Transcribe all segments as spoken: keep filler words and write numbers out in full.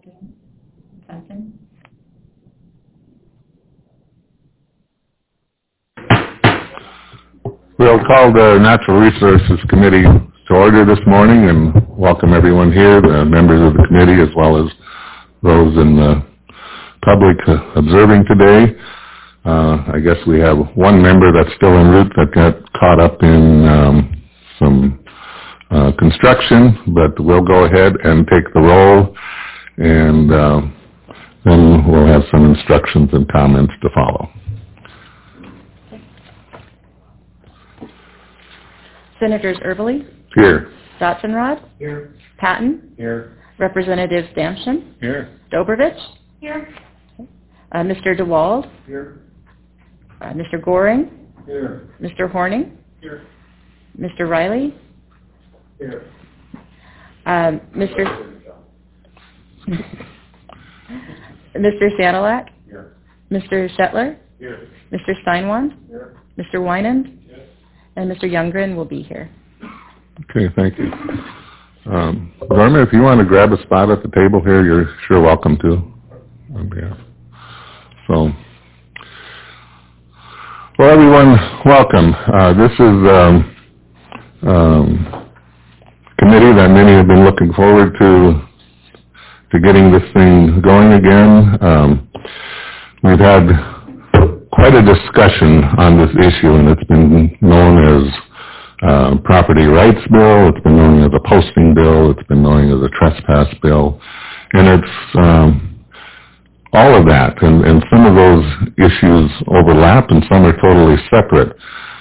Second. Second. We'll call the Natural Resources Committee to order this morning and welcome everyone here, the members of the committee as well as those in the public uh, observing today. Uh, I guess we have one member that's still en route that got caught up in um, some uh, construction, but we'll go ahead and take the roll, and uh, then we'll have some instructions and comments to follow. Senators Earbley? Here. Dotzenrod? Here. Patton? Here. Representative Samson? Here. Dobrovich? Here. Uh, Mister DeWald? Here. Uh, Mister Goring? Here. Mister Horning? Here. Mister Riley? Here. Um, Mister Mister Sanilak? Here. Mister Shetler? Here. Mister Steinwand? Here. Mister Winand? Yes. And Mister Youngren will be here. Okay, thank you. Um, Norma, if you want to grab a spot at the table here, you're sure welcome to. Okay. So, well, everyone, welcome. Uh, this is um, um, a committee that many have been looking forward to to getting this thing going again. Um, we've had quite a discussion on this issue, and it's been known as uh, property rights bill, it's been known as a posting bill, it's been known as a trespass bill, and it's um, all of that, and, and some of those issues overlap and some are totally separate.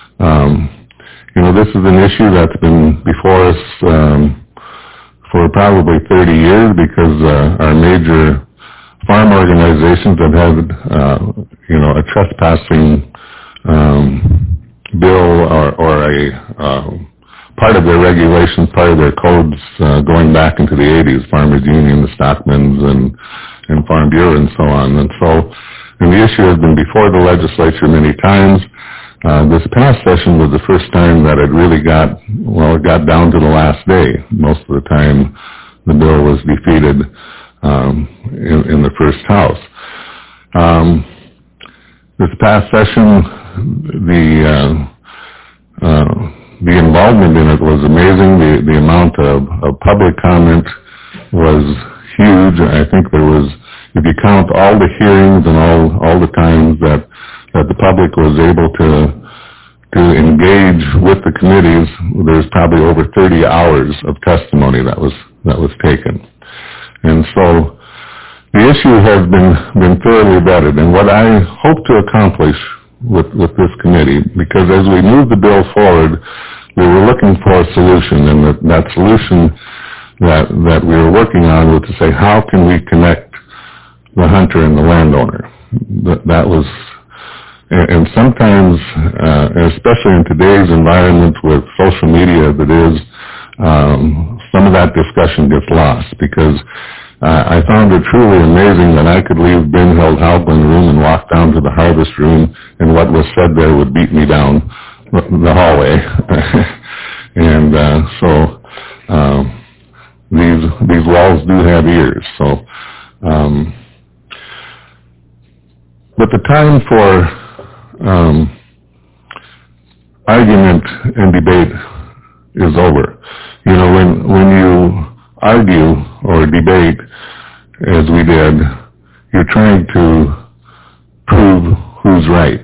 Um, you know, this is an issue that's been before us um, for probably thirty years because uh, our major farm organizations have had, uh, you know, a trespassing um, bill or, or a uh, part of their regulations, part of their codes uh, going back into the eighties, Farmers Union, the Stockmans, and, and Farm Bureau, and so on. And so, and the issue has been before the legislature many times. Uh, this past session was the first time that it really got, well, it got down to the last day. Most of the time, the bill was defeated Um, in, in the first house. Um, this past session, the uh, uh, the involvement in it was amazing. The the amount of, of public comment was huge. I think there was, if you count all the hearings and all all the times that that the public was able to to engage with the committees, there's probably over thirty hours of testimony that was that was taken. And so the issue has been, been thoroughly vetted. And what I hope to accomplish with, with this committee, because as we move the bill forward, we were looking for a solution, and that, that solution that, that we were working on was to say, how can we connect the hunter and the landowner? That, that was, and, and sometimes, uh, especially in today's environment with social media that is, um, some of that discussion gets lost because uh, I found it truly amazing that I could leave Ben Held-Halblin's room and walk down to the harvest room, and what was said there would beat me down the hallway. and uh, so um, these these walls do have ears. So, um, but the time for um, argument and debate is over. You know, when when you argue or debate, as we did, you're trying to prove who's right.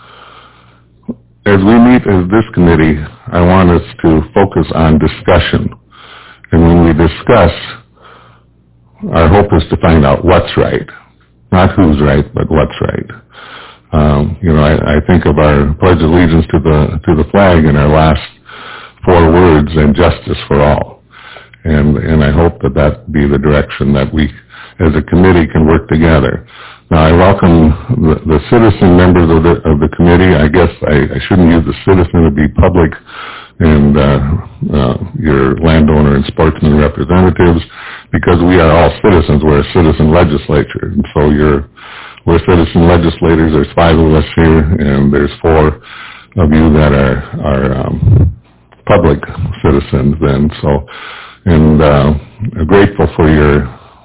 As we meet as this committee, I want us to focus on discussion. And when we discuss, our hope is to find out what's right. Not who's right, but what's right. Um, you know, I, I think of our Pledge of Allegiance to the to the flag in our last four words, and justice for all. And and I hope that that be the direction that we, as a committee, can work together. Now, I welcome the, the citizen members of the of the committee. I guess I, I shouldn't use the citizen to be public and uh, uh, your landowner and sportsman representatives, because we are all citizens. We're a citizen legislature, and so you're we're citizen legislators. There's five of us here, and there's four of you that are are um, public citizens. Then, so and uh, grateful for your for your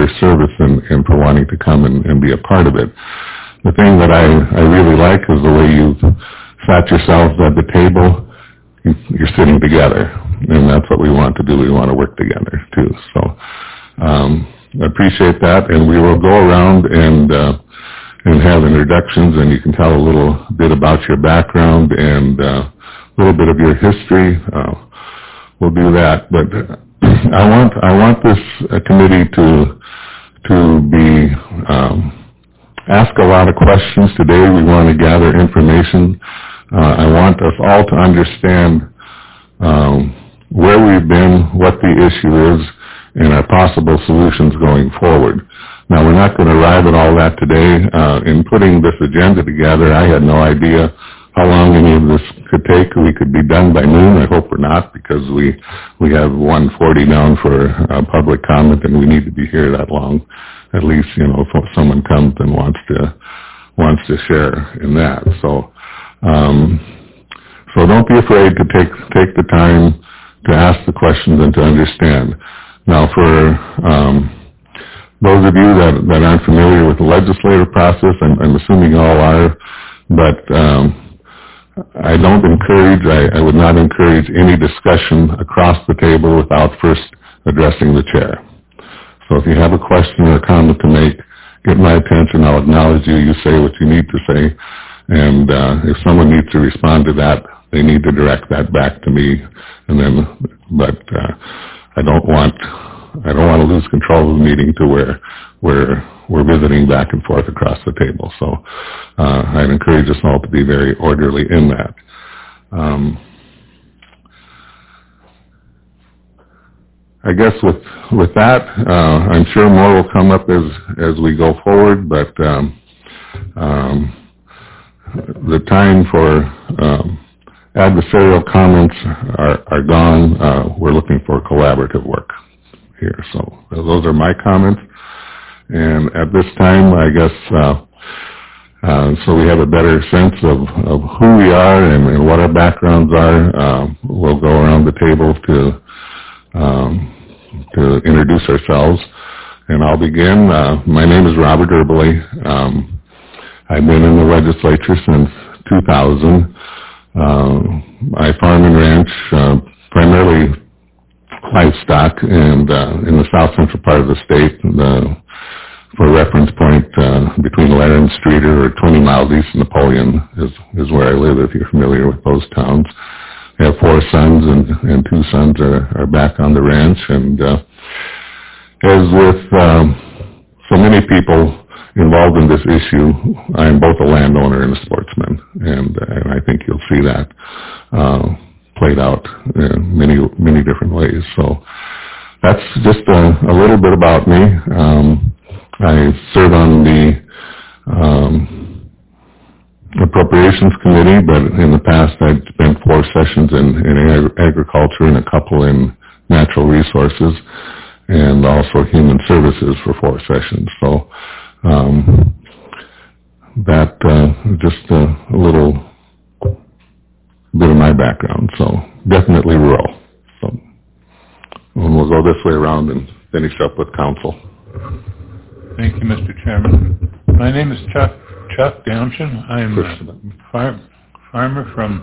your service and, and for wanting to come and, and be a part of it. The thing that I, I really like is the way you've sat yourselves at the table. You're sitting together, and that's what we want to do. We want to work together, too. So um, I appreciate that, and we will go around and uh, and have introductions, and you can tell a little bit about your background and uh, a little bit of your history. Uh, we'll do that, but I want I want this uh, committee to to be um, ask a lot of questions today. We want to gather information. Uh, I want us all to understand um, where we've been, what the issue is, and our possible solutions going forward. Now, we're not going to arrive at all that today. Uh, in putting this agenda together, I had no idea how long any of this could take. We could be done by noon. I hope we're not, because we we have one forty down for uh, public comment, and we need to be here that long. At least, you know, if someone comes and wants to wants to share in that. So, um, so don't be afraid to take take the time to ask the questions and to understand. Now, for um, those of you that, that aren't familiar with the legislative process, I'm, I'm assuming you all are, but um, I don't encourage, I, I would not encourage any discussion across the table without first addressing the chair. So if you have a question or a comment to make, get my attention, I'll acknowledge you, you say what you need to say, and uh, if someone needs to respond to that, they need to direct that back to me, and then, but uh, I don't want, I don't want to lose control of the meeting to where we're, we're visiting back and forth across the table. So uh, I'd encourage us all to be very orderly in that. Um, I guess with with that, uh, I'm sure more will come up as as we go forward, but um, um, the time for um, adversarial comments are, are gone. Uh, we're looking for collaborative work here. So those are my comments. And at this time, I guess, uh, uh, so we have a better sense of, of who we are and, and what our backgrounds are, uh, we'll go around the table to um, to introduce ourselves. And I'll begin. Uh, my name is Robert Erbely. Um, I've been in the legislature since two thousand. Uh, I farm and ranch, uh, primarily livestock, and uh, in the south central part of the state. The, for reference point, uh, between Lair and Streeter, or twenty miles east of Napoleon, is is where I live, if you're familiar with those towns. I have four sons, and, and two sons are, are back on the ranch. And uh, as with um, so many people involved in this issue, I am both a landowner and a sportsman, and, uh, and I think you'll see that uh, played out in many, many different ways. So that's just a, a little bit about me. Um, I serve on the um, Appropriations Committee, but in the past I'd spent four sessions in, in ag- agriculture and a couple in natural resources, and also human services for four sessions. So um, that uh, just a, a little bit of my background. So definitely rural. So and we'll go this way around and finish up with council. Thank you, Mister Chairman. My name is Chuck Chuck Damshin. I'm a far, farmer from.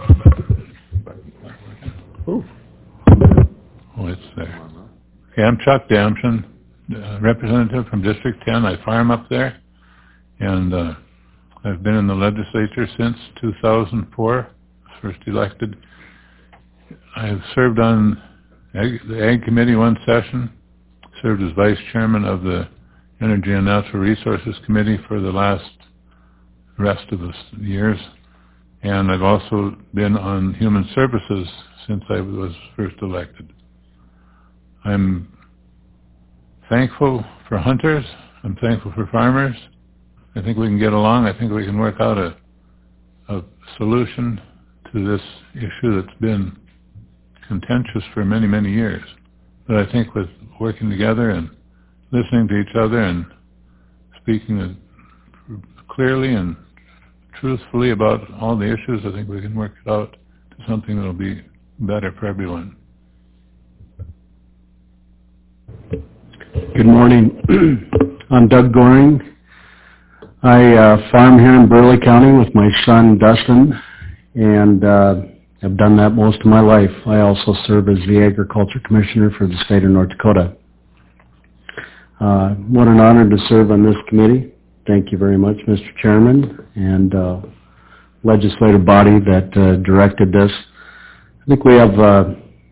Ooh. Oh, it's there. Okay, I'm Chuck Damshin, uh, representative from District ten. I farm up there, and uh, I've been in the legislature since two thousand four, first elected. I've served on ag, the Ag Committee one session, served as vice chairman of the Energy and Natural Resources Committee for the last rest of the years, and I've also been on Human Services since I was first elected. I'm thankful for hunters. I'm thankful for farmers. I think we can get along. I think we can work out a, a solution to this issue that's been contentious for many, many years. But I think with working together and listening to each other and speaking clearly and truthfully about all the issues, I think we can work it out to something that will be better for everyone. Good morning. I'm Doug Goring. I uh, farm here in Burleigh County with my son Dustin, and uh, I've done that most of my life. I also serve as the Agriculture Commissioner for the state of North Dakota. Uh, what an honor to serve on this committee. Thank you very much, Mister Chairman, and uh, legislative body that uh, directed this. I think we have uh,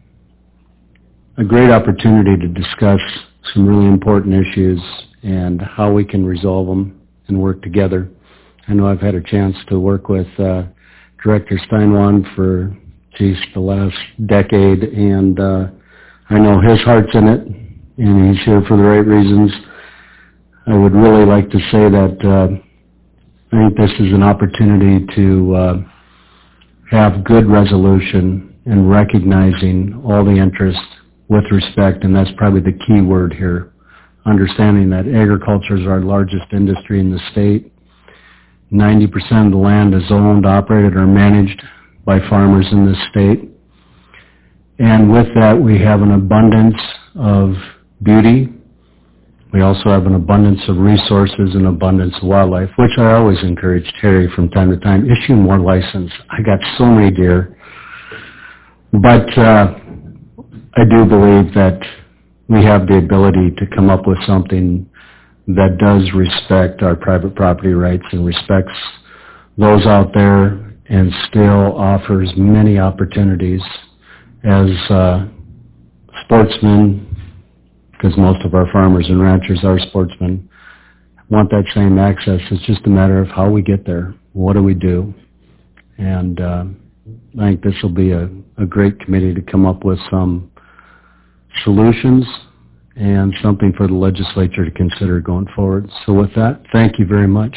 a great opportunity to discuss some really important issues and how we can resolve them and work together. I know I've had a chance to work with uh, Director Steinwan for, geez, the last decade, and uh, I know his heart's in it, and he's here for the right reasons. I would really like to say that uh, I think this is an opportunity to uh, have good resolution and recognizing all the interests with respect, and that's probably the key word here, understanding that agriculture is our largest industry in the state. ninety percent of the land is owned, operated, or managed by farmers in this state. And with that, we have an abundance of beauty. We also have an abundance of resources and abundance of wildlife, which I always encourage Terry from time to time, issue more license. I got so many deer. But uh, I do believe that we have the ability to come up with something that does respect our private property rights and respects those out there and still offers many opportunities as uh, sportsmen, because most of our farmers and ranchers are sportsmen, want that same access. It's just a matter of how we get there. What do we do? And uh, I think this will be a, a great committee to come up with some solutions and something for the legislature to consider going forward. So with that, thank you very much.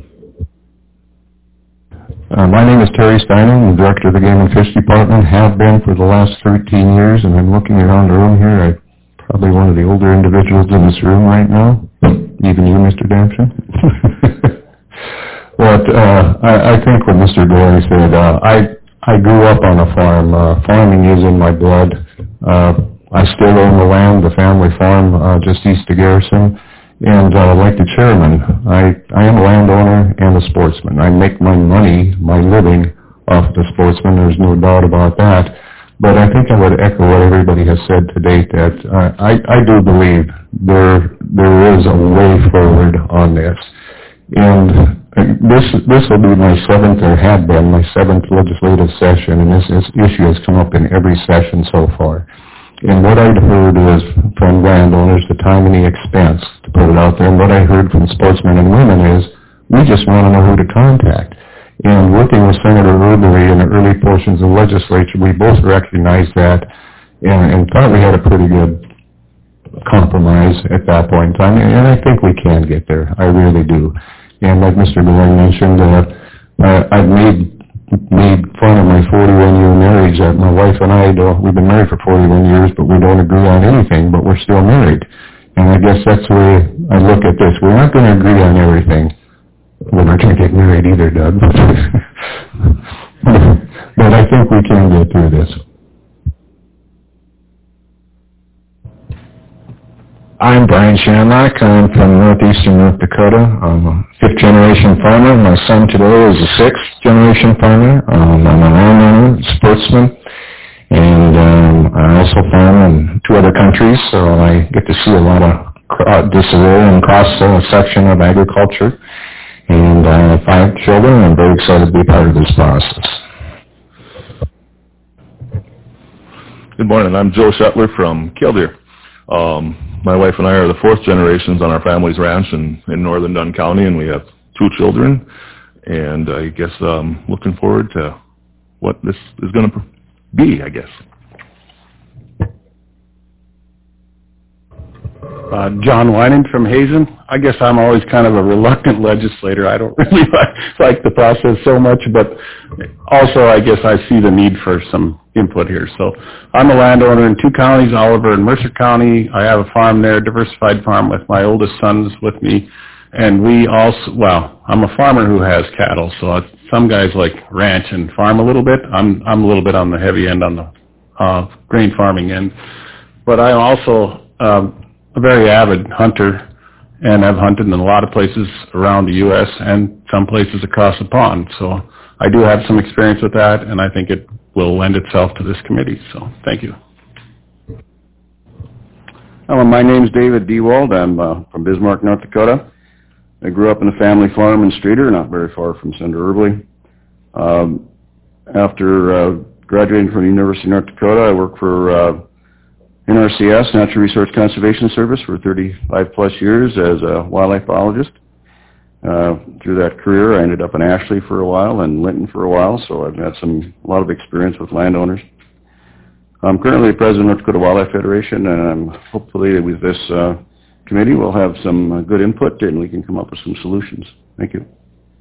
Uh, my name is Terry Steiner. I'm the Director of the Game and Fish Department, have been for the last thirteen years, and I'm looking around the room here. I'm probably one of the older individuals in this room right now, even you, Mister Damson. But uh, I, I think what Mister Goring said, uh, I, I grew up on a farm. Uh, farming is in my blood. Uh, I still own the land, the family farm uh, just east of Garrison. And uh, like the chairman, I, I am a landowner and a sportsman. I make my money, my living off the sportsman. There's no doubt about that. But I think I would echo what everybody has said to date, that uh, I, I do believe there there is a way forward on this. And this this will be my seventh, or had been, my seventh legislative session, and this, this issue has come up in every session so far. And what I'd heard is from landowners the time and the expense to put it out there, and what I heard from sportsmen and women is, we just want to know who to contact. And working with Senator Rubery in the early portions of the legislature, we both recognized that and, and thought we had a pretty good compromise at that point in time. And I think we can get there. I really do. And like Mister Goring mentioned, uh, uh, I've made made fun of my forty-one year marriage. That my wife and I, don't, we've been married for forty-one years, but we don't agree on anything, but we're still married. And I guess that's the way I look at this. We're not going to agree on everything. We're not going to get married either, Doug. But I think we can get through this. I'm Brian Shanlock. I'm from northeastern North Dakota. I'm a fifth-generation farmer. My son today is a sixth-generation farmer. Um, I'm a landowner, sportsman, and um, I also farm in two other countries, so I get to see a lot of uh, disarray and cross-section of agriculture. And I have five children, and I'm very excited to be part of this process. Good morning. I'm Joe Shetler from Killdeer. Um, my wife and I are the fourth generations on our family's ranch in, in northern Dunn County, and we have two children. And I guess um looking forward to what this is going to be, I guess. Uh, John Winan from Hazen. I guess I'm always kind of a reluctant legislator. I don't really like, like the process so much, but also I guess I see the need for some input here. So I'm a landowner in two counties, Oliver and Mercer County. I have a farm there, diversified farm with my oldest sons with me. And we also, well, I'm a farmer who has cattle, so some guys like ranch and farm a little bit. I'm I'm a little bit on the heavy end on the uh, grain farming end. But I also um, a very avid hunter, and I've hunted in a lot of places around the U S and some places across the pond. So I do have some experience with that, and I think it will lend itself to this committee. So thank you. Hello, my name is David Dewald. I'm uh, from Bismarck, North Dakota. I grew up in a family farm in Streeter, not very far from Senator Erbley. Um, after uh, graduating from the University of North Dakota, I worked for uh, N R C S, Natural Resource Conservation Service, for thirty-five plus years as a wildlife biologist. Uh, through that career, I ended up in Ashley for a while and Linton for a while, so I've got some a lot of experience with landowners. I'm currently president of North Dakota Wildlife Federation, and I'm hopefully with this uh, committee we'll have some uh, good input and we can come up with some solutions. Thank you.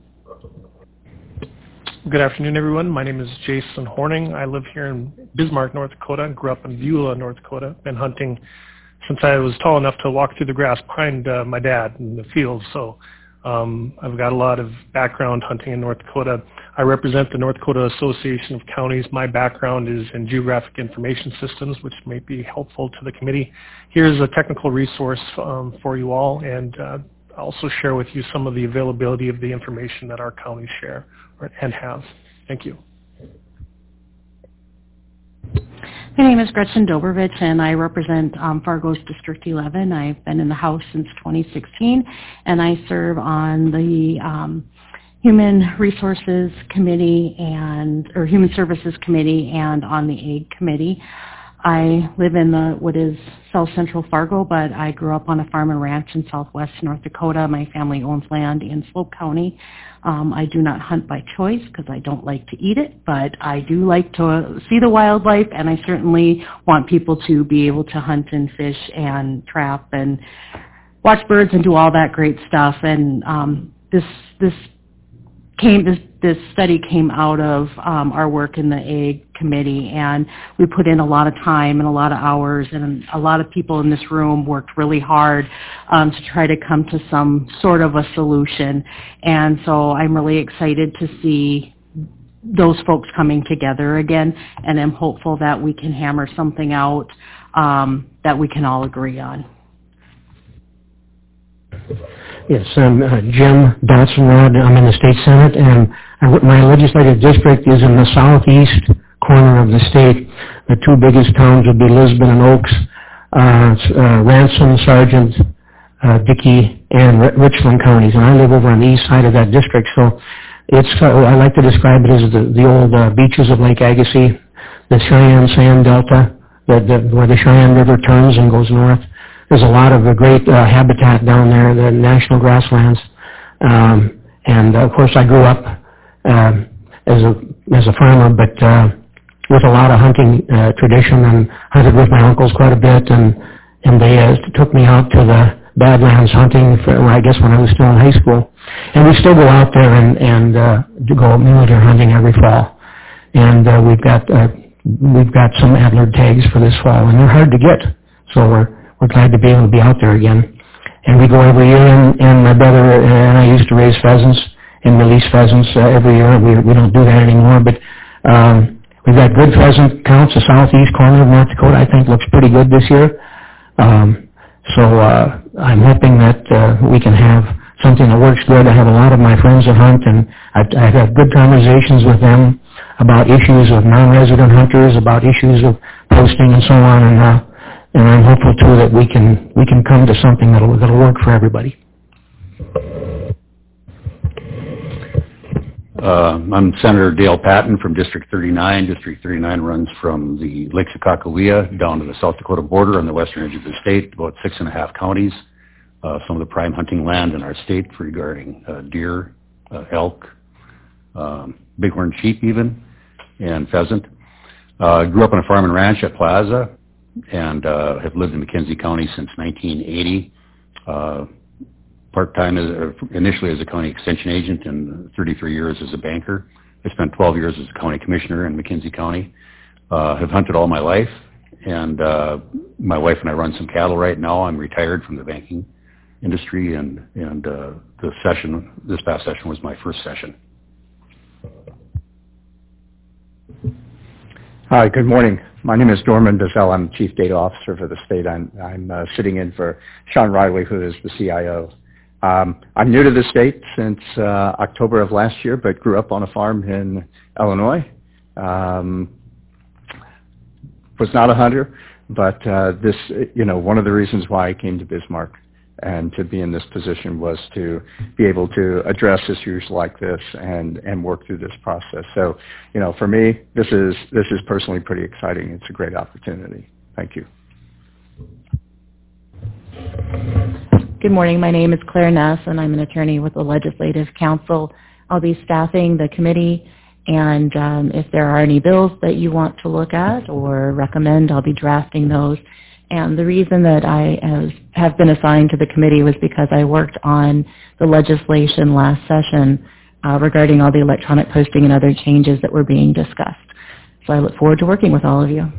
Good afternoon, everyone. My name is Jason Horning. I live here in Bismarck, North Dakota. Grew up in Beulah, North Dakota. Been hunting since I was tall enough to walk through the grass behind uh, my dad in the field. So um, I've got a lot of background hunting in North Dakota. I represent the North Dakota Association of Counties. My background is in geographic information systems, which may be helpful to the committee. Here's a technical resource um, for you all, and uh, I'll also share with you some of the availability of the information that our counties share and have. Thank you. My name is Gretchen Dobrovich, and I represent um, Fargo's District eleven. I've been in the House since twenty sixteen, and I serve on the um, Human Resources Committee and or Human Services Committee and on the Ag Committee. I live in the what is South Central Fargo, but I grew up on a farm and ranch in Southwest North Dakota. My family owns land in Slope County. Um, I do not hunt by choice because I don't like to eat it, but I do like to see the wildlife, and I certainly want people to be able to hunt and fish and trap and watch birds and do all that great stuff. And um, this this came this this study came out of um, our work in the Ag Committee, and we put in a lot of time and a lot of hours, and a lot of people in this room worked really hard um, to try to come to some sort of a solution. And so I'm really excited to see those folks coming together again, and I'm hopeful that we can hammer something out um, that we can all agree on. Yes, I'm uh, Jim Dotson-Rod. I'm in the State Senate, and I, my legislative district is in the southeast corner of the state. The two biggest towns would be Lisbon and Oaks, uh, uh, Ransom, Sargent, uh, Dickey, and R- Richland counties, and I live over on the east side of that district. So it's uh, I like to describe it as the, the old uh, beaches of Lake Agassiz, the Cheyenne Sand Delta, the, the, where the Cheyenne River turns and goes north. There's a lot of uh, great uh, habitat down there, the national grasslands. Um, and, uh, of course, I grew up uh, as a as a farmer, but uh, with a lot of hunting uh, tradition, and hunted with my uncles quite a bit. And, and they uh, took me out to the Badlands hunting, for, well, I guess, when I was still in high school. And we still go out there and, and uh, go mule deer hunting every fall. And uh, we've got uh, we've got some antlered tags for this fall, and they're hard to get. So we're We're glad to be able to be out there again. And we go every year, and, and my brother and I used to raise pheasants and release pheasants uh, every year. We we don't do that anymore, but um, we've got good pheasant counts. The southeast corner of North Dakota, I think, looks pretty good this year. Um, so uh, I'm hoping that uh, we can have something that works good. I have a lot of my friends that hunt, and I've, I've had good conversations with them about issues of non-resident hunters, about issues of posting and so on, and uh, And I'm hopeful, too, that we can we can come to something that'll that'll work for everybody. Uh, I'm Senator Dale Patton from District thirty-nine. District thirty-nine runs from the Lakes of Kakawea down to the South Dakota border on the western edge of the state, about six and a half counties, uh, some of the prime hunting land in our state regarding uh, deer, uh, elk, um, bighorn sheep even, and pheasant. Uh, grew up on a farm and ranch at Plaza, and uh, have lived in McKenzie County since nineteen eighty, uh, part-time as a, initially as a county extension agent and thirty-three years as a banker. I spent twelve years as a county commissioner in McKenzie County. Uh, have hunted all my life, and uh, my wife and I run some cattle right now. I'm retired from the banking industry, and, and uh, the session, this past session was my first session. Hi, good morning. My name is Norman Bazell. I'm Chief Data Officer for the state. I'm, I'm uh, sitting in for Sean Riley, who is the C I O. Um, I'm new to the state since uh, October of last year, but grew up on a farm in Illinois. Um, was not a hunter, but uh, this, you know, one of the reasons why I came to Bismarck and to be in this position was to be able to address issues like this and, and work through this process. So, you know, for me, this is, this is personally pretty exciting. It's a great opportunity. Thank you. Good morning. My name is Claire Ness, and I'm an attorney with the Legislative Council. I'll be staffing the committee, and um, if there are any bills that you want to look at or recommend, I'll be drafting those. And the reason that I has, have been assigned to the committee was because I worked on the legislation last session uh, regarding all the electronic posting and other changes that were being discussed. So I look forward to working with all of you.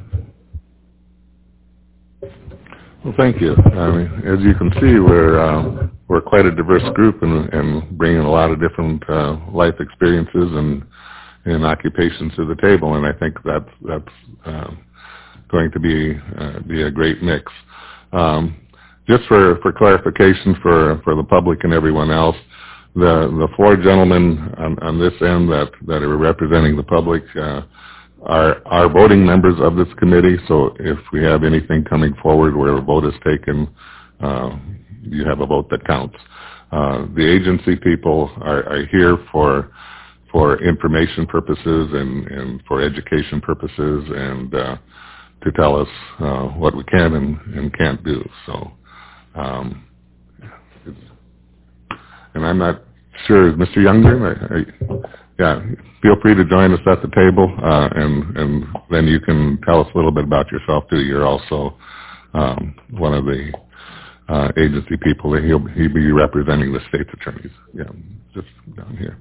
Well, thank you. I mean, as you can see, we're uh, we're quite a diverse group and, and bringing a lot of different uh, life experiences and and occupations to the table, and I think that's that's uh, going to be uh, be a great mix. Um, just for, for clarification for, for the public and everyone else, the the four gentlemen on, on this end that, that are representing the public uh, are are voting members of this committee. So if we have anything coming forward where a vote is taken, uh, you have a vote that counts. Uh, the agency people are, are here for for information purposes and, and for education purposes and uh, to tell us uh, what we can and, and can't do. So, um, it's, and I'm not sure, Mister Youngren, I, I, yeah, feel free to join us at the table, uh, and, and then you can tell us a little bit about yourself too. You're also um, one of the uh, agency people. He'll, he'll be representing the state's attorneys. Yeah, just down here.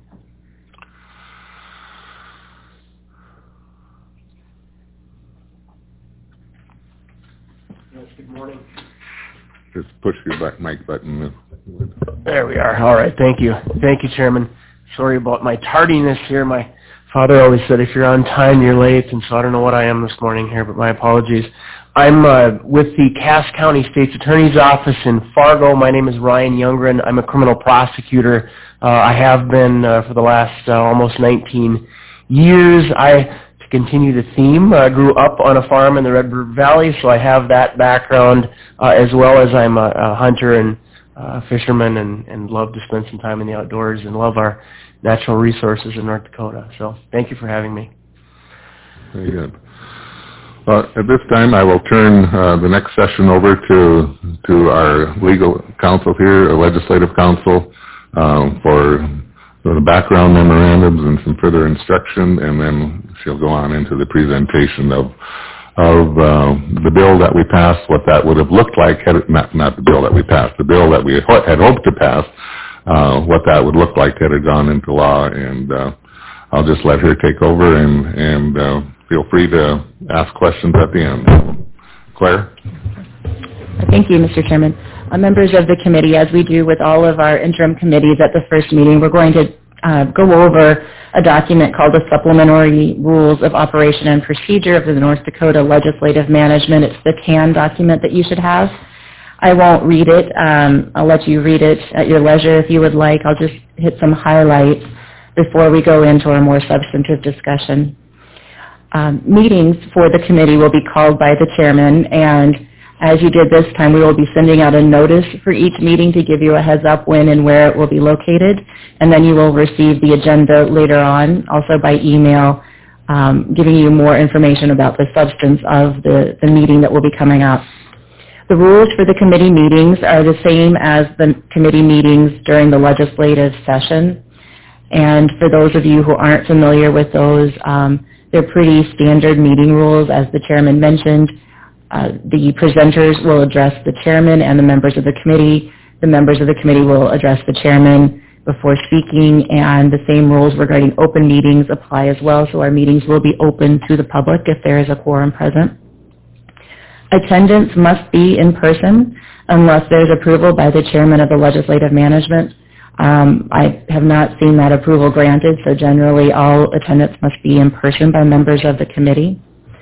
Good morning. Just push your back mic button. There we are. All right. Thank you. Thank you, Chairman. Sorry about my tardiness here. My father always said if you're on time, you're late, and so I don't know what I am this morning here, but my apologies. I'm uh, with the Cass County State's Attorney's Office in Fargo. My name is Ryan Youngren. I'm a criminal prosecutor. Uh, I have been uh, for the last uh, almost nineteen years. I continue the theme. I grew up on a farm in the Red River Valley, so I have that background, uh, as well as I'm a, a hunter and uh, fisherman and, and love to spend some time in the outdoors and love our natural resources in North Dakota. So thank you for having me. Very good. Well, at this time, I will turn uh, the next session over to to our legal counsel here, our legislative counsel, um, for So the background memorandums and some further instruction, and then she'll go on into the presentation of of uh, the bill that we passed, what that would have looked like, had it, not, not the bill that we passed, the bill that we had hoped to pass, uh, what that would look like had it gone into law, and uh, I'll just let her take over, and, and uh, feel free to ask questions at the end. Claire? Thank you, Mister Chairman. Uh, members of the committee, as we do with all of our interim committees at the first meeting, we're going to uh, go over a document called the Supplementary Rules of Operation and Procedure of the North Dakota Legislative Management. It's the T A N document that you should have. I won't read it. Um, I'll let you read it at your leisure if you would like. I'll just hit some highlights before we go into our more substantive discussion. Um, meetings for the committee will be called by the chairman, and as you did this time, we will be sending out a notice for each meeting to give you a heads up when and where it will be located, and then you will receive the agenda later on, also by email, um, giving you more information about the substance of the, the meeting that will be coming up. The rules for the committee meetings are the same as the committee meetings during the legislative session, and for those of you who aren't familiar with those, um, they're pretty standard meeting rules, as the chairman mentioned. Uh, the presenters will address the chairman and the members of the committee. The members of the committee will address the chairman before speaking, and the same rules regarding open meetings apply as well, so our meetings will be open to the public if there is a quorum present. Attendance must be in person unless there's approval by the chairman of the legislative management. Um, I have not seen that approval granted, so generally all attendance must be in person by members of the committee.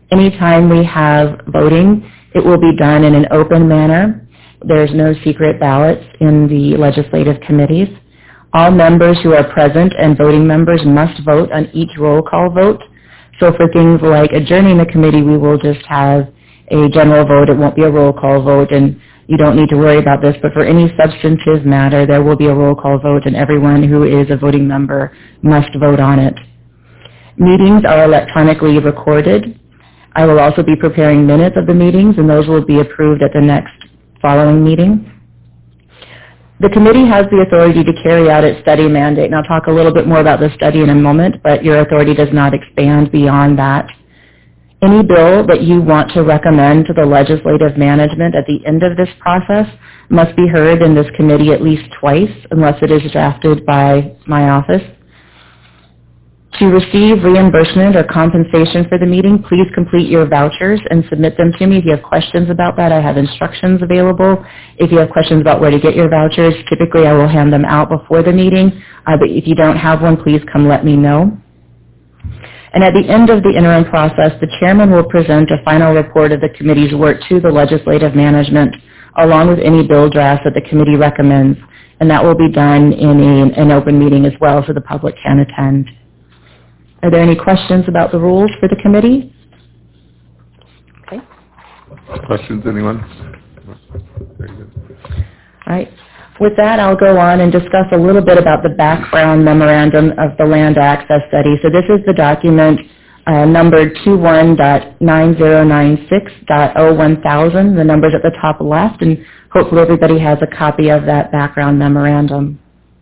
Anytime we have voting, it will be done in an open manner. There's no secret ballots in the legislative committees. All members who are present and voting members must vote on each roll call vote. So for things like adjourning the committee, we will just have a general vote. It won't be a roll call vote, and you don't need to worry about this. But for any substantive matter, there will be a roll call vote, and everyone who is a voting member must vote on it. Meetings are electronically recorded. I will also be preparing minutes of the meetings, and those will be approved at the next following meeting. The committee has the authority to carry out its study mandate, and I'll talk a little bit more about the study in a moment, but your authority does not expand beyond that. Any bill that you want to recommend to the legislative management at the end of this process must be heard in this committee at least twice, unless it is drafted by my office. To receive reimbursement or compensation for the meeting, please complete your vouchers and submit them to me. If you have questions about that, I have instructions available. If you have questions about where to get your vouchers, typically I will hand them out before the meeting. Uh, but if you don't have one, please come let me know. And at the end of the interim process, the chairman will present a final report of the committee's work to the legislative management, along with any bill drafts that the committee recommends. And that will be done in a, an open meeting as well, so the public can attend. Are there any questions about the rules for the committee? Okay. Questions, anyone? Very good. All right. With that, I'll go on and discuss a little bit about the background memorandum of the Land Access Study. So this is the document uh, number twenty-one dot nine zero nine six dot oh one thousand. The number's at the top left, and hopefully everybody has a copy of that background memorandum.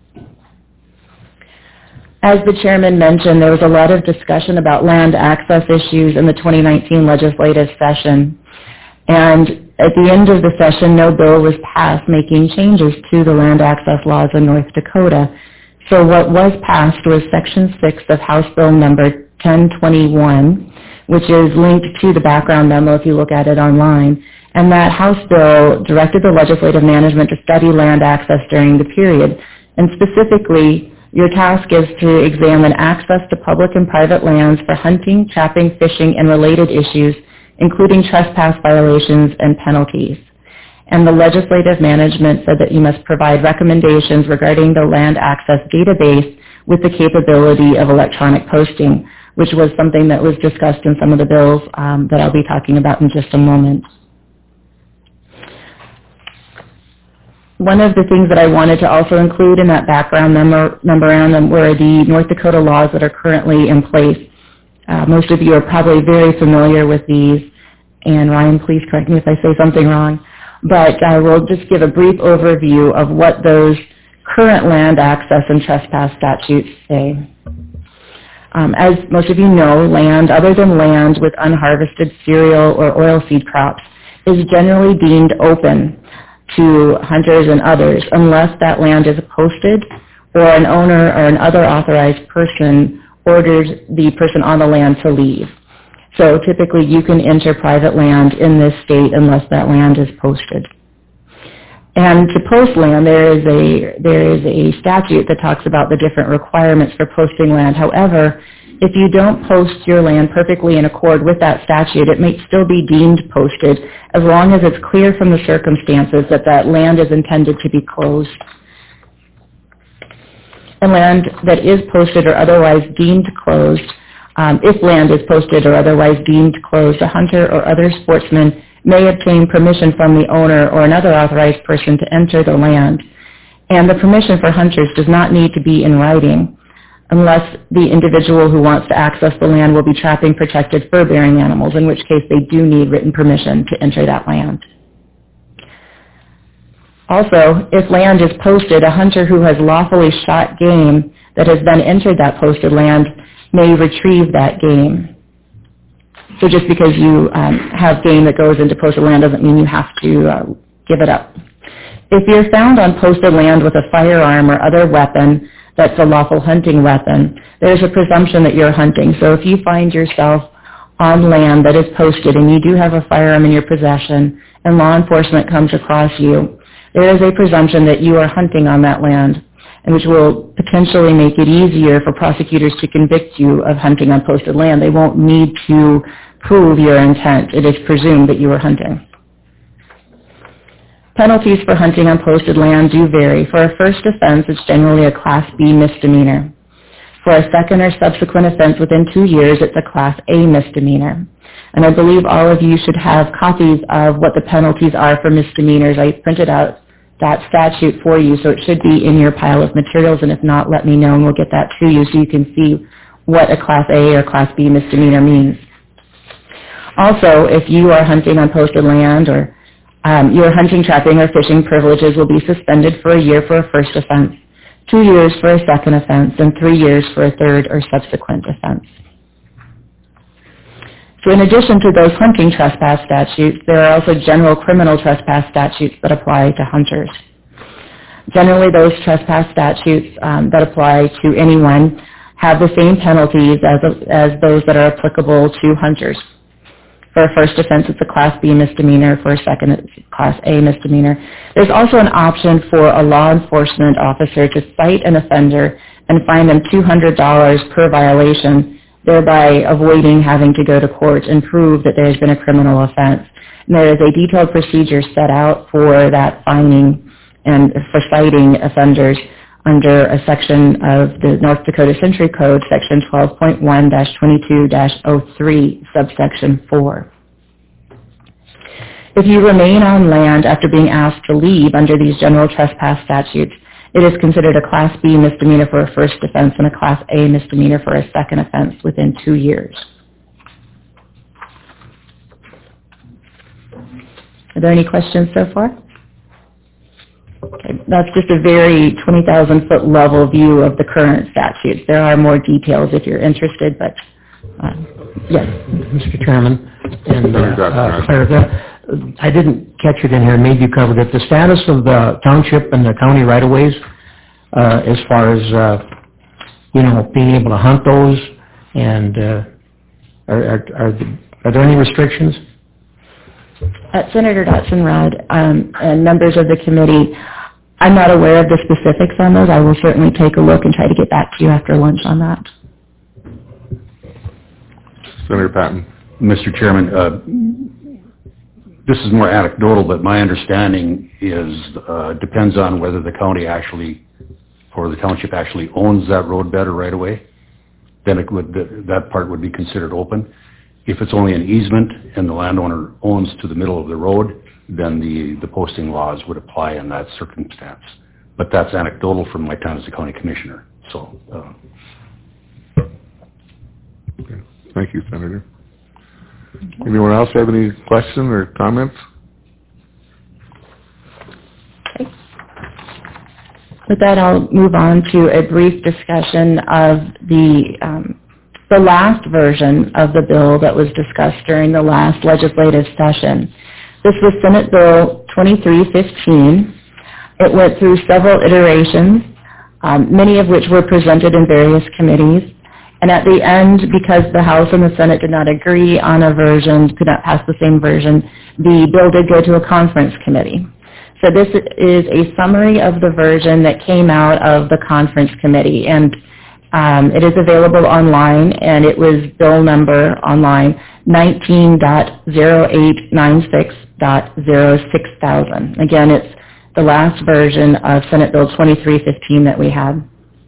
As the chairman mentioned, there was a lot of discussion about land access issues in the twenty nineteen legislative session. And at the end of the session, no bill was passed making changes to the land access laws in North Dakota. So what was passed was Section six of House Bill number ten twenty-one, which is linked to the background memo if you look at it online. And that House bill directed the legislative management to study land access during the period. And specifically, your task is to examine access to public and private lands for hunting, trapping, fishing, and related issues, including trespass violations and penalties. And the legislative management said that you must provide recommendations regarding the land access database with the capability of electronic posting, which was something that was discussed in some of the bills um, that I'll be talking about in just a moment. One of the things that I wanted to also include in that background memo- memorandum were the North Dakota laws that are currently in place. Uh, most of you are probably very familiar with these, and Ryan, please correct me if I say something wrong, but I will just give a brief overview of what those current land access and trespass statutes say. Um, as most of you know, land other than land with unharvested cereal or oilseed crops is generally deemed open to hunters and others unless that land is posted or an owner or an other authorized person orders the person on the land to leave. So typically you can enter private land in this state unless that land is posted. And to post land, there is a there is a statute that talks about the different requirements for posting land. However, if you don't post your land perfectly in accord with that statute, it may still be deemed posted as long as it's clear from the circumstances that that land is intended to be closed. And land that is posted or otherwise deemed closed, um, if land is posted or otherwise deemed closed, a hunter or other sportsman may obtain permission from the owner or another authorized person to enter the land. And the permission for hunters does not need to be in writing, unless the individual who wants to access the land will be trapping protected fur-bearing animals, in which case they do need written permission to enter that land. Also, if land is posted, a hunter who has lawfully shot game that has then entered that posted land may retrieve that game. So just because you um, have game that goes into posted land doesn't mean you have to uh, give it up. If you're found on posted land with a firearm or other weapon that's a lawful hunting weapon, there's a presumption that you're hunting. So if you find yourself on land that is posted and you do have a firearm in your possession and law enforcement comes across you, there is a presumption that you are hunting on that land, and which will potentially make it easier for prosecutors to convict you of hunting on posted land. They won't need to prove your intent. It is presumed that you were hunting. Penalties for hunting on posted land do vary. For a first offense, it's generally a Class B misdemeanor. For a second or subsequent offense within two years, it's a Class A misdemeanor. And I believe all of you should have copies of what the penalties are for misdemeanors. I printed out that statute for you, so it should be in your pile of materials, and if not, let me know and we'll get that to you so you can see what a Class A or Class B misdemeanor means. Also, if you are hunting on posted land, or um, your hunting, trapping, or fishing privileges will be suspended for a year for a first offense, two years for a second offense, and three years for a third or subsequent offense. So in addition to those hunting trespass statutes, there are also general criminal trespass statutes that apply to hunters. Generally, those trespass statutes um, that apply to anyone have the same penalties as, as those that are applicable to hunters. For a first offense, it's a Class B misdemeanor. For a second, it's a Class A misdemeanor. There's also an option for a law enforcement officer to cite an offender and fine them two hundred dollars per violation, thereby avoiding having to go to court and prove that there's been a criminal offense. And there is a detailed procedure set out for that fining and for citing offenders under a section of the North Dakota Century Code, section twelve point one dash twenty-two dash oh three, subsection four. If you remain on land after being asked to leave under these general trespass statutes, it is considered a Class B misdemeanor for a first offense and a Class A misdemeanor for a second offense within two years. Are there any questions so far? Okay, that's just a very twenty thousand foot level view of the current statutes. There are more details if you're interested, but uh, yes. Mister Chairman, and uh, uh, Claire, I didn't catch it in here, maybe you covered it. The status of the township and the county right-of-ways uh, as far as, uh, you know, being able to hunt those, and uh, are, are, are, the, are there any restrictions? Uh, Senator Dotson-Rod um, and members of the committee, I'm not aware of the specifics on those. I will certainly take a look and try to get back to you after lunch on that. Senator Patton. Mister Chairman, uh, this is more anecdotal, but my understanding is uh, depends on whether the county actually, or the township actually owns that roadbed or right-of-way. Then it would, that part would be considered open. If it's only an easement and the landowner owns to the middle of the road, then the, the posting laws would apply in that circumstance. But that's anecdotal from my time as a county commissioner. So. Uh, okay. Thank you, Senator. Anyone else have any questions or comments? Okay. With that, I'll move on to a brief discussion of the um, the last version of the bill that was discussed during the last legislative session. This was Senate Bill twenty-three fifteen. It went through several iterations, um, many of which were presented in various committees. And at the end, because the House and the Senate did not agree on a version, could not pass the same version, the bill did go to a conference committee. So this is a summary of the version that came out of the conference committee. And Um, it is available online, and it was bill number online nineteen point oh eight nine six point oh six thousand. Again, it's the last version of Senate Bill twenty-three fifteen that we had.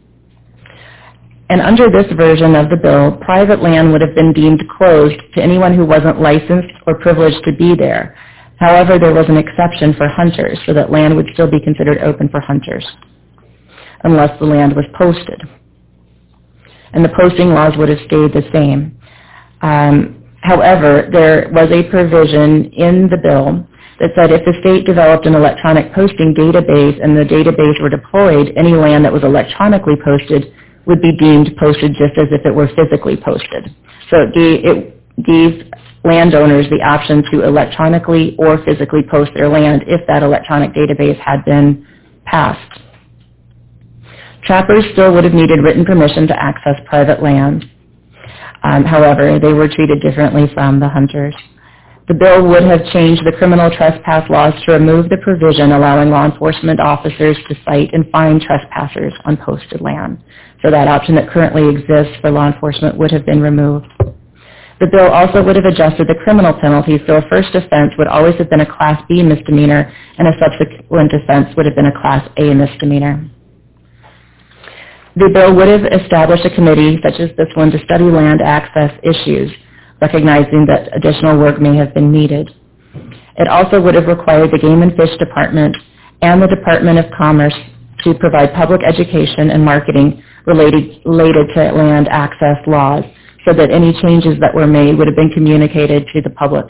And under this version of the bill, private land would have been deemed closed to anyone who wasn't licensed or privileged to be there. However, there was an exception for hunters, so that land would still be considered open for hunters, unless the land was posted. And the posting laws would have stayed the same. Um, however, there was a provision in the bill that said if the state developed an electronic posting database and the database were deployed, any land that was electronically posted would be deemed posted just as if it were physically posted. So it gave, it gave landowners the option to electronically or physically post their land if that electronic database had been passed. Trappers still would have needed written permission to access private land. Um, however, they were treated differently from the hunters. The bill would have changed the criminal trespass laws to remove the provision allowing law enforcement officers to cite and fine trespassers on posted land. So that option that currently exists for law enforcement would have been removed. The bill also would have adjusted the criminal penalties, so a first offense would always have been a Class B misdemeanor, and a subsequent offense would have been a Class A misdemeanor. The bill would have established a committee, such as this one, to study land access issues, recognizing that additional work may have been needed. It also would have required the Game and Fish Department and the Department of Commerce to provide public education and marketing related, related to land access laws, so that any changes that were made would have been communicated to the public.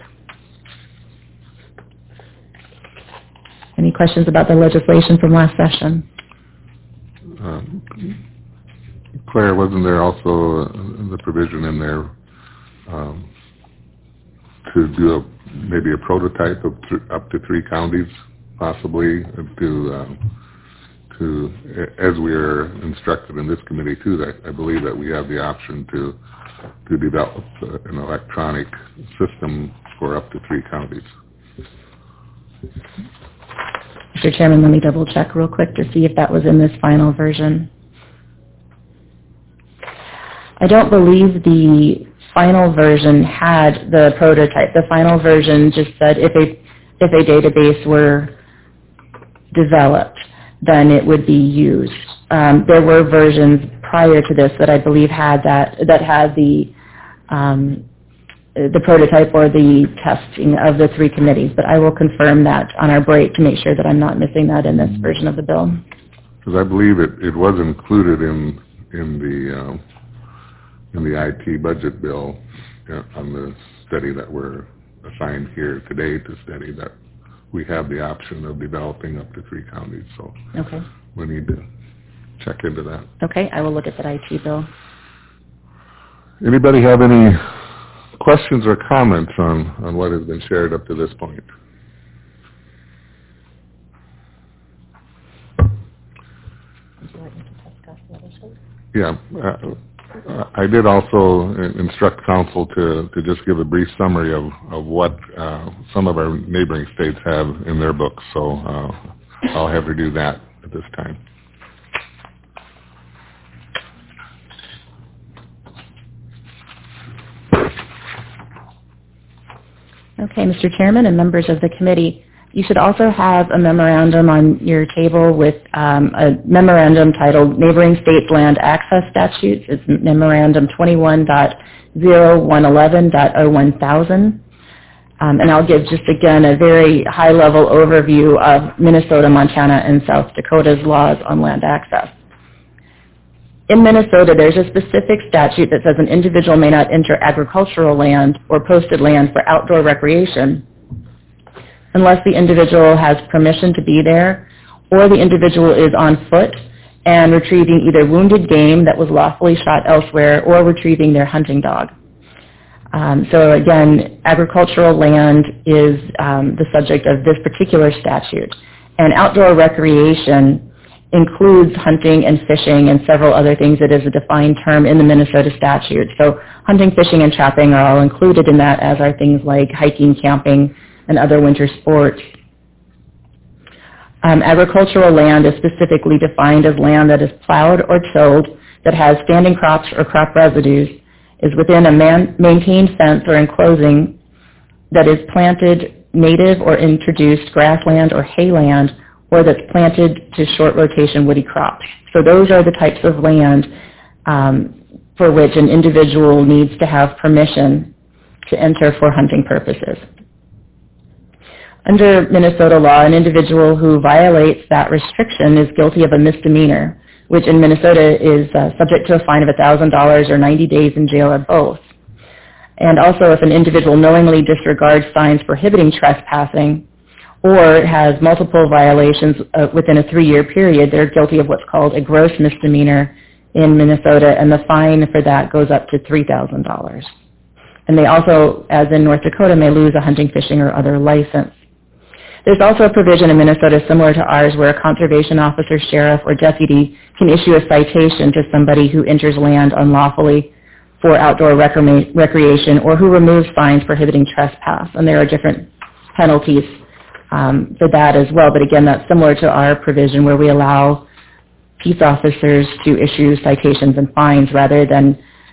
Any questions about the legislation from last session? Um, Claire, wasn't there also uh, the provision in there um, to do a, maybe a prototype of th- up to three counties, possibly, to, um, to as we are instructed in this committee too, that I believe that we have the option to to develop uh, an electronic system for up to three counties. Mister Chairman, let me double check real quick to see if that was in this final version. I don't believe the final version had the prototype. The final version just said if a, if a database were developed, then it would be used. Um, there were versions prior to this that I believe had that, that had the, um, the prototype or the testing of the three committees, but I will confirm that on our break to make sure that I'm not missing that in this version of the bill. Because I believe it, it was included in in the um, in the I T budget bill uh, on the study that we're assigned here today to study, that we have the option of developing up to three counties. So okay. We need to check into that. Okay, I will look at that I T bill. Anybody have any questions or comments on, on what has been shared up to this point? Would you like me to discuss the other stuff? Yeah. Uh, I did also instruct council to, to just give a brief summary of, of what uh, some of our neighboring states have in their books. So uh, I'll have her do that at this time. Okay, Mister Chairman and members of the committee, you should also have a memorandum on your table with um, a memorandum titled Neighboring States Land Access Statutes. It's memorandum twenty-one point oh one eleven point oh one thousand. Um, and I'll give just again a very high-level overview of Minnesota, Montana, and South Dakota's laws on land access. In Minnesota, there's a specific statute that says an individual may not enter agricultural land or posted land for outdoor recreation unless the individual has permission to be there or the individual is on foot and retrieving either wounded game that was lawfully shot elsewhere or retrieving their hunting dog. Um, so again, agricultural land is um, the subject of this particular statute. And outdoor recreation includes hunting and fishing and several other things. It is a defined term in the Minnesota statute. So hunting, fishing, and trapping are all included in that, as are things like hiking, camping, and other winter sports. Um, agricultural land is specifically defined as land that is plowed or tilled, that has standing crops or crop residues, is within a man- maintained fence or enclosing, that is planted native or introduced grassland or hayland, or that's planted to short rotation woody crops. So those are the types of land um, for which an individual needs to have permission to enter for hunting purposes. Under Minnesota law, an individual who violates that restriction is guilty of a misdemeanor, which in Minnesota is uh, subject to a fine of one thousand dollars or ninety days in jail or both. And also, if an individual knowingly disregards signs prohibiting trespassing or has multiple violations uh, within a three-year period, they're guilty of what's called a gross misdemeanor in Minnesota, and the fine for that goes up to three thousand dollars. And they also, as in North Dakota, may lose a hunting, fishing, or other license. There's also a provision in Minnesota similar to ours where a conservation officer, sheriff, or deputy can issue a citation to somebody who enters land unlawfully for outdoor recre- recreation or who removes signs prohibiting trespass. And there are different penalties um, for that as well. But again, that's similar to our provision where we allow peace officers to issue citations and fines rather than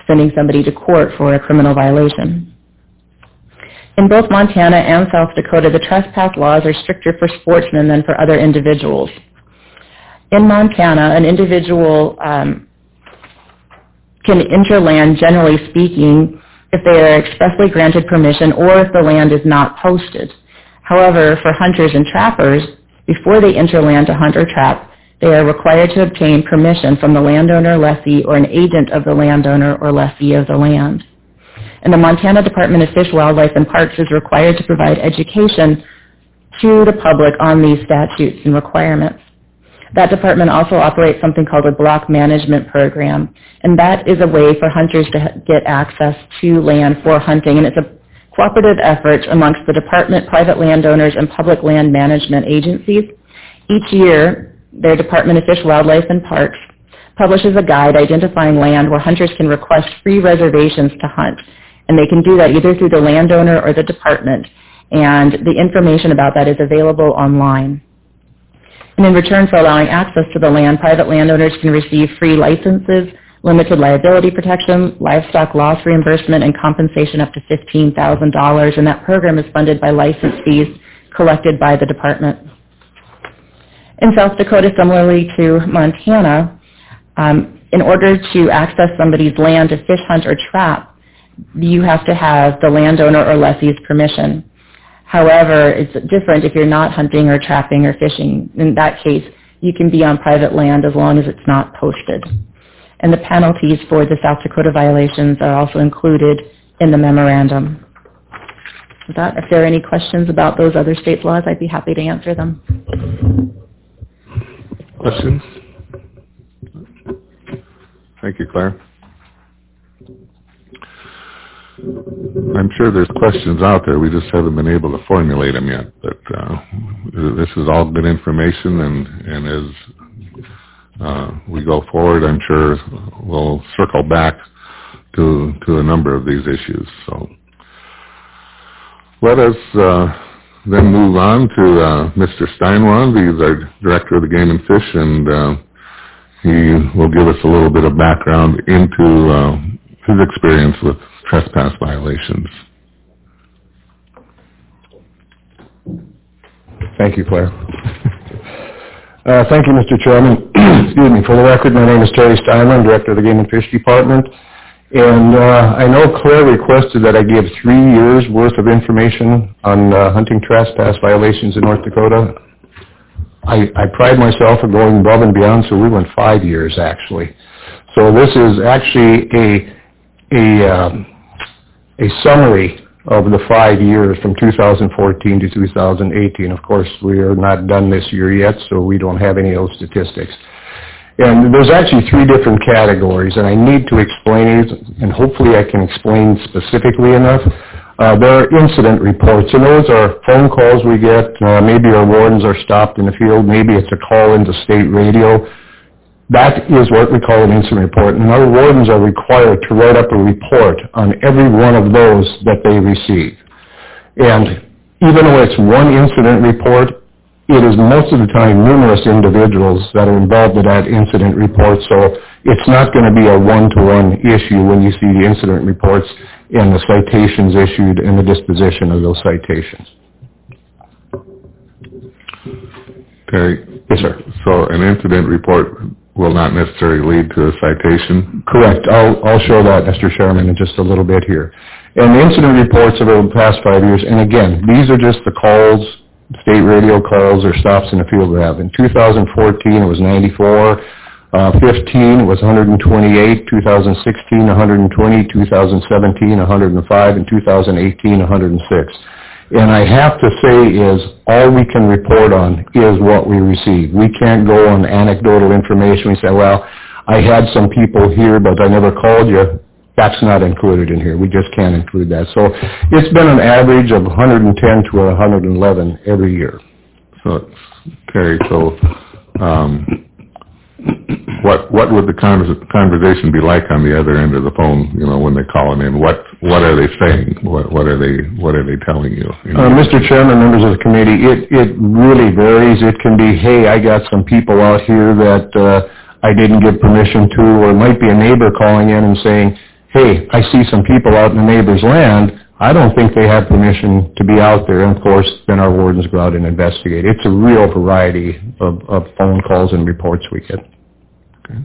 sending somebody to court for a criminal violation. In both Montana and South Dakota, the trespass laws are stricter for sportsmen than for other individuals. In Montana, an individual um, can enter land, generally speaking, if they are expressly granted permission or if the land is not posted. However, for hunters and trappers, before they enter land to hunt or trap, they are required to obtain permission from the landowner, lessee, or an agent of the landowner or lessee of the land. And the Montana Department of Fish, Wildlife, and Parks is required to provide education to the public on these statutes and requirements. That department also operates something called a block management program, and that is a way for hunters to get access to land for hunting, and it's a cooperative effort amongst the department, private landowners, and public land management agencies. Each year, their Department of Fish, Wildlife, and Parks publishes a guide identifying land where hunters can request free reservations to hunt, and they can do that either through the landowner or the department, and the information about that is available online. And in return for allowing access to the land, private landowners can receive free licenses, limited liability protection, livestock loss reimbursement, and compensation up to fifteen thousand dollars, and that program is funded by license fees collected by the department. In South Dakota, similarly to Montana, um, in order to access somebody's land to fish, hunt, or trap, you have to have the landowner or lessee's permission. However, it's different if you're not hunting or trapping or fishing. In that case, you can be on private land as long as it's not posted. And the penalties for the South Dakota violations are also included in the memorandum. With that, if there are any questions about those other states' laws, I'd be happy to answer them. Questions? Thank you, Claire. I'm sure there's questions out there. We just haven't been able to formulate them yet. But uh, this has all been information, and, and as uh, we go forward, I'm sure we'll circle back to to a number of these issues. So let us uh, then move on to uh, Mister Steinwand. He's our Director of the Game and Fish, and uh, he will give us a little bit of background into uh, his experience with trespass violations. Thank you, Claire. Uh, thank you, Mister Chairman. Excuse me. For the record, my name is Terry Steinman, Director of the Game and Fish Department. And uh, I know Claire requested that I give three years' worth of information on uh, hunting trespass violations in North Dakota. I, I pride myself in going above and beyond, so we went five years, actually. So this is actually a, a, um, a summary of the five years from two thousand fourteen to two thousand eighteen. Of course, we are not done this year yet, so we don't have any of those statistics. And there's actually three different categories, and I need to explain it, and hopefully I can explain specifically enough. Uh, there are incident reports, and those are phone calls we get. Uh, maybe our wardens are stopped in the field. Maybe it's a call into state radio. That is what we call an incident report, and our wardens are required to write up a report on every one of those that they receive. And even though it's one incident report, it is most of the time numerous individuals that are involved in that incident report, so it's not going to be a one-to-one issue when you see the incident reports and the citations issued and the disposition of those citations. Okay. Yes, sir. So an incident report will not necessarily lead to a citation? Correct. I'll, I'll show that, Mister Chairman, in just a little bit here. And the incident reports over the past five years, and again, these are just the calls, state radio calls or stops in the field we have. In two thousand fourteen, it was ninety-four. Uh, fifteen, it was one hundred twenty-eight. two thousand sixteen, one hundred twenty. two thousand seventeen, one hundred five. And two thousand eighteen, one hundred six. And I have to say is all we can report on is what we receive. We can't go on anecdotal information. We say, well, I had some people here, but I never called you. That's not included in here. We just can't include that. So it's been an average of one hundred ten to one hundred eleven every year. So, okay, so um, what what would the conversation be like on the other end of the phone? You know, when they call them in, what what are they saying? What what are they what are they telling you? you know? uh, Mister Chairman, members of the committee, it it really varies. It can be, hey, I got some people out here that uh, I didn't give permission to, or it might be a neighbor calling in and saying, hey, I see some people out in the neighbor's land, I don't think they have permission to be out there. And of course, then our wardens go out and investigate. It's a real variety of, of phone calls and reports we get. Okay.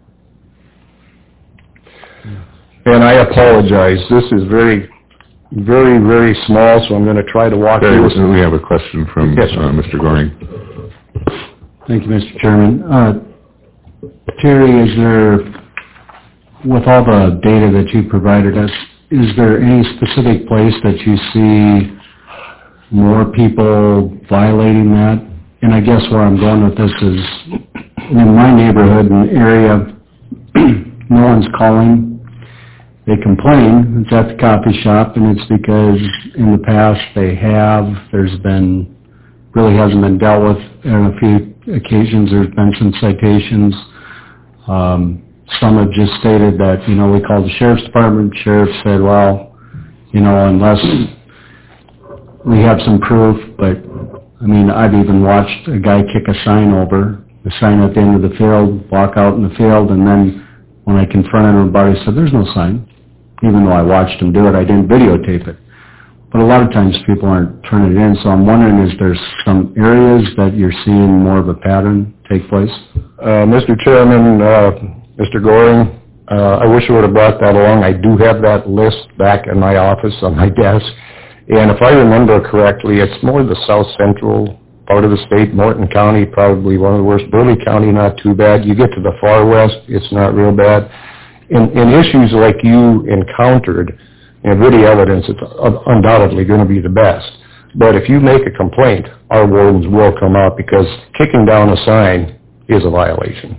And I apologize. This is very, very, very small, so I'm going to try to walk Okay, through. we have a question from Yes, uh, Mister Goring. Thank you, Mister Chairman. Uh, Terry, is there, with all the data that you provided us, is there any specific place that you see more people violating that? And I guess where I'm going with this is, in my neighborhood and area, no one's calling. They complain, it's at the coffee shop, and it's because in the past they have, there's been, really hasn't been dealt with. On a few occasions there's been some citations. Um, some have just stated that, you know, we called the sheriff's department, sheriff said, well, you know, unless we have some proof, but, I mean, I've even watched a guy kick a sign over, the sign at the end of the field, walk out in the field, and then when I confronted him about it, he said, there's no sign. Even though I watched him do it, I didn't videotape it. But a lot of times people aren't turning it in, so I'm wondering, is there some areas that you're seeing more of a pattern take place? Uh, Mister Chairman, uh, Mister Goring, uh, I wish I would have brought that along. I do have that list back in my office on my desk. And if I remember correctly, it's more the south central part of the state. Morton County, probably one of the worst. Burley County, not too bad. You get to the far west, it's not real bad. In, in issues like you encountered, and video evidence, it's undoubtedly going to be the best. But if you make a complaint, our wardens will come out, because kicking down a sign is a violation.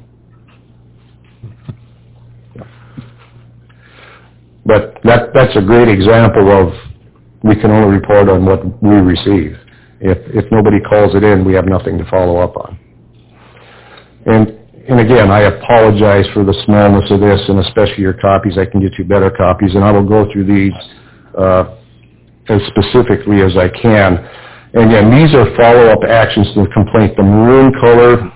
But that, that's a great example of we can only report on what we receive. If, if nobody calls it in, we have nothing to follow up on. And And again, I apologize for the smallness of this, and especially your copies. I can get you better copies, and I will go through these uh, as specifically as I can. And again, these are follow-up actions to the complaint. The maroon color,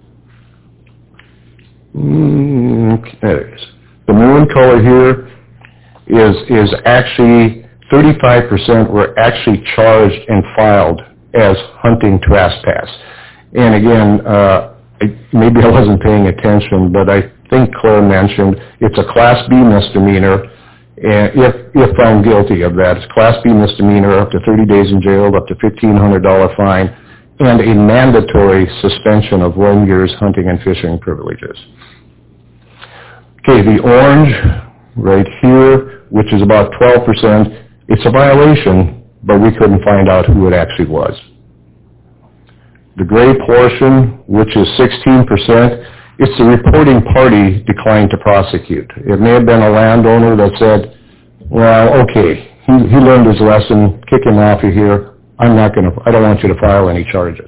mm, there it is. The maroon color here is is actually thirty-five percent were actually charged and filed as hunting trespass. And again, uh, maybe I wasn't paying attention, but I think Claire mentioned it's a Class B misdemeanor, and if, if found guilty of that, it's Class B misdemeanor, up to thirty days in jail, up to fifteen hundred dollars fine, and a mandatory suspension of one year's hunting and fishing privileges. Okay, the orange right here, which is about twelve percent, it's a violation, but we couldn't find out who it actually was. The gray portion, which is sixteen percent, it's the reporting party declined to prosecute. It may have been a landowner that said, well, okay, he, he learned his lesson, kick him off of here, I'm not going to, I don't want you to file any charges.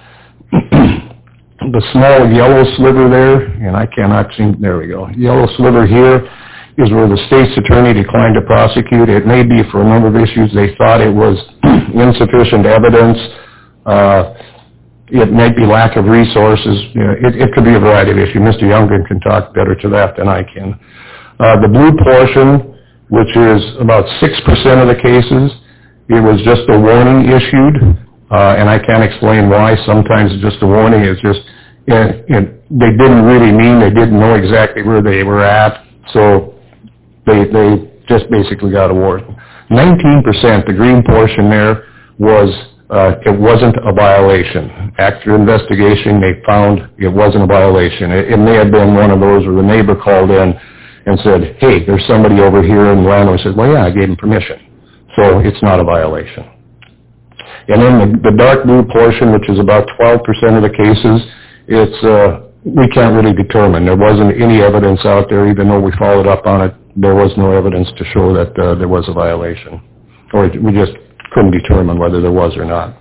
The small yellow sliver there, and I cannot see, there we go, yellow sliver here is where the state's attorney declined to prosecute. It may be for a number of issues. They thought it was insufficient evidence. Uh, It might be lack of resources. You know, it, it could be a variety of issues. Mister Youngren can talk better to that than I can. Uh, the blue portion, which is about six percent of the cases, it was just a warning issued, uh, and I can't explain why. Sometimes it's just a warning. It's just, it, it, they didn't really mean, they didn't know exactly where they were at, so they, they just basically got a warning. nineteen percent, the green portion there, was Uh, it wasn't a violation. After investigation, they found it wasn't a violation. It, it may have been one of those where the neighbor called in and said, hey, there's somebody over here, and the landlord said, well, yeah, I gave him permission. So it's not a violation. And then the, the dark blue portion, which is about twelve percent of the cases, it's, uh, we can't really determine. There wasn't any evidence out there, even though we followed up on it. There was no evidence to show that uh, there was a violation. Or we just couldn't determine whether there was or not.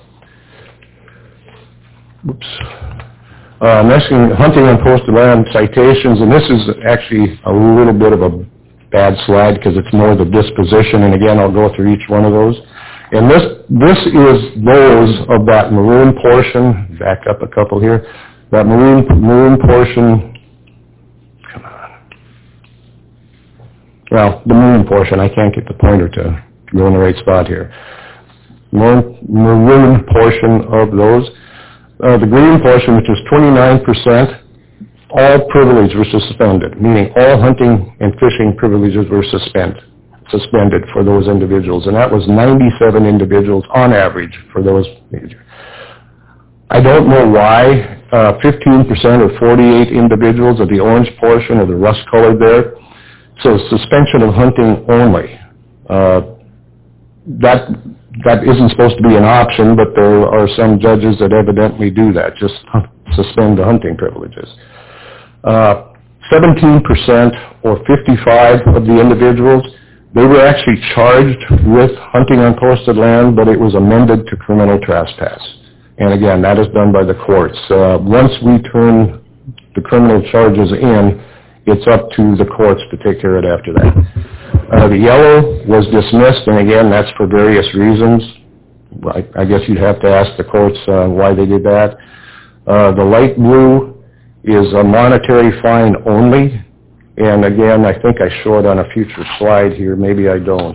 Oops. Uh, next thing, hunting on posted land citations, and this is actually a little bit of a bad slide because it's more the disposition, and again, I'll go through each one of those. And this, this is those of that maroon portion, back up a couple here, that maroon, maroon portion, come on. well, the maroon portion, I can't get the pointer to go in the right spot here. Maroon, maroon portion of those. Uh, the green portion, which is twenty-nine percent, all privileges were suspended, meaning all hunting and fishing privileges were suspended, suspended for those individuals, and that was ninety-seven individuals on average for those major. I don't know why uh, fifteen percent or forty-eight individuals of the orange portion or the rust colored there. So suspension of hunting only. Uh, that that isn't supposed to be an option, but there are some judges that evidently do that, just suspend the hunting privileges. Uh, seventeen percent or fifty-five of the individuals, they were actually charged with hunting on posted land, but it was amended to criminal trespass. And again, that is done by the courts. Uh, once we turn the criminal charges in, it's up to the courts to take care of it after that. Uh, the yellow was dismissed, and again, that's for various reasons. I, I guess you'd have to ask the courts uh, why they did that. Uh, the light blue is a monetary fine only, and again, I think I show it on a future slide here. Maybe I don't.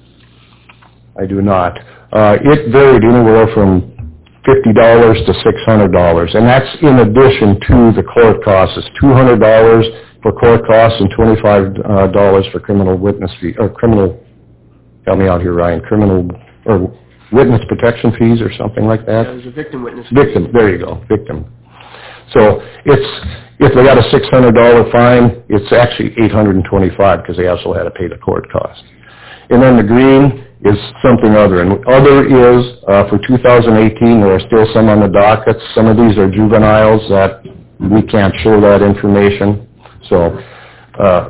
I do not. Uh, it varied anywhere from fifty dollars to six hundred dollars, and that's in addition to the court costs. It's two hundred dollars for court costs and twenty-five dollars for criminal witness fee, or criminal, help me out here, Ryan, criminal, or witness protection fees or something like that. Yeah, there's a victim witness fee. Victim, there you go, victim. So it's, if they got a six hundred dollars fine, it's actually eight hundred twenty-five because they also had to pay the court cost. And then the green is something other. And other is, uh, for two thousand eighteen, there are still some on the docket. Some of these are juveniles that we can't show that information. So, uh,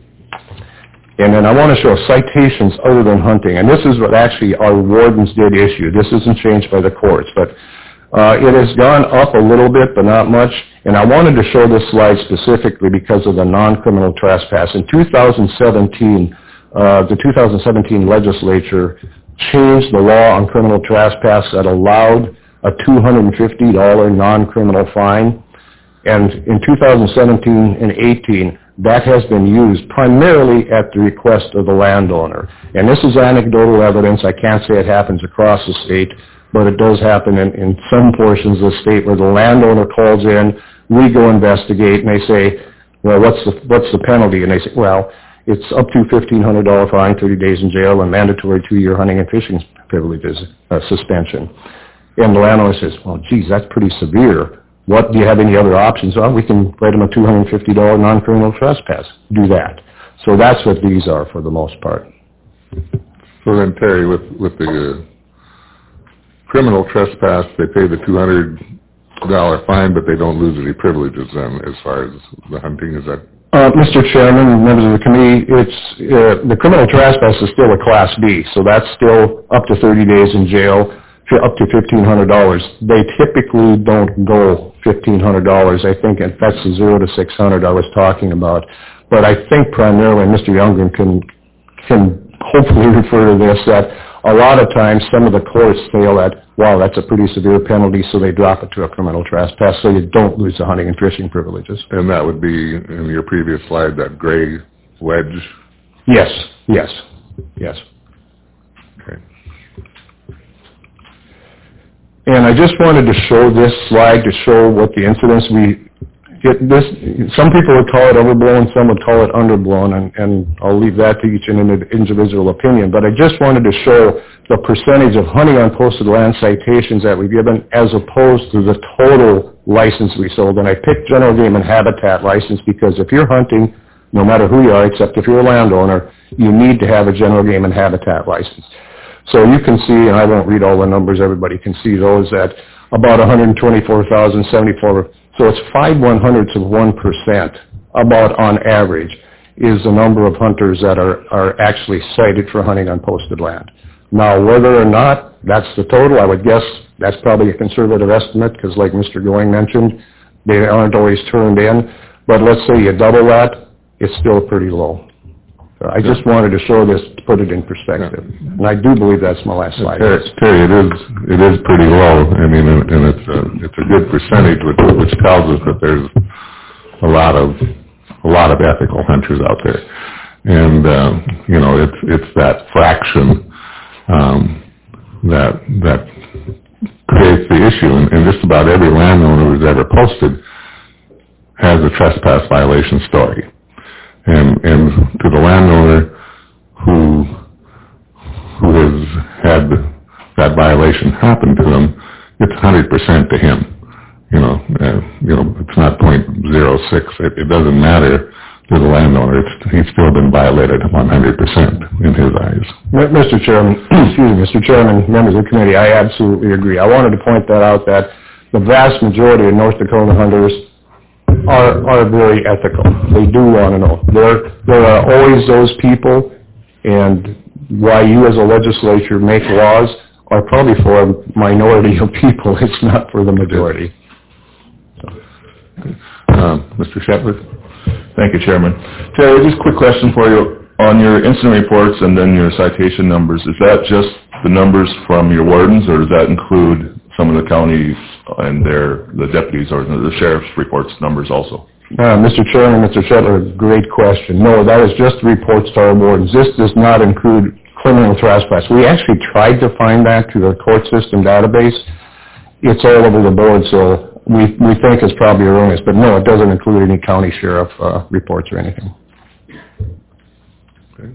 and then I want to show citations other than hunting. And this is what actually our wardens did issue. This isn't changed by the courts, but uh, it has gone up a little bit, but not much. And I wanted to show this slide specifically because of the non-criminal trespass. In two thousand seventeen, uh, the two thousand seventeen legislature changed the law on criminal trespass that allowed a two hundred fifty dollars non-criminal fine. And in two thousand seventeen and eighteen, that has been used primarily at the request of the landowner. And this is anecdotal evidence. I can't say it happens across the state, but it does happen in, in some portions of the state where the landowner calls in, we go investigate, and they say, well, what's the, what's the penalty? And they say, well, it's up to fifteen hundred dollars fine, thirty days in jail, and mandatory two-year hunting and fishing privileges uh, suspension. And the landowner says, well, geez, that's pretty severe. What, do you have any other options? Well, we can write them a two hundred fifty dollars non-criminal trespass. Do that. So that's what these are for the most part. So then, Terry, with, with the uh, criminal trespass, they pay the two hundred dollars fine, but they don't lose any privileges then as far as the hunting, is that? Uh, Mister Chairman, members of the committee, it's, uh, the criminal trespass is still a Class B, so that's still up to thirty days in jail, up to fifteen hundred dollars. They typically don't go fifteen hundred dollars. I think that's the zero to six hundred I was talking about. But I think primarily, Mister Youngren can can hopefully refer to this, that a lot of times some of the courts feel that, wow, that's a pretty severe penalty, so they drop it to a criminal trespass, so you don't lose the hunting and fishing privileges. And that would be, in your previous slide, that gray wedge? Yes, yes, yes. Okay. And I just wanted to show this slide to show what the incidents we get this. Some people would call it overblown, some would call it underblown, and, and I'll leave that to each individual opinion. But I just wanted to show the percentage of hunting on posted land citations that we've given as opposed to the total license we sold. And I picked general game and habitat license because if you're hunting, no matter who you are, except if you're a landowner, you need to have a general game and habitat license. So you can see, and I won't read all the numbers, everybody can see those, that about one hundred twenty-four thousand seventy-four, so it's five one hundredths of one percent, about on average, is the number of hunters that are, are actually cited for hunting on posted land. Now, whether or not that's the total, I would guess that's probably a conservative estimate, because like Mister Going mentioned, they aren't always turned in, but let's say you double that, it's still pretty low. I just wanted to show this, to put it in perspective. And I do believe that's my last slide. Terry, Terry, it is it is pretty low. I mean, and, and it's a it's a good percentage, which which tells us that there's a lot of a lot of ethical hunters out there. And, uh, you know, it's, it's that fraction, um, that, that creates the issue. And, and just about every landowner who's ever posted has a trespass violation story. And, and to the landowner who, who has had that violation happen to him, it's one hundred percent to him. You know, uh, you know, it's not point zero six. It, it doesn't matter to the landowner. It's, he's still been violated one hundred percent in his eyes. Mister Chairman, excuse me, Mister Chairman, members of the committee, I absolutely agree. I wanted to point that out that the vast majority of North Dakota hunters are are very ethical. They do want to know. There there are always those people, and why you as a legislature make laws are probably for a minority of people. It's not for the majority. Uh, Mister Shetler? Thank you, Chairman. Terry, just a quick question for you. On your incident reports and then your citation numbers, is that just the numbers from your wardens, or does that include some of the counties and their the deputies or the sheriff's reports numbers also? Uh, Mister Chairman, Mister Shetler, great question. No, that is just reports to our wardens. This does not include criminal trespass. We actually tried to find that through the court system database. It's all over the board, so we we think it's probably erroneous. But no, it doesn't include any county sheriff uh, reports or anything. Okay.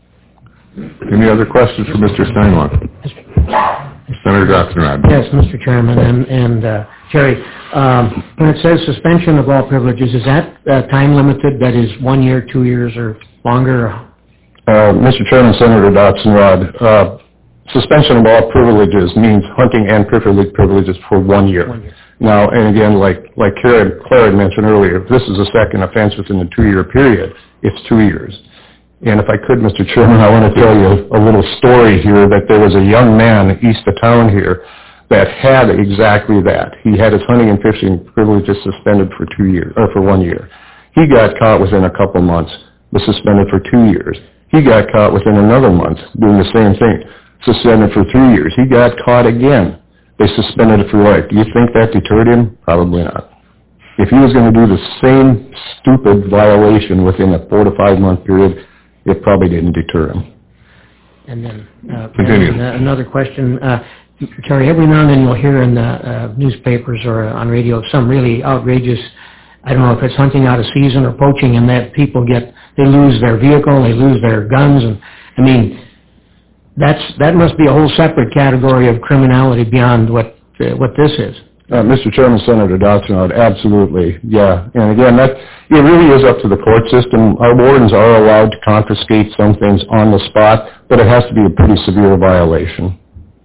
Any other questions for Mister Steinwand? Senator Dotson. Yes, Mister Chairman, and, and uh, Jerry, um, when it says suspension of all privileges, is that uh, time limited? That is one year, two years, or longer? Uh, Mister Chairman, Senator Dotson, uh, suspension of all privileges means hunting and privilege privileges for one year. One year. Now, and again, like like Claire, Claire had mentioned earlier, if this is a second offense within a two-year period, it's two years. And if I could, Mister Chairman, I want to tell you a little story here that there was a young man east of town here that had exactly that. He had his hunting and fishing privileges suspended for two years, or for one year. He got caught within a couple months, was suspended for two years. He got caught within another month doing the same thing, suspended for three years. He got caught again. They suspended it for life. Do you think that deterred him? Probably not. If he was going to do the same stupid violation within a four to five month period, it probably didn't deter him. And then uh, and, uh, another question. Uh, Terry, every now and then you'll hear in the uh, newspapers or on radio some really outrageous, I don't know if it's hunting out of season or poaching, and that people get, they lose their vehicle, they lose their guns, and I mean, that's that must be a whole separate category of criminality beyond what uh, what this is. Uh, Mister Chairman, Senator Dotson, absolutely, yeah. And again, that it really is up to the court system. Our wardens are allowed to confiscate some things on the spot, but it has to be a pretty severe violation.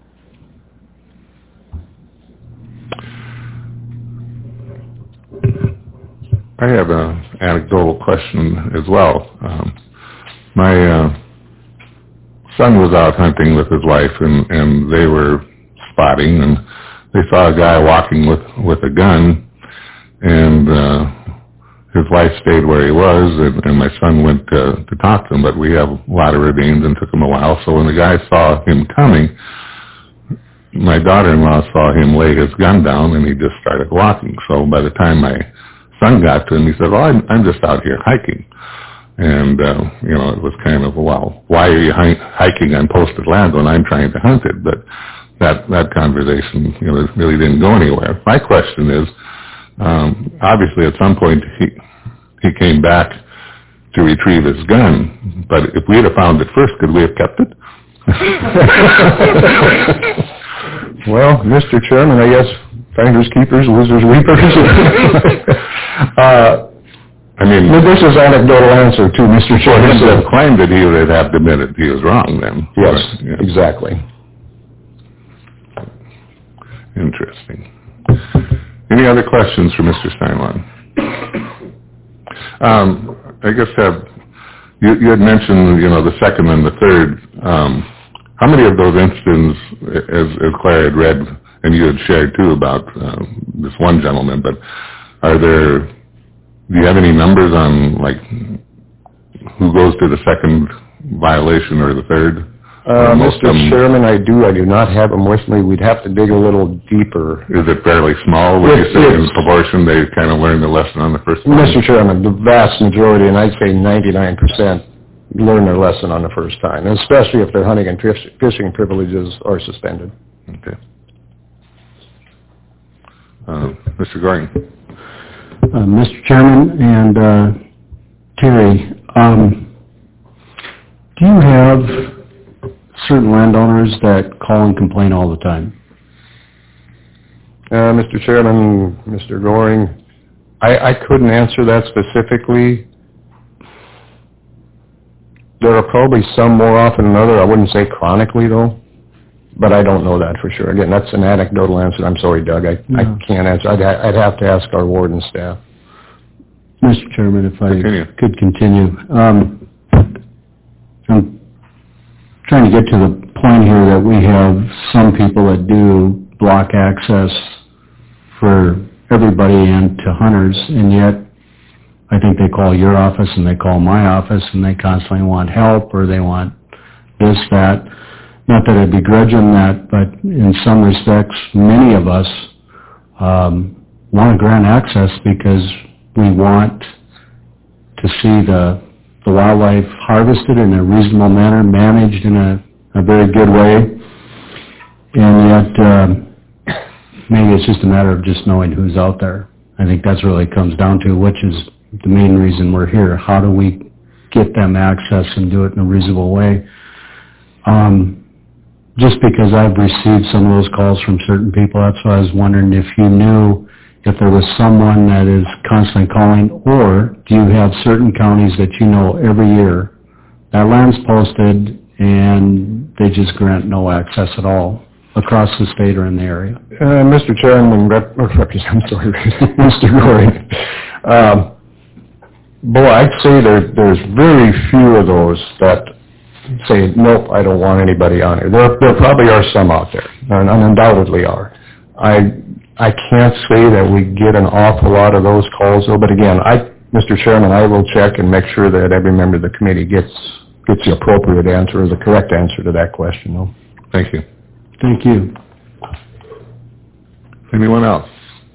I have an anecdotal question as well. Um, my uh, son was out hunting with his wife, and, and they were spotting, and they saw a guy walking with, with a gun, and uh, his wife stayed where he was, and, and my son went to, to talk to him, but we have a lot of ravines and took him a while, so when the guy saw him coming, my daughter-in-law saw him lay his gun down, and he just started walking. So by the time my son got to him, he said, well, I'm, I'm just out here hiking. And, uh, you know, it was kind of, well, why are you hi- hiking on posted land when I'm trying to hunt it? But that, that conversation, you know, really didn't go anywhere. My question is, um, obviously at some point he, he came back to retrieve his gun, but if we had found it first, could we have kept it? Well, Mister Chairman, I guess finders keepers, losers weepers. uh, I mean, well, this is anecdotal answer too, Mister Chairman. Well, he claimed that he would have admitted he was wrong then. Yes, or, yeah. Exactly. Interesting. Any other questions for Mister Steinlein? Um, I guess uh, you, you had mentioned, you know, the second and the third. Um, how many of those incidents, as, as Claire had read, and you had shared too about um, this one gentleman, but are there, do you have any numbers on, like, who goes to the second violation or the third? Uh, Mister Chairman, I do. I do not have them with me. We'd have to dig a little deeper. Is it fairly small? Would you say in proportion they kind of learned the lesson on the first one? Mister Chairman, the vast majority, and I'd say ninety-nine percent, learn their lesson on the first time, and especially if their hunting and fish, fishing privileges are suspended. Okay. Uh, Mister Gordon. Uh, Mister Chairman and uh, Terry, um, do you have certain landowners that call and complain all the time? Uh, Mister Chairman, Mister Goring, I, I couldn't answer that specifically. There are probably some more often than other. I wouldn't say chronically, though, but I don't know that for sure. Again, that's an anecdotal answer. I'm sorry, Doug. I, No. I can't answer. I'd, ha- I'd have to ask our warden staff. Mister Chairman, if I Continue. could continue. Um, I'm trying to get to the point here that we have some people that do block access for everybody and to hunters, and yet I think they call your office and they call my office and they constantly want help or they want this, that. Not that I begrudge them that, but in some respects, many of us um, want to grant access because we want to see the the wildlife harvested in a reasonable manner, managed in a, a very good way, and yet um, maybe it's just a matter of just knowing who's out there. I think that's really comes down to, which is the main reason we're here. How do we get them access and do it in a reasonable way? Um, just because I've received some of those calls from certain people, that's why I was wondering if you knew if there was someone that is constantly calling, or do you have certain counties that you know every year that land's posted and they just grant no access at all across the state or in the area? Uh, Mister Chairman, rep, or rep, I'm sorry, Mister Goring. Um, boy, I'd say there, there's very few of those that say, nope, I don't want anybody on here. There, there probably are some out there, and undoubtedly are. I I can't say that we get an awful lot of those calls, though, but again, I, Mister Chairman, I will check and make sure that every member of the committee gets gets the appropriate answer or the correct answer to that question, though. Thank you. Thank you. Anyone else?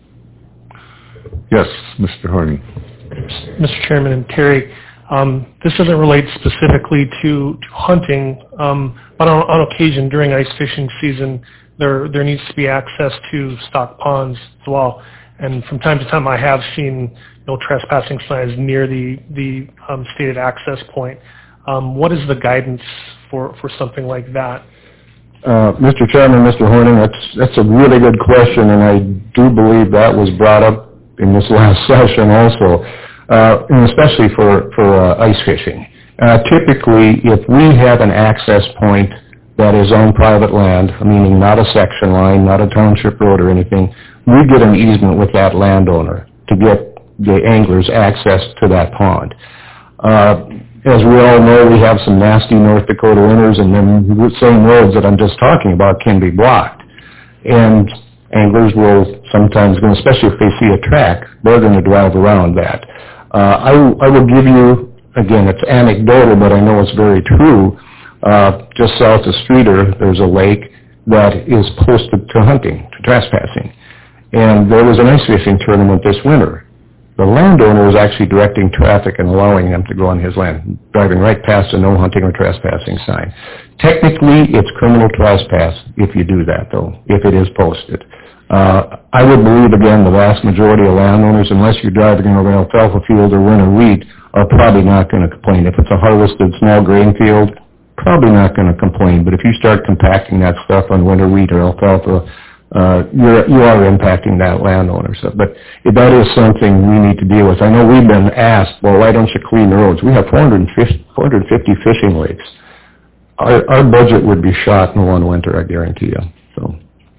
Yes, Mister Horning. Mister Chairman and Terry, um, this doesn't relate specifically to, to hunting, um, but on, on occasion during ice fishing season, there there needs to be access to stock ponds as well. And from time to time, I have seen no trespassing signs near the the um, stated access point. Um, what is the guidance for, for something like that? Uh, Mister Chairman, Mister Horning, that's that's a really good question, and I do believe that was brought up in this last session also, uh, and especially for for uh, ice fishing. Uh, typically, if we have an access point that is on private land, meaning not a section line, not a township road or anything, we get an easement with that landowner to get the anglers access to that pond. Uh, as we all know, we have some nasty North Dakota winters, and then the same roads that I'm just talking about can be blocked. And anglers will sometimes, especially if they see a track, they're going to drive around that. Uh, I, I will give you, again, it's anecdotal, but I know it's very true. Uh, just south of Streeter, there's a lake that is posted to hunting, to trespassing. And there was an ice fishing tournament this winter. The landowner was actually directing traffic and allowing them to go on his land, driving right past a no hunting or trespassing sign. Technically, it's criminal trespass if you do that, though, if it is posted. Uh, I would believe, again, the vast majority of landowners, unless you're driving over an alfalfa field or winter wheat, are probably not going to complain. If it's a harvested small grain field, probably not going to complain. But if you start compacting that stuff on winter wheat or alfalfa, uh, you're, you are impacting that landowner. So, but if that is something we need to deal with. I know we've been asked, well, why don't you clean the roads? We have four hundred fifty fishing lakes. Our, our budget would be shot in one winter, I guarantee you. So,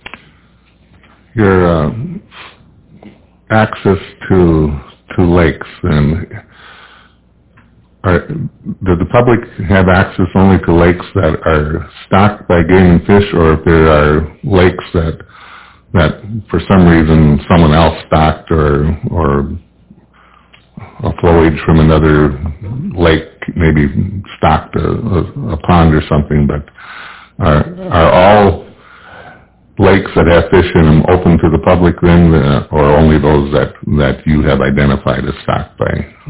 your uh, access to to lakes, and are, does the public have access only to lakes that are stocked by game and fish, or if there are lakes that that for some reason someone else stocked, or or a flowage from another lake maybe stocked a, a, a pond or something, but are are all lakes that have fish in them open to the public then, uh, or only those that that you have identified as stocked by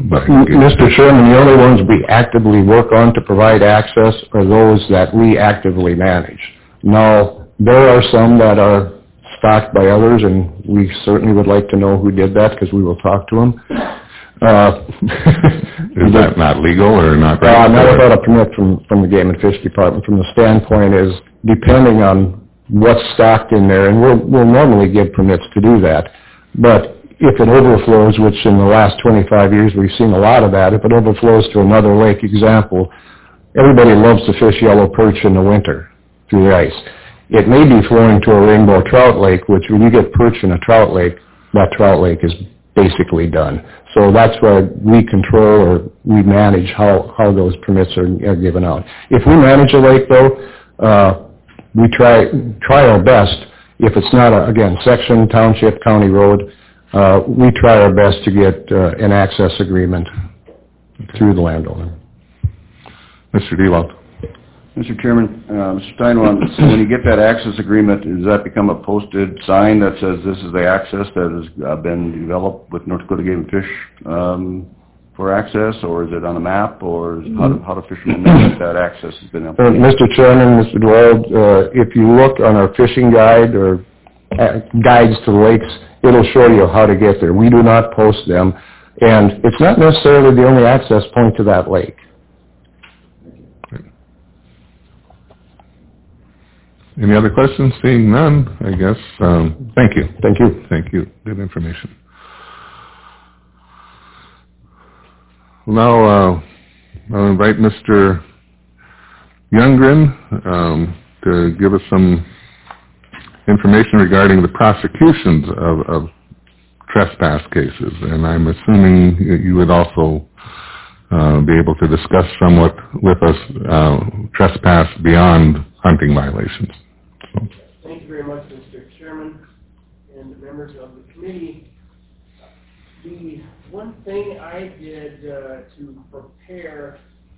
by Mister Chairman, the only ones we actively work on to provide access are those that we actively manage. Now, there are some that are stocked by others, and we certainly would like to know who did that because we will talk to them. Uh, is that not legal or not? Uh, not without a permit from, from the Game and Fish Department. From the standpoint is, depending on what's stocked in there, and we'll, we'll normally give permits to do that, but if it overflows, which in the last twenty-five years we've seen a lot of that, if it overflows to another lake, example, everybody loves to fish yellow perch in the winter through the ice. It may be flowing to a rainbow trout lake, which when you get perch in a trout lake, that trout lake is basically done. So that's why we control or we manage how, how those permits are, are given out. If we manage a lake though, uh, we try, try our best. If it's not, a, again, section, township, county road, uh, we try our best to get uh, an access agreement okay. through the landowner. Mister DeWalt. Mister Chairman, uh, Mister Steinwand, so when you get that access agreement, does that become a posted sign that says this is the access that has uh, been developed with North Dakota Game and Fish um, for access, or is it on a map, or is, how, do, how do fishermen know that that access has been uh, Mister Chairman, Mister DeWald, uh, if you look on our fishing guide or uh, guides to the lakes, it'll show you how to get there. We do not post them, and it's not necessarily the only access point to that lake. Any other questions? Seeing none, I guess. Um, thank you. Thank you. Thank you. Good information. Now, uh, I'll invite Mister Youngren um, to give us some information regarding the prosecutions of, of trespass cases. And I'm assuming you would also uh, be able to discuss somewhat with us uh, trespass beyond hunting violations. So. Thank you very much, Mister Chairman and members of the committee. The one thing I did uh, to prepare,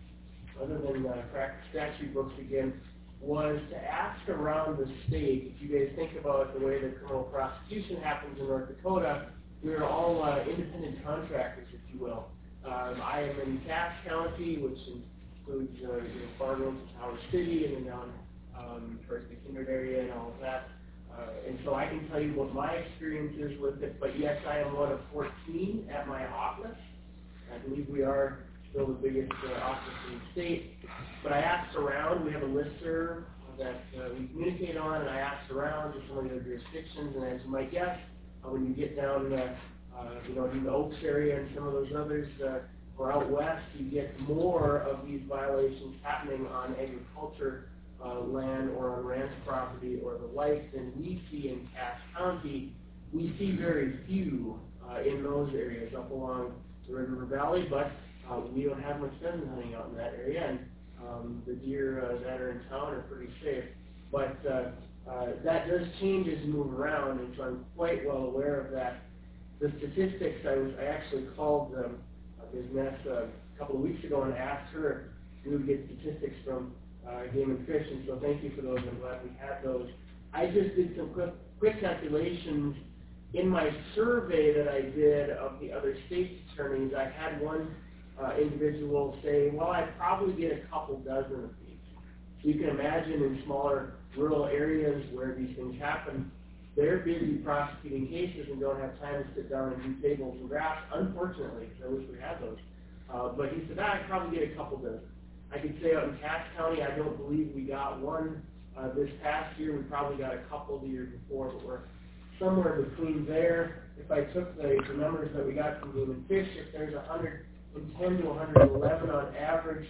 other than uh, crack statute books again, was to ask around the state. If you guys think about the way that criminal prosecution happens in North Dakota, we're all uh, independent contractors, if you will. Um, I am in Cass County, which includes uh, you know, Fargo and Tower City, and then down um, towards the Kindred area and all of that. Uh, and so I can tell you what my experience is with it, but yes, I am one of fourteen at my office. I believe we are still the biggest uh, office in the state. But I asked around. We have a listserv that uh, we communicate on, and I asked around to some of the other jurisdictions, and as you might guess, uh, when you get down uh, uh, you know, in the Oaks area and some of those others, uh, or out west, you get more of these violations happening on agriculture uh, land or on ranch property or the like than we see in Cass County. We see very few uh, in those areas up along the River Valley, but uh, we don't have much pheasant hunting out in that area, and um, the deer uh, that are in town are pretty safe. But uh, uh, that does change as you move around, and so I'm quite well aware of that. The statistics, I, was, I actually called um, Miz Ness uh, a couple of weeks ago and asked her if we would get statistics from uh, Game and Fish, and so thank you for those. I'm glad we had those. I just did some quick, quick calculations. In my survey that I did of the other state's attorneys, I had one uh, individual say, well, I probably get a couple dozen of these. So you can imagine in smaller rural areas where these things happen, they're busy prosecuting cases and don't have time to sit down and do tables and graphs, unfortunately, because I wish we had those. Uh, but he said, ah, I'd probably get a couple dozen. I could say out in Cass County, I don't believe we got one uh, this past year. We probably got a couple the year before, but we're somewhere between there. If I took the, the numbers that we got from Game and Fish, if there's one hundred ten to one hundred eleven on average,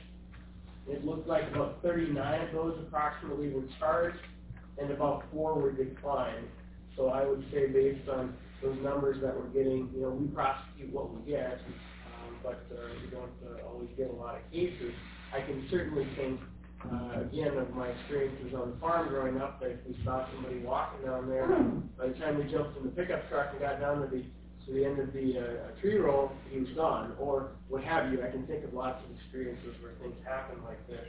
it looked like about thirty-nine of those approximately were charged, and about four were declined. So I would say based on those numbers that we're getting, you know, we prosecute what we get, um, but uh, we don't uh, always get a lot of cases. I can certainly think, uh, again, of my experiences on the farm growing up, that if we saw somebody walking down there, by the time we jumped in the pickup truck and got down to the to the end of the uh, tree roll, he was gone, or what have you. I can think of lots of experiences where things happen like this.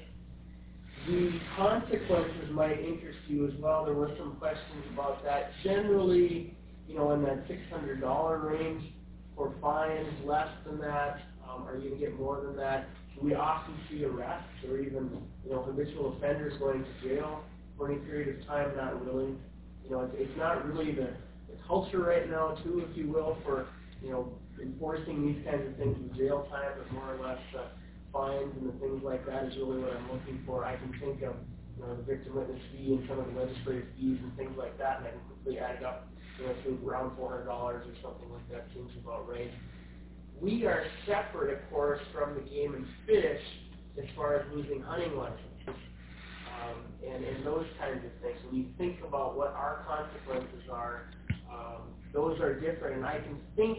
The consequences might interest you as well. There were some questions about that. Generally, you know, in that six hundred dollars range for fines, less than that. Um, are you going to get more than that? We often see arrests or even, you know, habitual offenders going to jail for any period of time, not willing. You know, it's, it's not really the, the culture right now, too, if you will, for, you know, enforcing these kinds of things with jail time, but more or less uh, fines and the things like that is really what I'm looking for. I can think of, you know, the victim witness fee and some of the legislative fees and things like that, and I can quickly add it up, you know, to around four hundred dollars or something like that seems about right. We are separate, of course, from the game and fish as far as losing hunting licenses um, and, and those kinds of things. When you think about what our consequences are, um, those are different, and I can think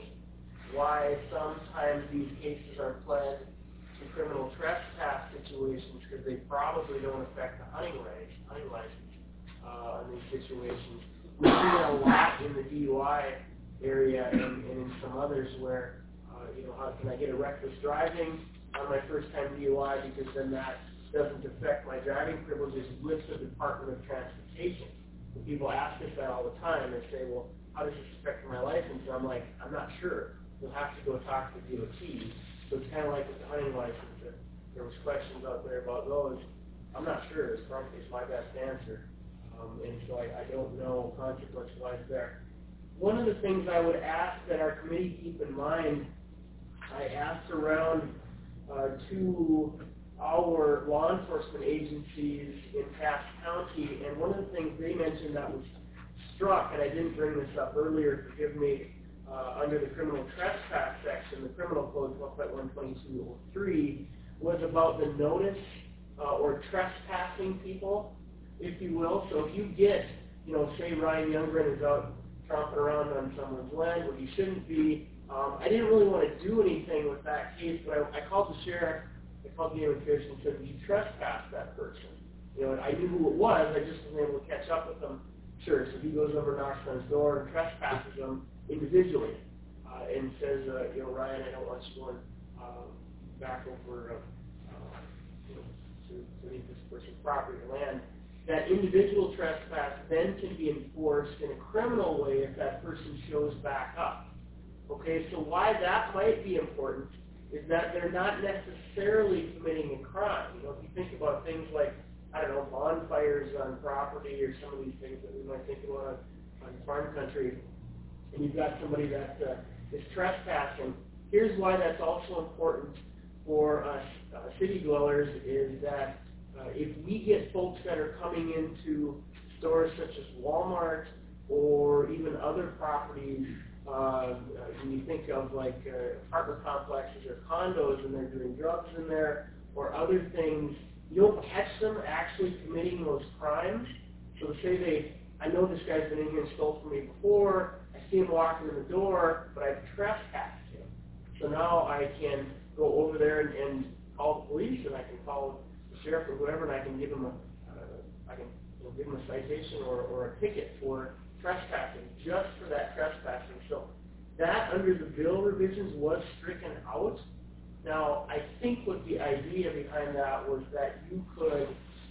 why sometimes these cases are pled to criminal trespass situations because they probably don't affect the hunting rights, hunting license uh, in these situations. We see that a lot in the D U I area and, and in some others where, uh, you know, how can I get a reckless driving on my first time D U I because then that doesn't affect my driving privileges with the Department of Transportation. And people ask us that all the time. They say, well, how does this affect my license? And I'm like, I'm not sure. You'll have to go talk to the D O T. So it's kind of like with the hunting license. That there was questions out there about those. I'm not sure. It's probably my best answer. Um, and so I, I don't know consequence-wise there. One of the things I would ask that our committee keep in mind, I asked around uh, to our law enforcement agencies in Cass County, and one of the things they mentioned that was struck, and I didn't bring this up earlier, forgive me, uh, under the criminal trespass section, the criminal code twelve point one twenty-two oh three, was about the notice uh, or trespassing people, if you will. So if you get, you know, say Ryan Youngren is out tromping around on someone's land where he shouldn't be. Um, I didn't really want to do anything with that case, but I, I called the sheriff, I called Game and Fish and said, you trespassed that person. You know, and I knew who it was, I just wasn't able to catch up with them. Sure, so he goes over, knocks on his door, and trespasses them individually, uh, and says, uh, you know, Ryan, I don't want you going uh, back over uh, uh, you know, to, to leave this person's property or land. That individual trespass then can be enforced in a criminal way if that person shows back up. Okay, so why that might be important is that they're not necessarily committing a crime. You know, if you think about things like, I don't know, bonfires on property or some of these things that we might think about on, on farm country, and you've got somebody that uh, is trespassing, here's why that's also important for us uh, city dwellers is that uh, if we get folks that are coming into stores such as Walmart or even other properties, uh, when you think of like uh, apartment complexes or condos and they're doing drugs in there or other things, you don't catch them actually committing those crimes. So say they, I know this guy's been in here and stole from me before, I see him walking in the door, but I've trespassed him. So now I can go over there and, and call the police, and I can call the sheriff or whoever, and I can give him a, uh, I can you know, give him a citation or, or a ticket for trespassing, just for that trespassing. So that under the bill revisions was stricken out. Now, I think what the idea behind that was that you could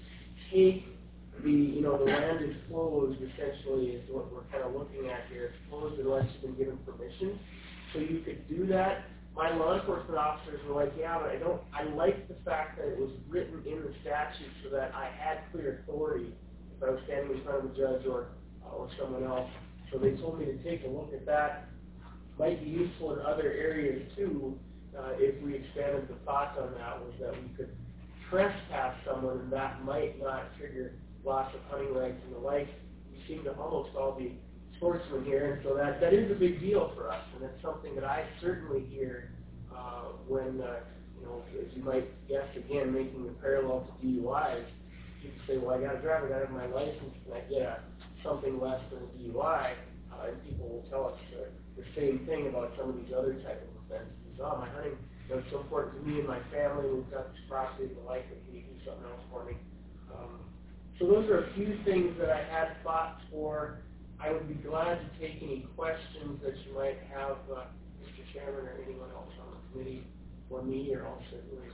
take the, you know, the land is closed, essentially, is what we're kind of looking at here. It's closed unless you've been given permission. So you could do that. My law enforcement officers were like, yeah, but I don't, I like the fact that it was written in the statute so that I had clear authority if I was standing in front of a judge or, uh, or someone else. So they told me to take a look at that. Might be useful in other areas, too. Uh, if we expanded the thoughts on that, was that we could trespass someone and that might not trigger loss of hunting rights and the like. We seem to almost all be sportsmen here, and so that, that is a big deal for us, and that's something that I certainly hear uh, when, uh, you know, as you might guess, again, making the parallel to D U Is, people say, well, I got to drive, I got to have my license, and I get a, something less than a D U I, uh, and people will tell us uh, the same thing about some of these other type of offenses. Oh, my hunting, you know, it's so important to me and my family. We've got this property and the like, but can you do something else for me? Um, so those are a few things that I had thoughts for. I would be glad to take any questions that you might have, uh, Mister Chairman or anyone else on the committee for me, or I'll certainly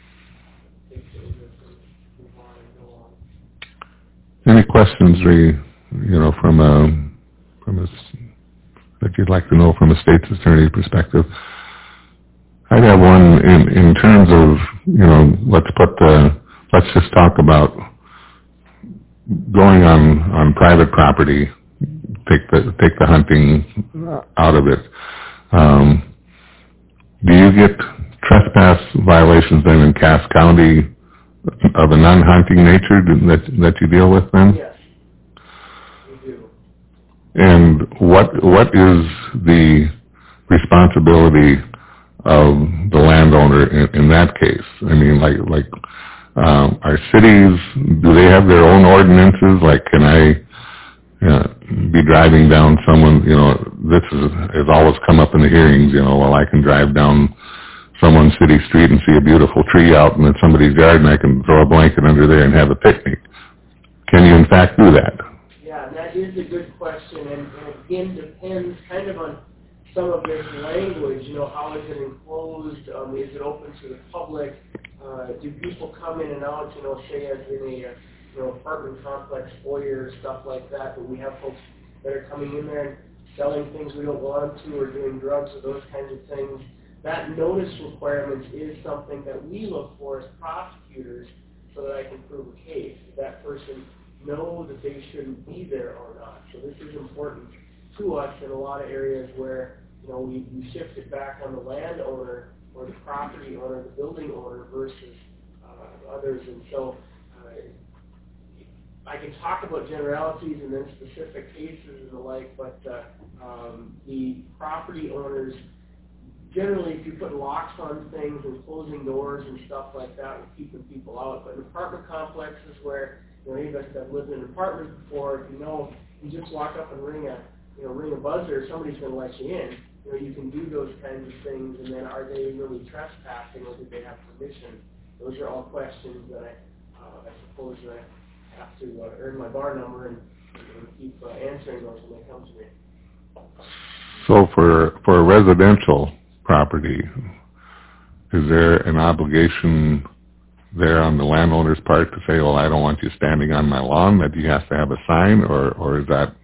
take those and move on and go on. Any questions, re, you know, from a, from a, that you'd like to know from a state's attorney perspective? I'd have one in, in terms of, you know, let's put the, let's just talk about going on, on private property, take the, take the hunting out of it. Um, do you get trespass violations then in Cass County of a non-hunting nature that, that you deal with then? Yes, we do. And what, what is the responsibility of the landowner in, in that case? I mean, like, like, um, are cities, do they have their own ordinances? Like, can I uh, be driving down someone, you know, this is, has always come up in the hearings, you know, well, I can drive down someone's city street and see a beautiful tree out in somebody's yard and I can throw a blanket under there and have a picnic. Can you in fact do that? Yeah, and that is a good question, and, and again, depends kind of on some of this language, you know, how is it enclosed, um, is it open to the public, uh, do people come in and out, you know, say as in a, you know, apartment complex foyer, stuff like that, but we have folks that are coming in there and selling things we don't want to or doing drugs or those kinds of things. That notice requirement is something that we look for as prosecutors so that I can prove a case. Does that person know that they shouldn't be there or not? So this is important to us in a lot of areas where, you know, we, we shift it back on the landowner or the property owner, the building owner versus uh, others. And so uh, I can talk about generalities and then specific cases and the like, but uh, um, the property owners, generally, if you put locks on things and closing doors and stuff like that, we're keeping people out. But in apartment complexes where, you know, any of us that have lived in an apartment before, you know, you just walk up and ring a, you know, ring a buzzer, somebody's going to let you in. You know, you can do those kinds of things, and then are they really trespassing or do they have permission? Those are all questions that I, uh, I suppose that I have to uh, earn my bar number and, and keep uh, answering those when they come to me. So for, for a residential property, is there an obligation there on the landowner's part to say, well, I don't want you standing on my lawn, that you have to have a sign, or, or is that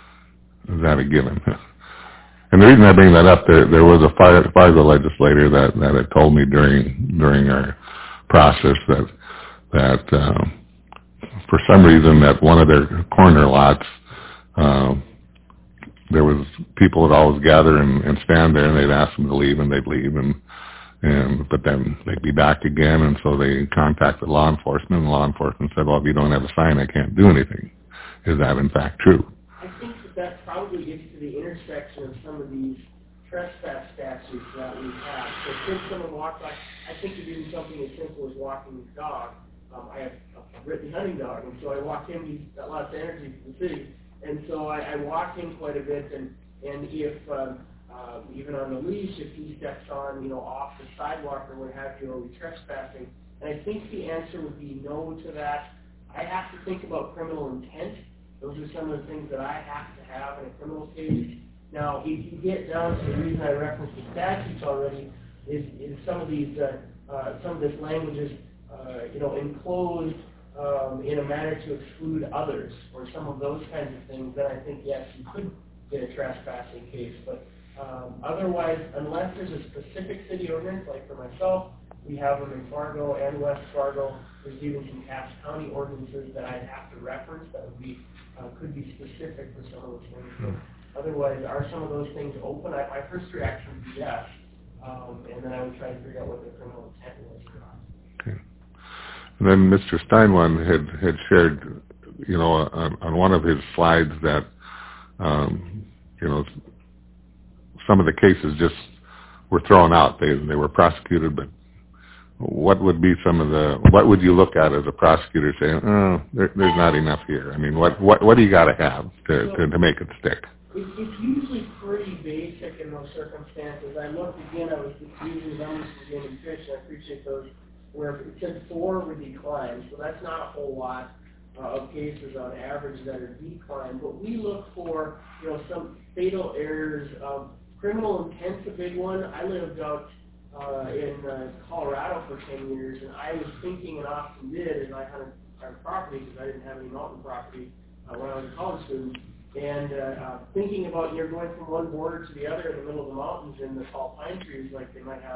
is that a given? And the reason I bring that up, there, there was a Fargo legislator that, that had told me during during our process that that um, for some reason that one of their corner lots, um, there was people would always gather and, and stand there, and they'd ask them to leave, and they'd leave, and and but then they'd be back again, and so they contacted law enforcement, and law enforcement said, well, if you don't have a sign, I can't do anything. Is that in fact true? I think that that probably gets to the intersection of some of these trespass statutes that we have. So could someone walk by, I think you're doing something as simple as walking his dog. Um, I have a written hunting dog, and so I walk him, he's got lots of energy for the city. And so I, I walk him quite a bit, and, and if, um, uh, even on the leash, if he steps on, you know, off the sidewalk or what have you, are we trespassing? And I think the answer would be no to that. I have to think about criminal intent. Those are some of the things that I have to have in a criminal case. Now, if you get down to the reason I referenced the statutes already, is, is some of these, uh, uh, some of this language is, uh, you know, enclosed Um, in a manner to exclude others, or some of those kinds of things, then I think, yes, you could get a trespassing case. But um, otherwise, unless there's a specific city ordinance, like for myself, we have them in Fargo and West Fargo. There's even some Cass County ordinances that I'd have to reference that would be, uh, could be specific for some of those things. So otherwise, are some of those things open? I, my first reaction would be yes, um, and then I would try to figure out what the criminal intent was or not. Okay. And then Mister Steinwan had, had shared, you know, on, on one of his slides that, um, you know, some of the cases just were thrown out. They they were prosecuted, but what would be some of the, what would you look at as a prosecutor saying, oh, there, there's not enough here? I mean, what, what, what do you got to have to, to, to make it stick? It's, it's usually pretty basic in those circumstances. I looked again, I was using numbers for Game and Fish, and I appreciate those, where it said four were declined, so that's not a whole lot uh, of cases on average that are declined. But we look for, you know, some fatal errors. Um, criminal intent's a big one. I lived out uh, in uh, Colorado for ten years, and I was thinking, and often did, as I hunted our property, because I didn't have any mountain property uh, when I was a college student, and uh, uh, thinking about, you're going from one border to the other in the middle of the mountains in the tall pine trees, like they might have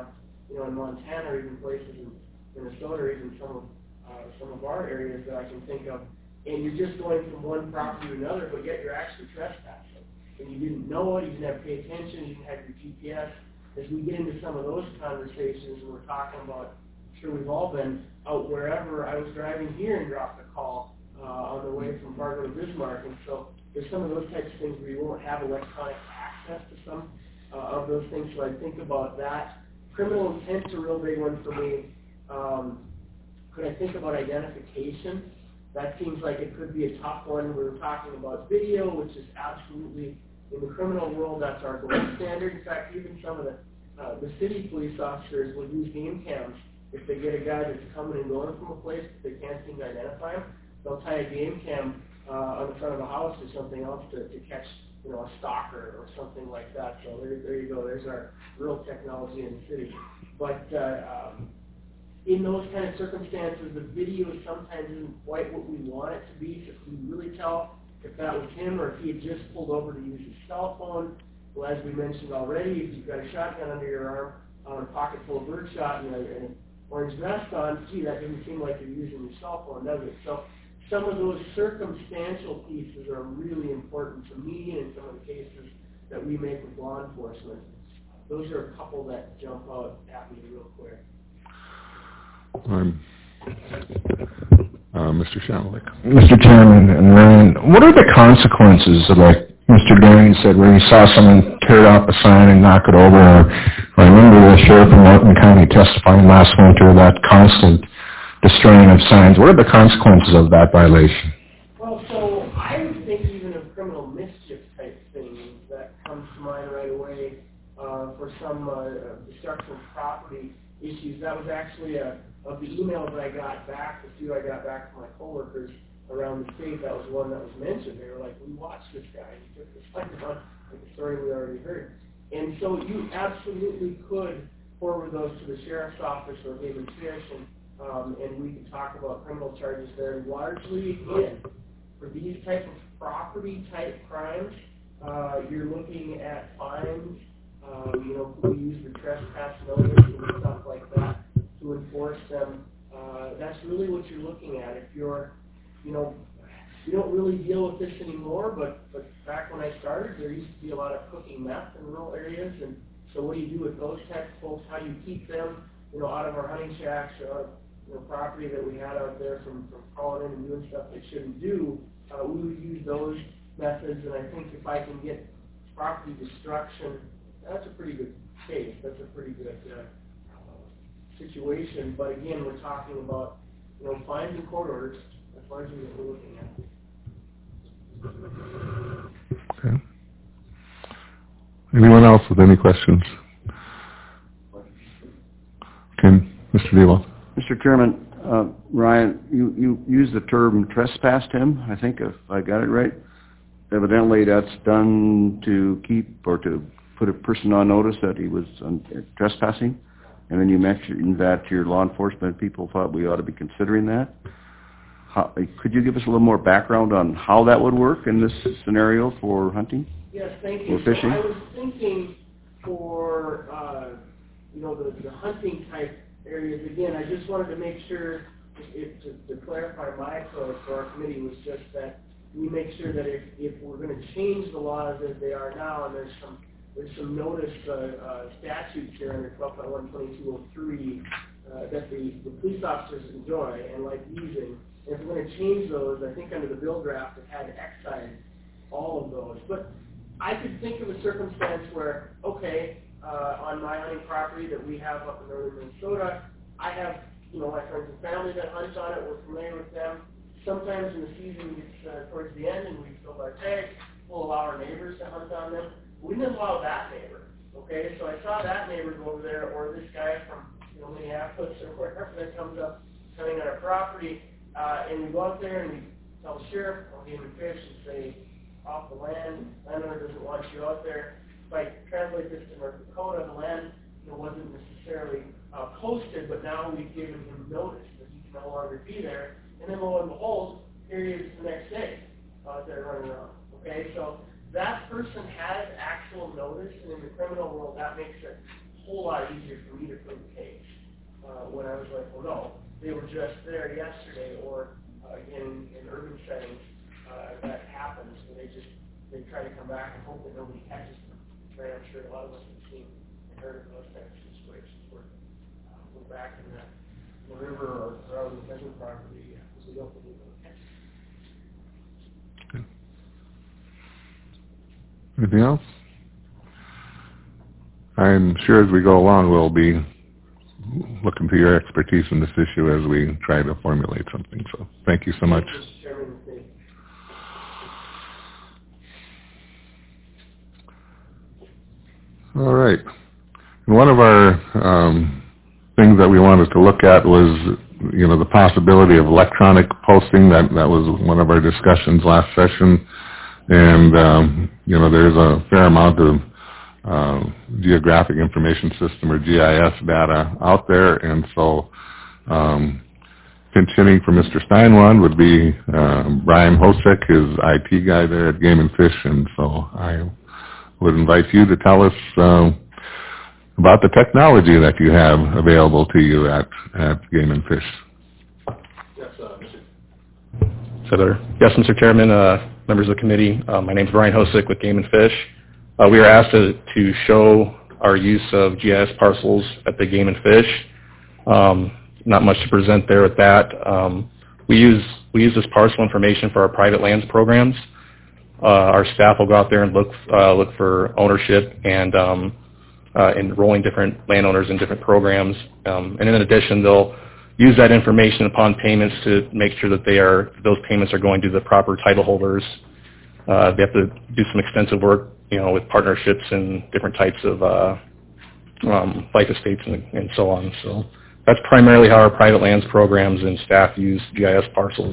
you know, in Montana or even places in Minnesota or even some of, uh, some of our areas that I can think of. And you're just going from one property to another, but yet you're actually trespassing. And you didn't know it, you didn't have to pay attention, you didn't have your G P S. As we get into some of those conversations, and we're talking about, I'm sure we've all been out wherever. I was driving here and dropped a call uh, on the way from Fargo to Bismarck, and so there's some of those types of things where you won't have electronic access to some uh, of those things, so I think about that. Criminal intent's a real big one for me. Um, could I think about identification? That seems like it could be a tough one. We were talking about video, which is absolutely, in the criminal world, that's our gold standard. In fact, even some of the, uh, the city police officers will use game cams. If they get a guy that's coming and going from a place that they can't seem to identify him, they'll tie a game cam uh, on the front of a house or something else to, to catch, you know, a stalker or something like that. So there, there you go. There's our real technology in the city. But uh, um, in those kind of circumstances, the video sometimes isn't quite what we want it to be. So if we really tell if that was him or if he had just pulled over to use his cell phone. Well, as we mentioned already, if you've got a shotgun under your arm, on a pocket full of birdshot and, a, and an orange vest on, gee, that doesn't seem like you're using your cell phone, does it? So some of those circumstantial pieces are really important to me in some of the cases that we make with law enforcement. Those are a couple that jump out at me real quick. Um, uh, Mister Shamlick. Mister Chairman and Ryan, what are the consequences of, like Mister Goering said, where you saw someone tear off a sign and knock it over? Or, I remember the sheriff from Martin County testifying last winter that constant destroying of signs. What are the consequences of that violation? Well, so I would think even of criminal mischief type things that comes to mind right away uh, for some uh, destruction of property issues. That was actually a of the emails that I got back, the few I got back from my coworkers around the state, that was one that was mentioned. They were like, we watched this guy, and he took this fight on, like the story we already heard. And so you absolutely could forward those to the sheriff's office or Game and Fish, and, um, and we could talk about criminal charges there. Largely, again, for these type of property-type crimes, uh, you're looking at fines. Um, you know, we use the trespass notice and stuff like that to enforce them. Uh, that's really what you're looking at. If you're, you know, we don't really deal with this anymore, but, but back when I started, there used to be a lot of cooking meth in rural areas, and so what do you do with those types of folks? How do you keep them, you know, out of our hunting shacks or out of, you know, property that we had out there from, from crawling in and doing stuff they shouldn't do? Uh, we would use those methods, and I think if I can get property destruction, that's a pretty good case. That's a pretty good uh, situation. But again, we're talking about, you know, fines and court orders. That's largely what we're looking at. Okay. Anyone else with any questions? Okay, Mister Dewalt. Mister Chairman, uh, Ryan, you, you used the term trespassed him, I think, if I got it right. Evidently that's done to keep or to put a person on notice that he was um, trespassing, and then you mentioned that your law enforcement people thought we ought to be considering that. How, could you give us a little more background on how that would work in this scenario for hunting? Yes, thank you. Or fishing? So I was thinking for, uh, you know, the, the hunting type areas, again, I just wanted to make sure, if, to, to clarify my approach for our committee was just that we make sure that if, if we're going to change the laws as they are now, and there's some There's some notice uh, uh, statutes here under twelve point one twenty-two oh three uh, that the, the police officers enjoy and like using. And if we're going to change those, I think under the bill draft it had excise all of those. But I could think of a circumstance where, okay, uh, on my hunting property that we have up in northern Minnesota, I have, you know, my friends and family that hunt on it. We're familiar with them. Sometimes when the season gets uh, towards the end and we fill our tags, we'll allow our neighbors to hunt on them. We didn't allow that neighbor, okay? So I saw that neighbor go over there, or this guy from, you know, Minneapolis or wherever that comes up, coming on our property, uh, and we go out there and we tell the sheriff, or Game and Fish, and say, off the land, landowner doesn't want you out there. If I translate this to North Dakota, the land, you know, wasn't necessarily uh, posted, but now we've given him notice that he can no longer be there. And then lo and behold, here he is the next day out there running around, okay? So that person has actual notice, and in the criminal world, that makes it a whole lot easier for me to prove the case. uh, when I was like, well, no, they were just there yesterday, or uh, in, in urban settings, uh, that happens, and they just, they try to come back and hope that nobody catches them. Right, I'm sure a lot of us have seen and heard of those types of situations where uh, we're back in the, in the river or around the pheasant property, because we don't believe they'll catch them. Anything else? I'm sure as we go along, we'll be looking to your expertise in this issue as we try to formulate something. So thank you so much. All right. One of our um, things that we wanted to look at was, you know, the possibility of electronic posting. That that was one of our discussions last session. And, um, you know, there's a fair amount of uh, geographic information system or G I S data out there. And so um, pinch hitting for Mister Steinwand would be uh, Brian Hosek, his I T guy there at Game and Fish. And so I would invite you to tell us uh, about the technology that you have available to you at, at Game and Fish. Yes, uh, Mister Senator. Yes, Mister Chairman, uh, members of the committee. Uh, my name is Brian Hosick with Game and Fish. Uh, we were asked to, to show our use of G I S parcels at the Game and Fish. Um, not much to present there with that. Um, we use we use this parcel information for our private lands programs. Uh, our staff will go out there and look uh, look for ownership and um, uh, enrolling different landowners in different programs. Um, and in addition, they'll use that information upon payments to make sure that they are those payments are going to the proper title holders. Uh, they have to do some extensive work, you know, with partnerships and different types of uh, um, life estates and, and so on. So that's primarily how our private lands programs and staff use G I S parcels.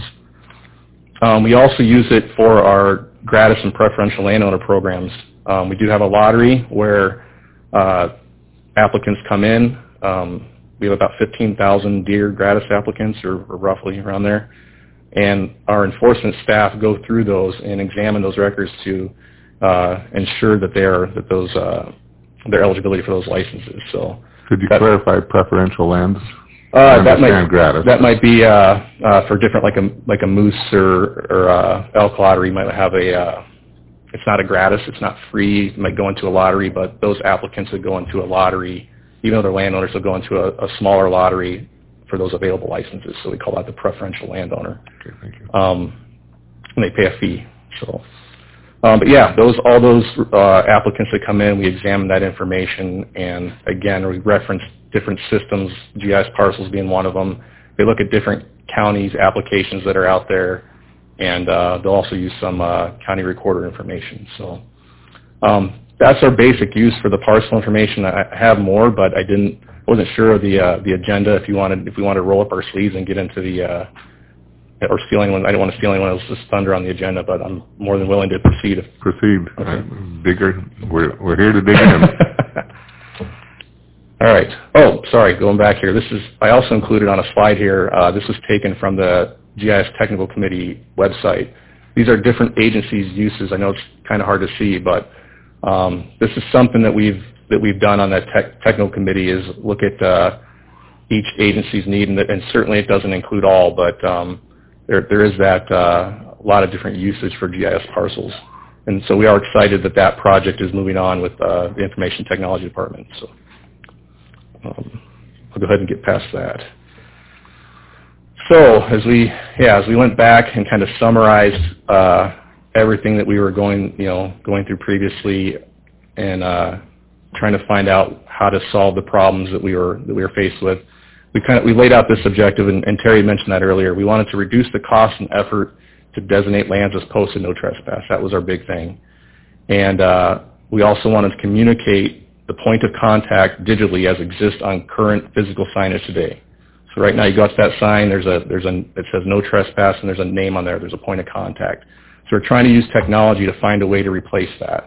Um, we also use it for our gratis and preferential landowner programs. Um, we do have a lottery where uh, applicants come in. Um, we have about fifteen thousand deer gratis applicants, or, or roughly around there. And our enforcement staff go through those and examine those records to uh, ensure that they are that those uh, their eligibility for those licenses. So, could you that, clarify preferential lands? Uh, that might gratis. that might be uh, uh, for different, like a like a moose or or uh, elk lottery might have a. Uh, it's not a gratis. It's not free. It might go into a lottery, but those applicants that go into a lottery, even though they're landowners, will go into a, a smaller lottery for those available licenses. So we call that the preferential landowner. Okay, thank you. Um, and they pay a fee. So, um, but yeah, those all those uh, applicants that come in, we examine that information, and again, we reference different systems, G I S parcels being one of them. They look at different counties' applications that are out there, and uh, they'll also use some uh, county recorder information. So um, that's our basic use for the parcel information. I have more, but I didn't. wasn't sure of the uh, the agenda. If you wanted, if we wanted to roll up our sleeves and get into the uh, or steal anyone, I don't want to steal anyone else's thunder on the agenda, but I'm more than willing to proceed. If, proceed. Okay. Uh, digger, we're we're here to dig in. All right. Oh, sorry. Going back here, this is I also included on a slide here. Uh, this was taken from the G I S Technical Committee website. These are different agencies' uses. I know it's kind of hard to see, but um, this is something that we've that we've done on that tech, technical committee is look at uh, each agency's need, and, and certainly it doesn't include all, but um, there there is that uh, a lot of different usage for G I S parcels, and so we are excited that that project is moving on with uh, the Information Technology Department. So um, I'll go ahead and get past that. So as we yeah as we went back and kind of summarized uh, everything that we were going you know going through previously, and uh, trying to find out how to solve the problems that we were that we were faced with. We kind of we laid out this objective, and, and Terry mentioned that earlier. We wanted to reduce the cost and effort to designate lands as posted no trespass. That was our big thing, and uh, we also wanted to communicate the point of contact digitally as exists on current physical signage today. So right now, you go to that sign. There's a there's a it says no trespass, and there's a name on there. There's a point of contact. So we're trying to use technology to find a way to replace that.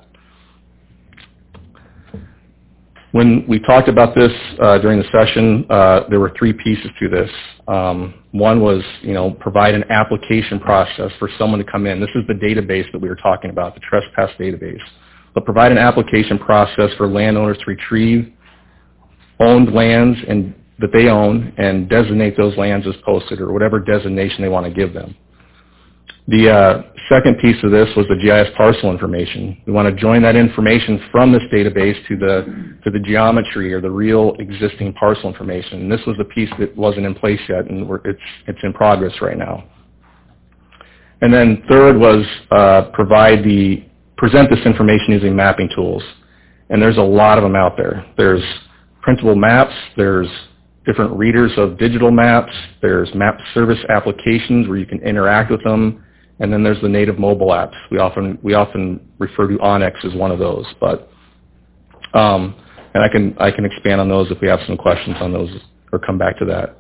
When we talked about this uh, during the session, uh, there were three pieces to this. Um, one was, you know, provide an application process for someone to come in. This is the database that we were talking about, the trespass database. But provide an application process for landowners to retrieve owned lands and that they own and designate those lands as posted, or whatever designation they want to give them. The uh, second piece of this was the G I S parcel information. We want to join that information from this database to the to the geometry or the real existing parcel information. And this was the piece that wasn't in place yet, and we're, it's it's in progress right now. And then third was uh, provide the present this information using mapping tools. And there's a lot of them out there. There's printable maps. There's different readers of digital maps. There's map service applications where you can interact with them. And then there's the native mobile apps. We often we often refer to Onyx as one of those. But um, and I can I can expand on those if we have some questions on those, or come back to that.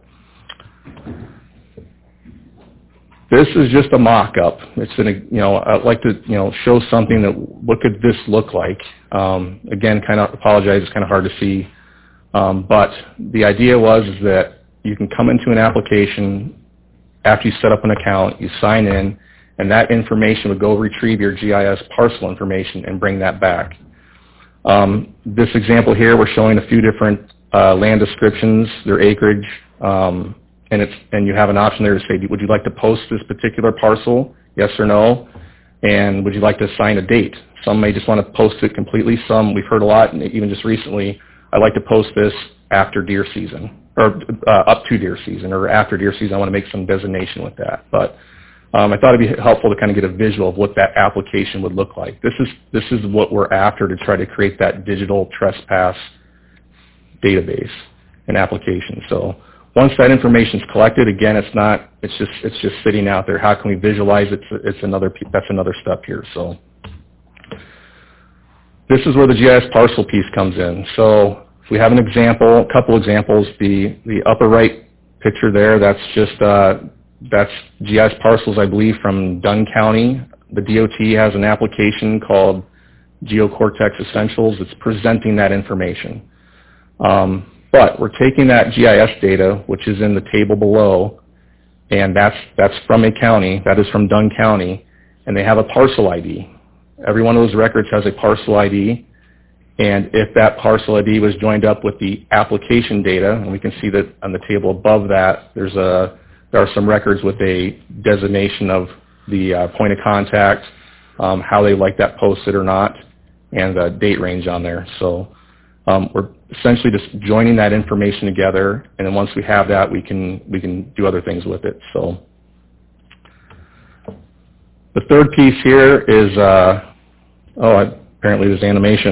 This is just a mock-up. It's an, you know, I'd like to, you know, show something that, what could this look like? Um, again, kind of apologize, it's kind of hard to see. Um, but the idea was is that you can come into an application after you set up an account, you sign in, and that information would go retrieve your G I S parcel information and bring that back. Um, this example here, we're showing a few different uh, land descriptions, their acreage, um, and it's and you have an option there to say, would you like to post this particular parcel, yes or no, and would you like to assign a date? Some may just want to post it completely. Some, we've heard a lot, and even just recently, I'd like to post this after deer season, or uh, up to deer season, or after deer season. I want to make some designation with that. But um, I thought it'd be helpful to kind of get a visual of what that application would look like. This is this is what we're after, to try to create that digital trespass database and application. So once that information is collected, again, it's not, it's just, it's just sitting out there. How can we visualize it? It's another, that's another step here. So this is where the G I S parcel piece comes in. So if we have an example, a couple examples, the, the upper right picture there, that's just, uh, that's G I S parcels, I believe, from Dunn County. The D O T has an application called GeoCortex Essentials. It's presenting that information. Um, But we're taking that G I S data, which is in the table below, and that's that's from a county, that is from Dunn County, and they have a parcel I D. Every one of those records has a parcel I D, and if that parcel I D was joined up with the application data, and we can see that on the table above that, there's a there are some records with a designation of the uh, point of contact, um, how they like that posted or not, and the date range on there. So Um, we're essentially just joining that information together, and then once we have that, we can we can do other things with it. So the third piece here is, uh, oh, apparently there's animation.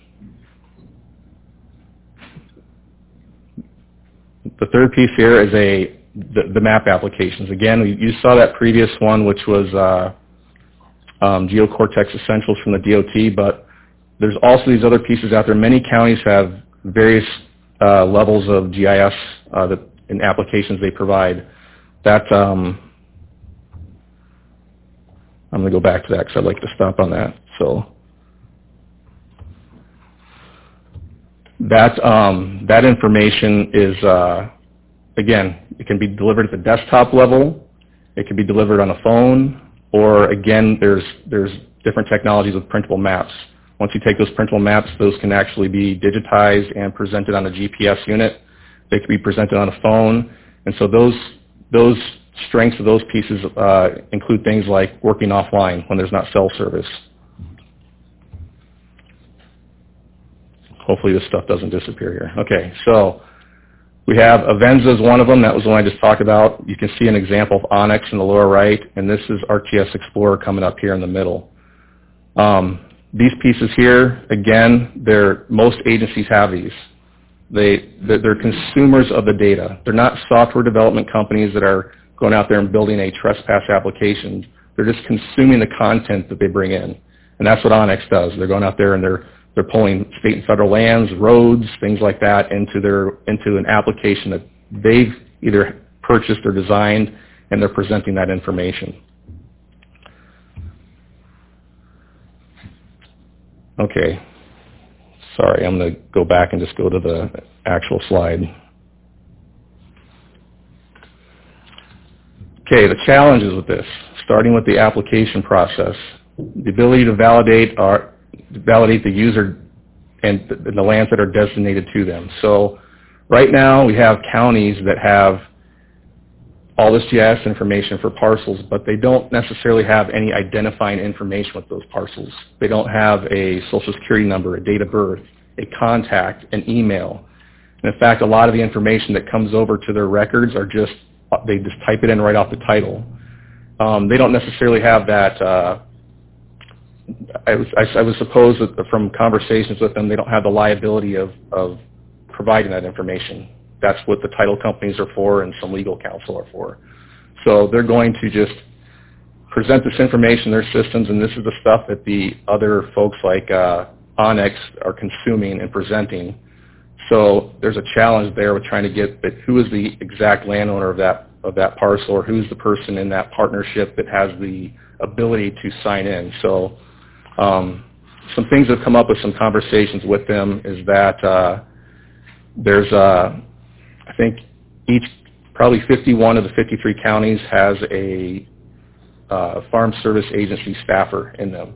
The third piece here is a the, the map applications. Again, you saw that previous one, which was uh, um, GeoCortex Essentials from the D O T, but there's also these other pieces out there. Many counties have various uh, levels of G I S uh, that, in applications they provide. That um, I'm going to go back to that because I'd like to stop on that. So that um, that information is uh, again, it can be delivered at the desktop level. It can be delivered on a phone, or again, there's there's different technologies with printable maps. Once you take those printable maps, those can actually be digitized and presented on a G P S unit. They can be presented on a phone. And so those those strengths of those pieces uh, include things like working offline when there's not cell service. Hopefully this stuff doesn't disappear here. Okay, so we have Avenza is one of them. That was the one I just talked about. You can see an example of Onyx in the lower right, and this is R T S Explorer coming up here in the middle. Um, These pieces here, again, they're, most agencies have these. They, they're consumers of the data. They're not software development companies that are going out there and building a trespass application. They're just consuming the content that they bring in. And that's what Onyx does. They're going out there and they're, they're pulling state and federal lands, roads, things like that into their, into an application that they've either purchased or designed, and they're presenting that information. Okay, sorry, I'm going to go back and just go to the actual slide. Okay, the challenges with this, starting with the application process. The ability to validate our, validate the user and the, the lands that are designated to them. So Right now, we have counties that have all this G I S information for parcels, but they don't necessarily have any identifying information with those parcels. They don't have a social security number, a date of birth, a contact, an email. And in fact, a lot of the information that comes over to their records are just, they just type it in right off the title. Um, they don't necessarily have that, uh, I, was, I, I would suppose that from conversations with them, they don't have the liability of, of providing that information. That's what the title companies are for and some legal counsel are for. So they're going to just present this information in their systems, and this is the stuff that the other folks like uh, Onyx are consuming and presenting. So there's a challenge there with trying to get that who is the exact landowner of that of that parcel, or who's the person in that partnership that has the ability to sign in. So um, some things that have come up with some conversations with them is that uh, there's uh, I think each, probably fifty-one of the fifty-three counties has a uh, Farm Service Agency staffer in them.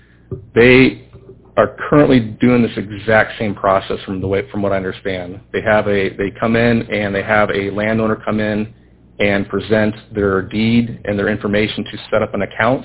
They are currently doing this exact same process from the way, from what I understand. They have a, they come in and they have a landowner come in and present their deed and their information to set up an account,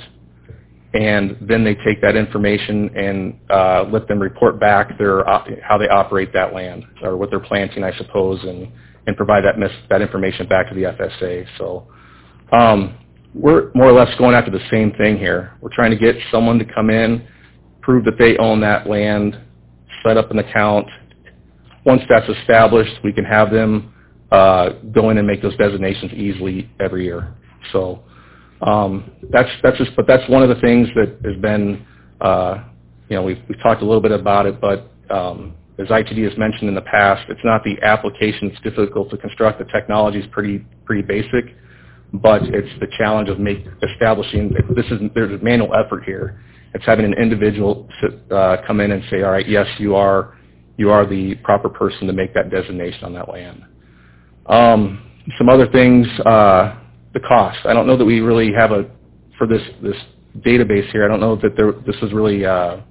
and then they take that information and uh, let them report back their how they operate that land, or what they're planting, I suppose, and and provide that mis- that information back to the F S A. So um, we're more or less going after the same thing here. We're trying to get someone to come in, prove that they own that land, set up an account. Once that's established, we can have them uh, go in and make those designations easily every year. So um, that's that's just, but that's one of the things that has been, uh, you know, we've we've talked a little bit about it, but um, as I T D has mentioned in the past, it's not the application that's difficult to construct. The technology is pretty pretty basic, but it's the challenge of make, establishing. This is there's a manual effort here. It's having an individual sit, uh, come in and say, all right, yes, you are you are the proper person to make that designation on that land. Um, some other things, uh, the cost. I don't know that we really have a for this this database here. I don't know that there, this is really. Uh,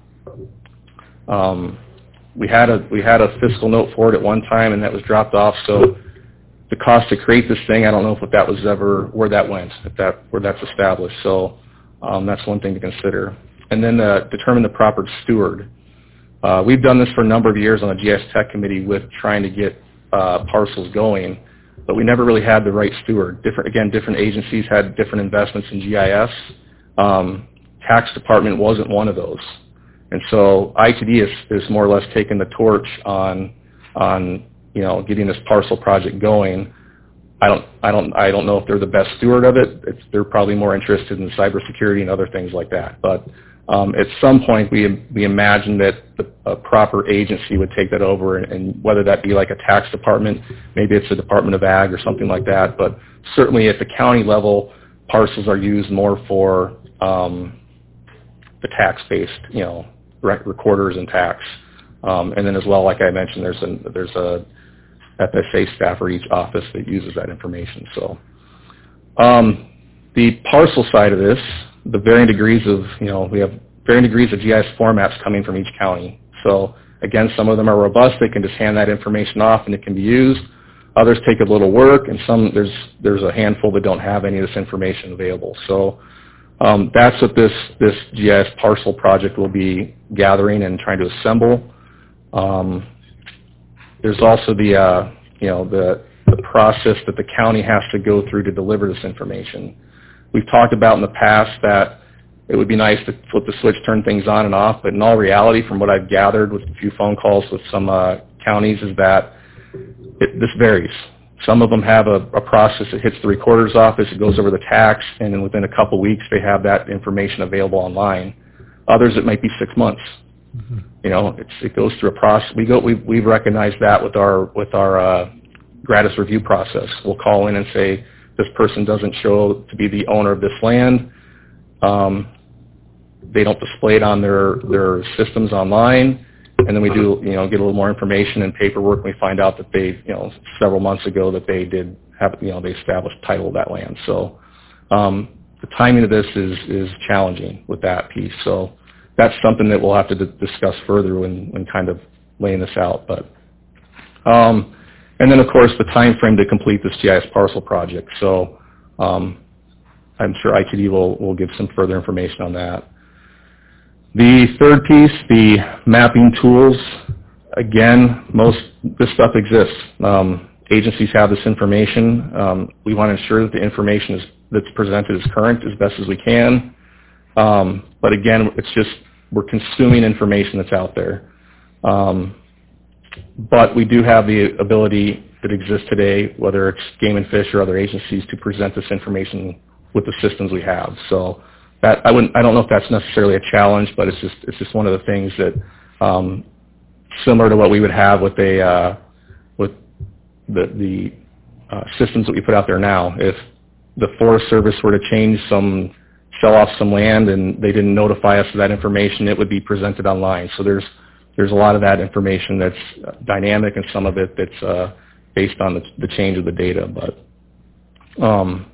um, We had a we had a fiscal note for it at one time, and that was dropped off. So the cost to create this thing, I don't know if that was ever where that went, if that where that's established. So um, that's one thing to consider. And then uh, determine the proper steward. Uh, we've done this for a number of years on the G I S Tech Committee with trying to get uh, parcels going, but we never really had the right steward. Different again, different agencies had different investments in G I S. Um, tax department wasn't one of those. And so I T D is, is more or less taking the torch on, on you know, getting this parcel project going. I don't, I don't, I don't know if they're the best steward of it. It's, they're probably more interested in cybersecurity and other things like that. But um, at some point, we we imagine that the, a proper agency would take that over, and, and whether that be like a tax department, maybe it's a Department of Ag or something like that. But certainly at the county level, parcels are used more for um, the tax-based, you know, recorders and tax, um, and then as well, like I mentioned, there's a there's a F S A staff for each office that uses that information. So um, the parcel side of this, the varying degrees of you know we have varying degrees of G I S formats coming from each county. So again, some of them are robust; they can just hand that information off and it can be used. Others take a little work, and some there's there's a handful that don't have any of this information available. So Um, that's what this, this G I S parcel project will be gathering and trying to assemble. Um, there's also the, uh, you know, the, the process that the county has to go through to deliver this information. We've talked about in the past that it would be nice to flip the switch, turn things on and off, but in all reality, from what I've gathered with a few phone calls with some uh, counties, is that it, this varies. Some of them have a, a process that hits the recorder's office, it goes over the tax, and then within a couple weeks they have that information available online. Others, it might be six months. Mm-hmm. You know, it's, it goes through a process. We go, we, we've recognized that with our with our uh, gratis review process. We'll call in and say, this person doesn't show to be the owner of this land. Um, they don't display it on their their systems online. And then we do, you know, get a little more information and paperwork, and we find out that they, you know, several months ago that they did have, you know, they established title of that land. So um, the timing of this is is challenging with that piece. So that's something that we'll have to d- discuss further when, when kind of laying this out. But um, and then, of course, the time frame to complete this G I S parcel project. So um, I'm sure I T D will, will give some further information on that. The third piece, the mapping tools, again, most this stuff exists. Um, agencies have this information. Um, we want to ensure that the information is, that's presented is current as best as we can. Um, but again, it's just we're consuming information that's out there. Um, but we do have the ability that exists today, whether it's Game and Fish or other agencies, to present this information with the systems we have. So that I wouldn't, I don't know if that's necessarily a challenge, but it's just it's just one of the things that um, similar to what we would have with a uh, with the the uh, systems that we put out there now. If the Forest Service were to change some, sell off some land, and they didn't notify us of that information, it would be presented online. So there's there's a lot of that information that's dynamic, and some of it that's uh, based on the, the change of the data. But um,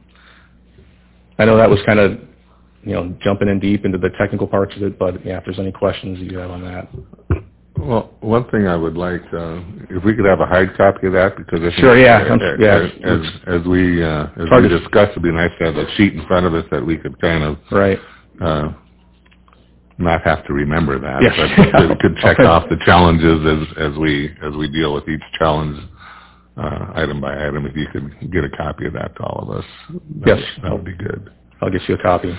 I know that was kind of, you know, jumping in deep into the technical parts of it, but yeah, if there's any questions you have on that. Well, one thing I would like, uh, if we could have a hard copy of that, because I think sure, yeah, as, yeah. as, as we uh, as we discussed, it'd be nice to have a sheet in front of us that we could kind of right. Uh, not have to remember that, yes. but we could check off the challenges as as we as we deal with each challenge uh, item by item. If you could get a copy of that to all of us, that, yes, that would be good. I'll get you a copy.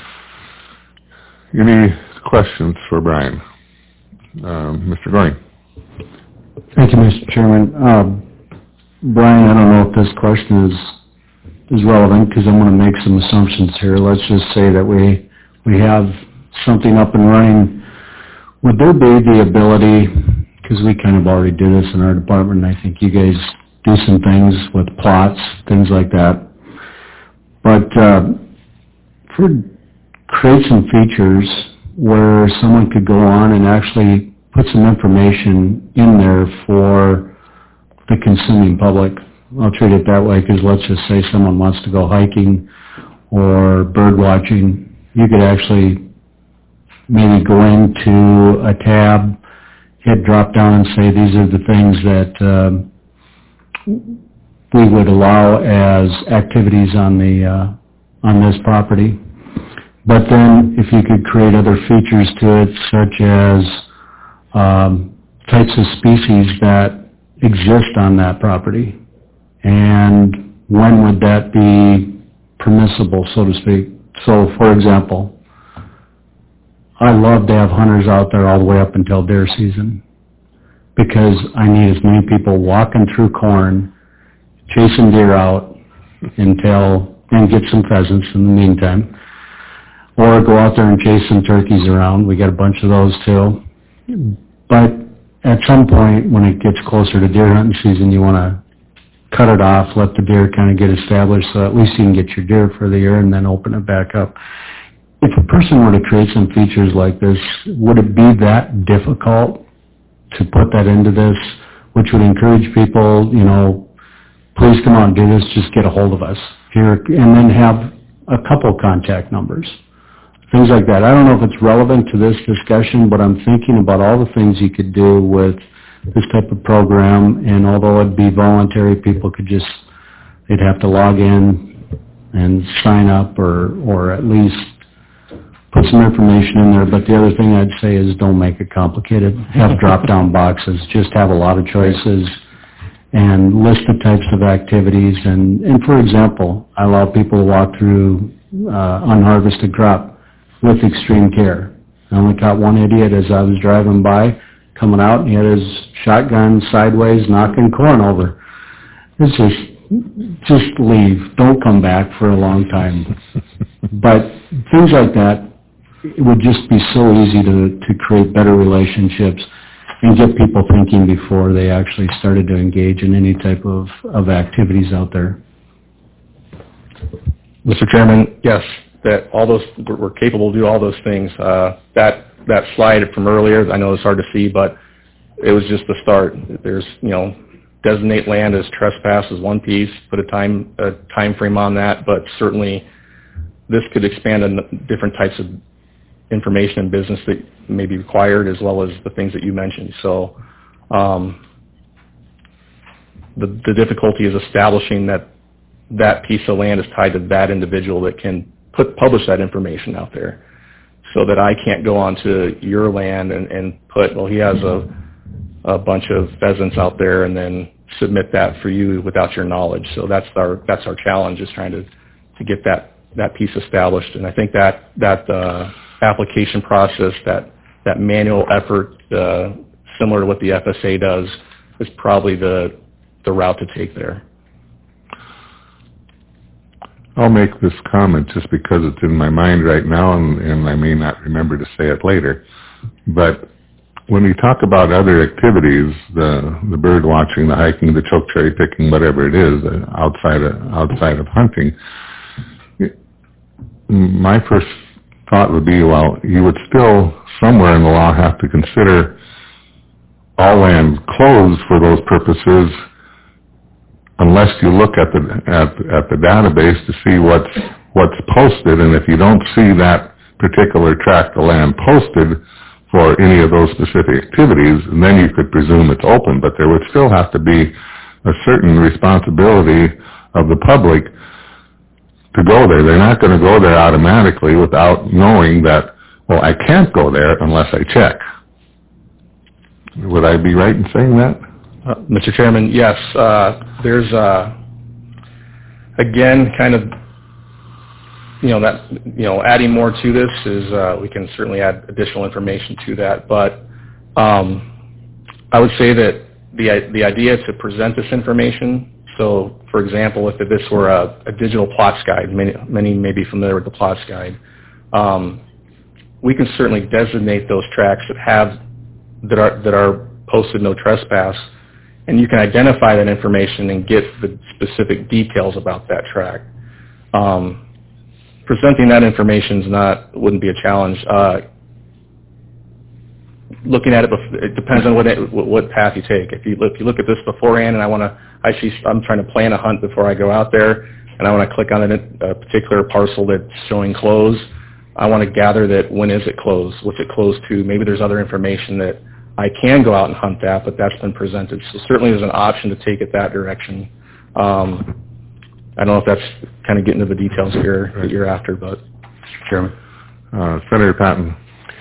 Any questions for Brian? Um, Mister Goring. Thank you, Mister Chairman. Uh, Brian, I don't know if this question is is relevant because I'm going to make some assumptions here. Let's just say that we we have something up and running. Would there be the ability, because we kind of already do this in our department, and I think you guys do some things with plots, things like that, but uh, for create some features where someone could go on and actually put some information in there for the consuming public. I'll treat it that way because let's just say someone wants to go hiking or bird watching. You could actually maybe go into a tab, hit drop down and say these are the things that um, we would allow as activities on the uh, on this property. But then if you could create other features to it, such as um, types of species that exist on that property, and when would that be permissible, so to speak. So, for example, I love to have hunters out there all the way up until deer season, because I need as many people walking through corn, chasing deer out until, and get some pheasants in the meantime. Or go out there and chase some turkeys around. We got a bunch of those too. But at some point, when it gets closer to deer hunting season, you want to cut it off, let the deer kind of get established, so at least you can get your deer for the year and then open it back up. If a person were to create some features like this, would it be that difficult to put that into this, which would encourage people, you know, please come on, do this, just get a hold of us here, and then have a couple contact numbers. Things like that. I don't know if it's relevant to this discussion, but I'm thinking about all the things you could do with this type of program, and although it'd be voluntary, people could just, they'd have to log in and sign up, or, or at least put some information in there. But the other thing I'd say is don't make it complicated. Have drop-down boxes. Just have a lot of choices and list the types of activities. And, and for example, I allow people to walk through uh, unharvested crop with extreme care. I only caught one idiot as I was driving by, coming out, and he had his shotgun sideways, knocking corn over. It's just, just leave. Don't come back for a long time. But things like that, it would just be so easy to, to create better relationships and get people thinking before they actually started to engage in any type of, of activities out there. Mister Chairman, yes. That all those, we're capable to do all those things. Uh, that that slide from earlier, I know it's hard to see, but it was just the start. There's, you know, designate land as trespass is one piece, put a time a time frame on that, but certainly this could expand on different types of information and business that may be required, as well as the things that you mentioned. So um, the, the difficulty is establishing that that piece of land is tied to that individual that can put publish that information out there, so that I can't go onto your land and, and put, well, he has a, a bunch of pheasants out there, and then submit that for you without your knowledge. So that's our that's our challenge, is trying to, to get that, that piece established. And I think that that uh, application process, that that manual effort, uh, similar to what the F S A does, is probably the the route to take there. I'll make this comment just because it's in my mind right now, and, and I may not remember to say it later. But when we talk about other activities, the the bird watching, the hiking, the choke cherry picking, whatever it is, uh, outside of outside of hunting, it, my first thought would be, well, you would still somewhere in the law have to consider all land closed for those purposes, unless you look at the at, at the database to see what's what's posted, and if you don't see that particular tract of land posted for any of those specific activities, then you could presume it's open. But there would still have to be a certain responsibility of the public to go there. They're not going to go there automatically without knowing that, well, I can't go there unless I check. Would I be right in saying that? Uh, Mister Chairman, yes. Uh, there's, uh, again, kind of, you know, that, you know, adding more to this is, uh, we can certainly add additional information to that. But um, I would say that the the idea to present this information, so, for example, if this were a, a digital plots guide, many, many may be familiar with the plots guide, um, we can certainly designate those tracts that have, that are, that are posted no trespass, and you can identify that information and get the specific details about that tract. Um, presenting that information is not, wouldn't be a challenge. Uh, looking at it, it depends on what it, what path you take. If you if you look at this beforehand, and I want to, I see, I'm trying to plan a hunt before I go out there, and I want to click on a, a particular parcel that's showing closed. I want to gather that when is it closed, what's it closed to. Maybe there's other information that I can go out and hunt that, but that's been presented. So certainly there's an option to take it that direction. Um, I don't know if that's kind of getting into the details here that you're after, but. Mister Chairman. Uh, Senator Patton.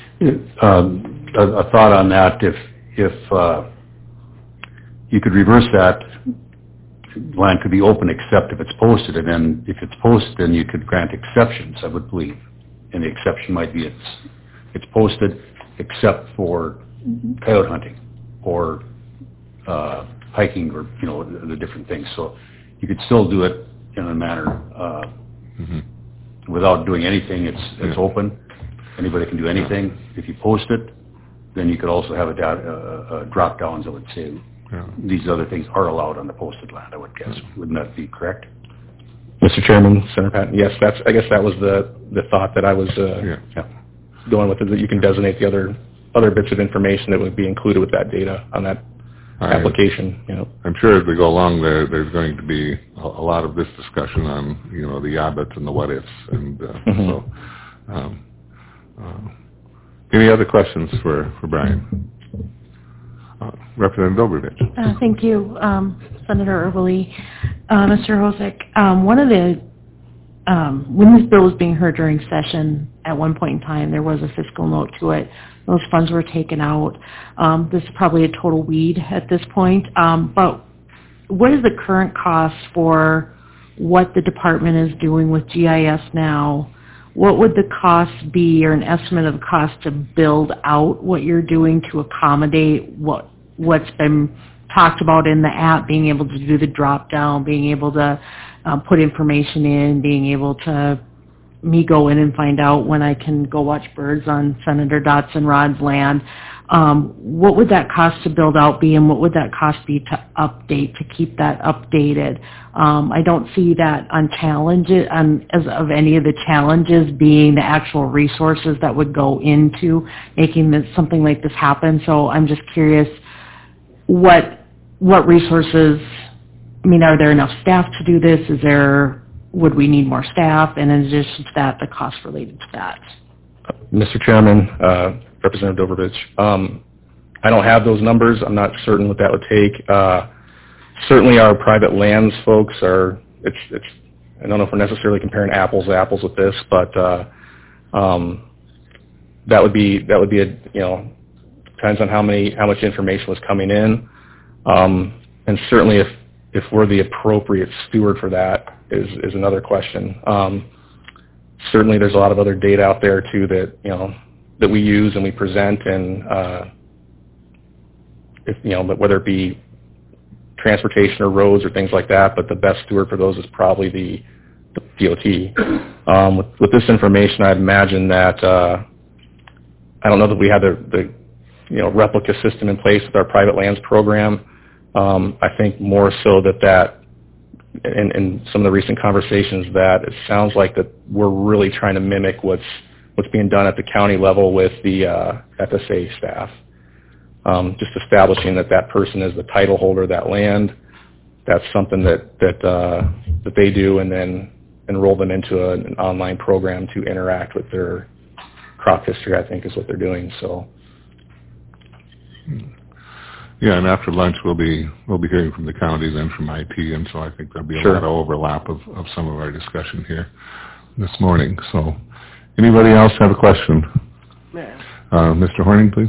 Um, a, a thought on that, if, if uh, you could reverse that, land could be open except if it's posted, and then if it's posted, then you could grant exceptions, I would believe. And the exception might be it's, it's posted except for coyote hunting or uh, hiking, or, you know, the, the different things. So you could still do it in a manner uh, mm-hmm. without doing anything. It's it's yeah. open. Anybody can do anything. If you post it, then you could also have a, da- uh, uh, drop downs that would say yeah. these other things are allowed on the posted land, I would guess. Wouldn't that be correct? Mister Chairman, Senator Patton, yes, that's, I guess that was the, the thought that I was uh, yeah. Yeah, going with, it, that you can designate the other other bits of information that would be included with that data on that I, application. You know, I'm sure as we go along, there there's going to be a, a lot of this discussion on, you know, the yabbits and the what ifs, and uh, mm-hmm. so. Um, uh, any other questions for for Brian? Uh, Representative Dobrovich. Uh, thank you, um, Senator Eberly. Uh, Mister Hosek, um, one of the Um, when this bill was being heard during session, at one point in time, there was a fiscal note to it. Those funds were taken out. Um, this is probably a total weed at this point. Um, but what is the current cost for what the department is doing with G I S now? What would the cost be, or an estimate of the cost to build out what you're doing to accommodate what what's been talked about in the app, being able to do the drop down, being able to uh, put information in, being able to me go in and find out when I can go watch birds on Senator Dotson Rod's land. Um, what would that cost to build out be, and what would that cost be to update, to keep that updated? Um, I don't see that on challenges, on, as of any of the challenges being the actual resources that would go into making this, something like this happen. So I'm just curious, what what resources, I mean, are there enough staff to do this? Is there, would we need more staff? And in addition to that, the cost related to that. Mister Chairman, uh, Representative Dobrovich, um, I don't have those numbers. I'm not certain what that would take. Uh, certainly our private lands folks are, it's, it's, I don't know if we're necessarily comparing apples to apples with this, but uh, um, that would be, that would be a, you know, depends on how many, how much information was coming in. Um, and certainly if, if we're the appropriate steward for that is, is another question. Um, certainly there's a lot of other data out there too that, you know, that we use and we present, and uh, if, you know, whether it be transportation or roads or things like that, but the best steward for those is probably the, the D O T. Um, with, with this information, I'd imagine that, uh, I don't know that we have the, the, you know, replica system in place with our private lands program. Um, I think more so that that, in, in some of the recent conversations, that it sounds like that we're really trying to mimic what's what's being done at the county level with the uh, F S A staff. Um, just establishing that that person is the title holder of that land. That's something that that uh, that they do, and then enroll them into a, an online program to interact with their crop history, I think is what they're doing. So. Yeah, and after lunch we'll be we'll be hearing from the county, then from I T, and so I think there'll be a Sure. lot of overlap of, of some of our discussion here this morning. So, anybody else have a question? Uh, Mister Horning, please.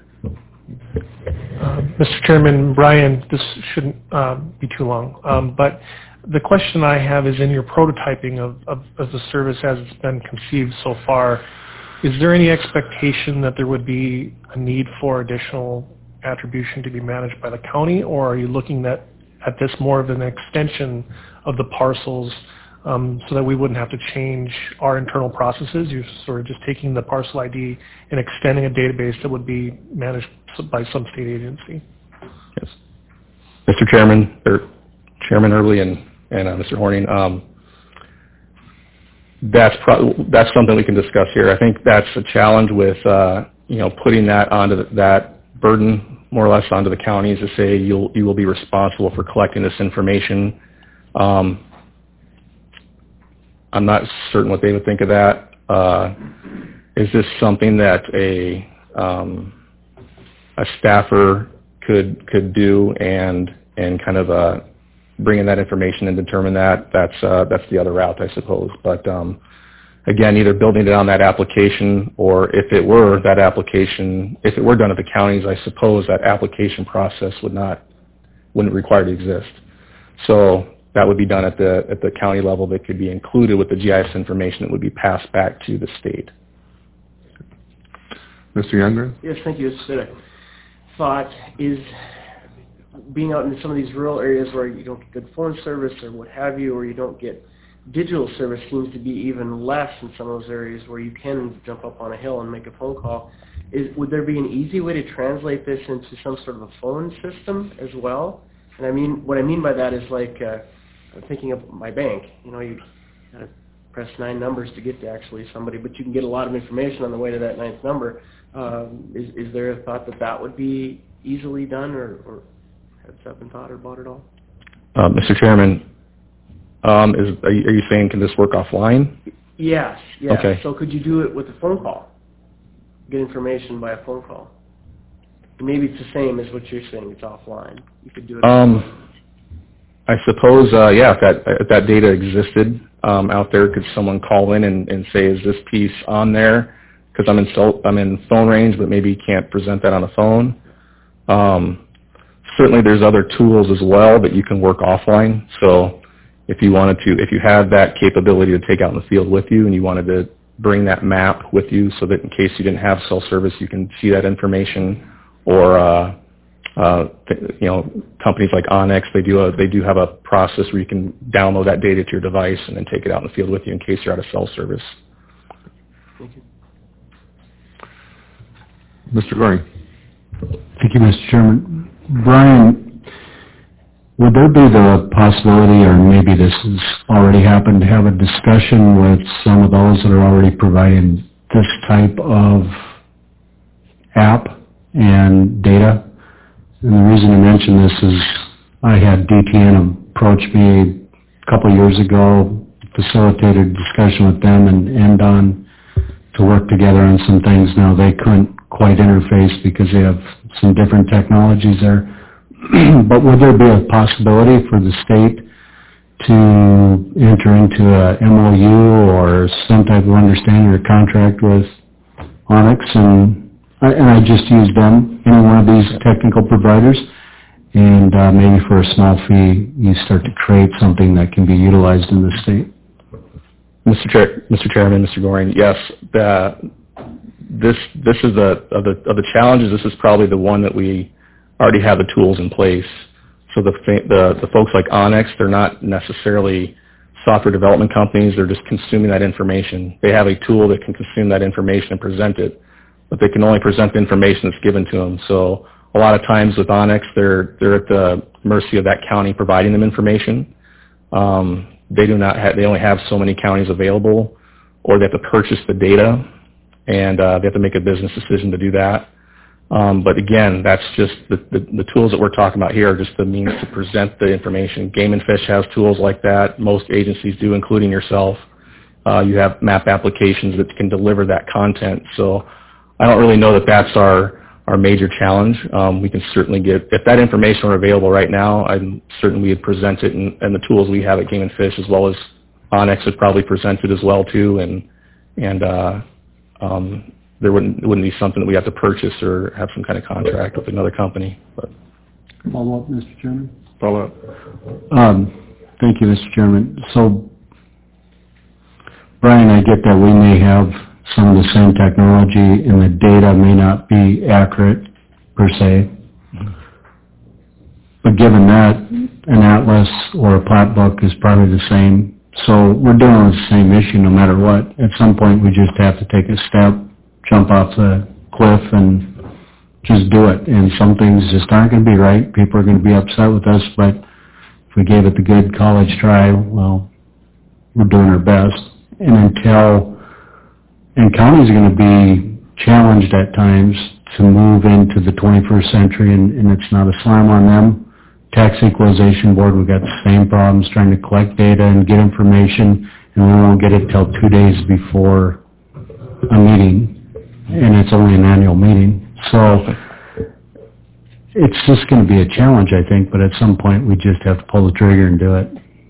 Uh, Mister Chairman, Brian, this shouldn't uh, be too long, um, but the question I have is in your prototyping of, of, of the service as it's been conceived so far, is there any expectation that there would be a need for additional attribution to be managed by the county, or are you looking at, at this more of an extension of the parcels um, so that we wouldn't have to change our internal processes? You're sort of just taking the parcel I D and extending a database that would be managed by some state agency. Yes. Mister Chairman, or Chairman Early and, and uh, Mister Horning, um, that's pro- that's something we can discuss here. I think that's a challenge with uh, you know, putting that onto the, that burden more or less onto the counties to say you'll you will be responsible for collecting this information. Um, I'm not certain what they would think of that. Uh, is this something that a um, a staffer could could do and and kind of uh, bring in that information and determine that? That's uh, that's the other route, I suppose. But um, again, either building it on that application, or if it were that application, if it were done at the counties, I suppose that application process would not, wouldn't require to exist. So that would be done at the at the county level. That could be included with the G I S information that would be passed back to the state. Mister Younger? Yes, thank you. Just a thought is being out in some of these rural areas where you don't get good phone service or what have you, or you don't get digital service, seems to be even less in some of those areas where you can jump up on a hill and make a phone call. Is, would there be an easy way to translate this into some sort of a phone system as well? And I mean, what I mean by that is like, uh, I'm thinking of my bank. You know, you gotta press nine numbers to get to actually somebody, but you can get a lot of information on the way to that ninth number. Um, is, is there a thought that that would be easily done, or, or has that been thought or about at all? Uh, Mister Chairman, Um, is, are, you, are you saying can this work offline? Yes, yes. Okay. So could you do it with a phone call? Get information by a phone call? Maybe it's the same as what you're saying, it's offline. You could do it. Um, I suppose, uh, yeah, if that, if that data existed um, out there, could someone call in and, and say, is this piece on there? Because I'm in, so, I'm in phone range, but maybe you can't present that on a phone. Um, certainly there's other tools as well that you can work offline. So if you wanted to, if you had that capability to take out in the field with you and you wanted to bring that map with you so that in case you didn't have cell service, you can see that information, or, uh, uh, you know, companies like Onyx, they do a, they do have a process where you can download that data to your device and then take it out in the field with you in case you're out of cell service. Thank you. Mister Goring. Thank you, Mister Chairman. Brian, would there be the possibility, or maybe this has already happened, to have a discussion with some of those that are already providing this type of app and data? And the reason I mention this is I had D T N approach me a couple of years ago, facilitated discussion with them and N D O N to work together on some things. Now they couldn't quite interface because they have some different technologies there. but would there be a possibility for the state to enter into a M O U or some type of understanding or contract with Onyx, and I, and I just use them, any one of these technical providers, and uh, maybe for a small fee, you start to create something that can be utilized in the state? Mister Chair, Mister Chairman, Mister Goring, yes, the, this this is the of the of the challenges. This is probably the one that we already have the tools in place. So the the the folks like Onyx, they're not necessarily software development companies. They're just consuming that information. They have a tool that can consume that information and present it, but they can only present the information that's given to them. So a lot of times with Onyx, they're they're at the mercy of that county providing them information. Um, they do not have, they only have so many counties available, or they have to purchase the data, and uh, they have to make a business decision to do that. Um, but again, that's just the, the, the tools that we're talking about here are just the means to present the information. Game and Fish has tools like that. Most agencies do, including yourself. Uh, you have map applications that can deliver that content. So I don't really know that that's our our major challenge. Um, we can certainly get, if that information were available right now, I'm certain we would present it, and, and the tools we have at Game and Fish, as well as Onyx, would probably present it as well too, and and uh, um, there wouldn't it wouldn't be something that we have to purchase or have some kind of contract with another company. But follow up, Mister Chairman. Follow up. Um, thank you, Mister Chairman. So, Brian, I get that we may have some of the same technology and the data may not be accurate per se. But given that, an atlas or a plat book is probably the same. So we're dealing with the same issue no matter what. At some point we just have to take a step, jump off the cliff and just do it. And some things just aren't going to be right. People are going to be upset with us, but if we gave it the good college try, well, we're doing our best. And until And counties are going to be challenged at times to move into the twenty-first century, and, and it's not a slam on them. Tax Equalization Board, we've got the same problems trying to collect data and get information, and we won't get it till two days before a meeting, and it's only an annual meeting. So it's just going to be a challenge, I think, but at some point we just have to pull the trigger and do it.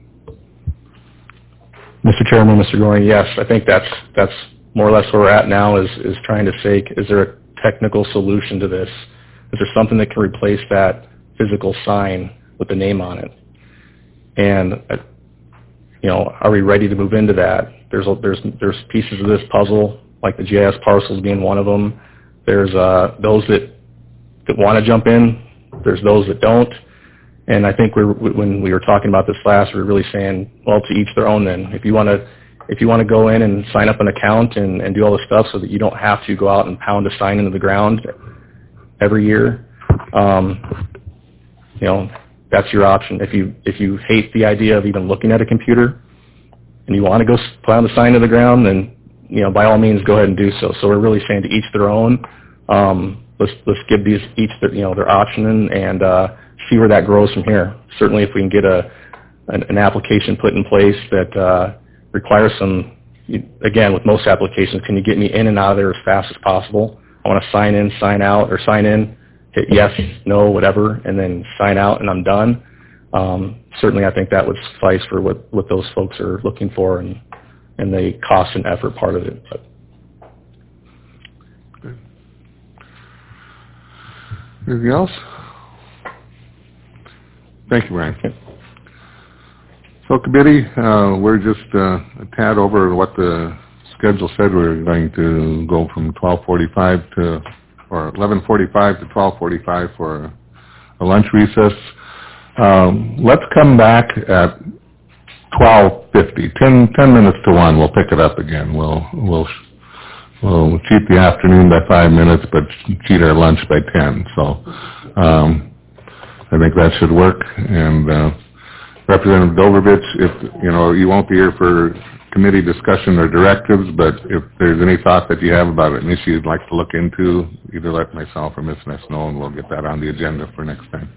Mister Chairman, Mister Goring, yes, I think that's that's more or less where we're at now is, is trying to say, is there a technical solution to this? Is there something that can replace that physical sign with the name on it? And, uh, you know, are we ready to move into that? There's a, there's there's pieces of this puzzle, like the G I S parcels being one of them. There's uh, those that, that want to jump in. There's those that don't. And I think we're, when we were talking about this last, we were really saying, well, to each their own then. If you want to If you want to go in and sign up an account and, and do all the stuff so that you don't have to go out and pound a sign into the ground every year, um, you know, that's your option. If you if you hate the idea of even looking at a computer and you want to go pound the sign to the ground, then, you know, by all means, go ahead and do so. So we're really saying to each their own. Um, let's let's give these each their, you know, their option and, and uh, see where that grows from here. Certainly, if we can get a an, an application put in place that uh, requires some, again, with most applications, can you get me in and out of there as fast as possible? I want to sign in, sign out, or sign in, hit yes, no, whatever, and then sign out, and I'm done. Um, certainly, I think that would suffice for what, what those folks are looking for and, and the cost and effort part of it. But. Good. Anything else? Thank you, Brian. Okay. So committee, uh, we're just uh, a tad over what the schedule said. We were going to go from twelve forty-five to, or eleven forty-five to twelve forty-five for a lunch recess. Um, let's come back at twelve fifty, ten, ten minutes to one. We'll pick it up again. We'll we'll we'll cheat the afternoon by five minutes, but cheat our lunch by ten. So um, I think that should work. And uh, Representative Dobrovich, if, you know, you won't be here for committee discussion or directives, but if there's any thought that you have about an issue you'd like to look into, either let myself or Miz Ness know, and we'll get that on the agenda for next time.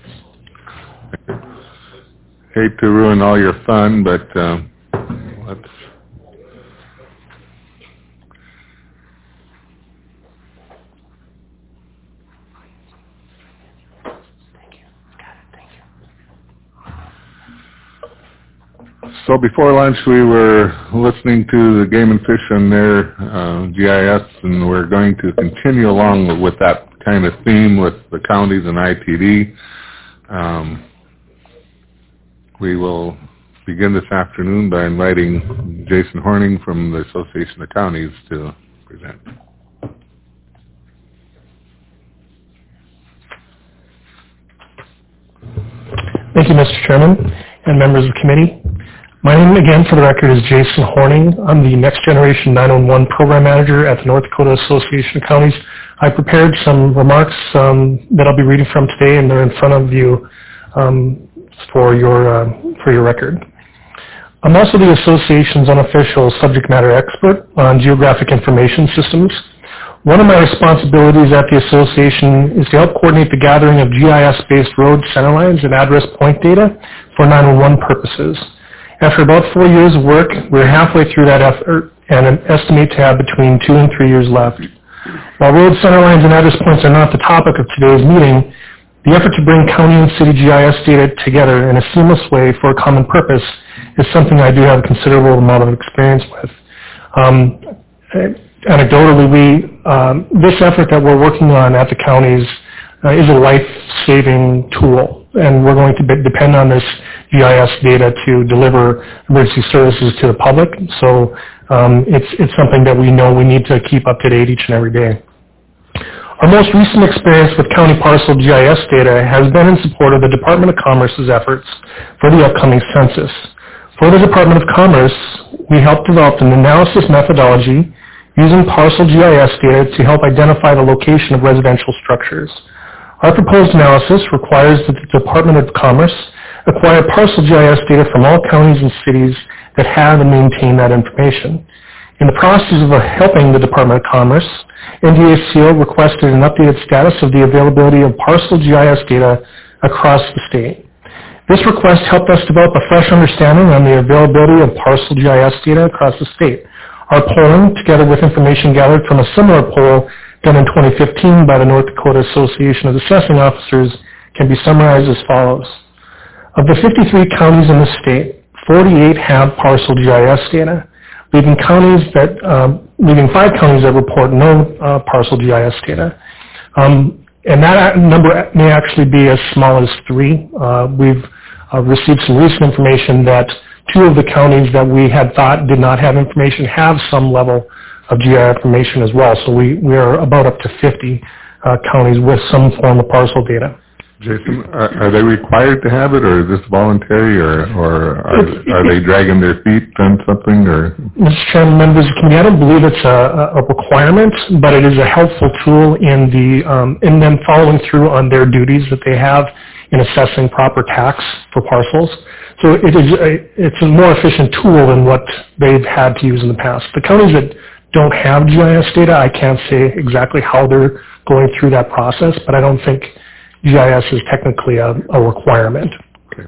Hate to ruin all your fun, but uh, let's... so before lunch, we were listening to the Game and Fish on their uh, G I S, and we're going to continue along with that kind of theme with the counties and I T D. Um, we will begin this afternoon by inviting Jason Horning from the Association of Counties to present. Thank you, Mister Chairman and members of the committee. My name, again, for the record, is Jason Horning. I'm the Next Generation nine one one Program Manager at the North Dakota Association of Counties. I prepared some remarks um, that I'll be reading from today, and they're in front of you um, for your uh, for your record. I'm also the association's unofficial subject matter expert on geographic information systems. One of my responsibilities at the association is to help coordinate the gathering of G I S-based road centerlines and address point data for nine one one purposes. After about four years of work, we're halfway through that effort and estimate to have between two and three years left. While road centerlines and address points are not the topic of today's meeting, the effort to bring county and city G I S data together in a seamless way for a common purpose is something I do have a considerable amount of experience with. Um, anecdotally, we, um, this effort that we're working on at the counties uh, is a life-saving tool, and we're going to be, depend on this G I S data to deliver emergency services to the public. So um, it's, it's something that we know we need to keep up to date each and every day. Our most recent experience with county parcel G I S data has been in support of the Department of Commerce's efforts for the upcoming census. For the Department of Commerce, we helped develop an analysis methodology using parcel G I S data to help identify the location of residential structures. Our proposed analysis requires that the Department of Commerce acquire parcel G I S data from all counties and cities that have and maintain that information. In the process of helping the Department of Commerce, N D A C O requested an updated status of the availability of parcel G I S data across the state. This request helped us develop a fresh understanding on the availability of parcel G I S data across the state. Our polling, together with information gathered from a similar poll done in twenty fifteen by the North Dakota Association of Assessing Officers, can be summarized as follows. Of the fifty-three counties in the state, forty-eight have parcel G I S data, leaving counties that, um, leaving five counties that report no uh, parcel G I S data. Um, and that number may actually be as small as three. Uh, we've uh, received some recent information that two of the counties that we had thought did not have information have some level of G I S information as well. So we, we are about up to fifty uh, counties with some form of parcel data. Jason, are, are they required to have it, or is this voluntary, or, or are, are they dragging their feet on something? Or Mister Chairman, members of the committee, I don't believe it's a, a requirement, but it is a helpful tool in the um, in them following through on their duties that they have in assessing proper tax for parcels. So it is a, it's a more efficient tool than what they've had to use in the past. The counties that don't have G I S data, I can't say exactly how they're going through that process, but I don't think G I S is technically a, a requirement. Okay.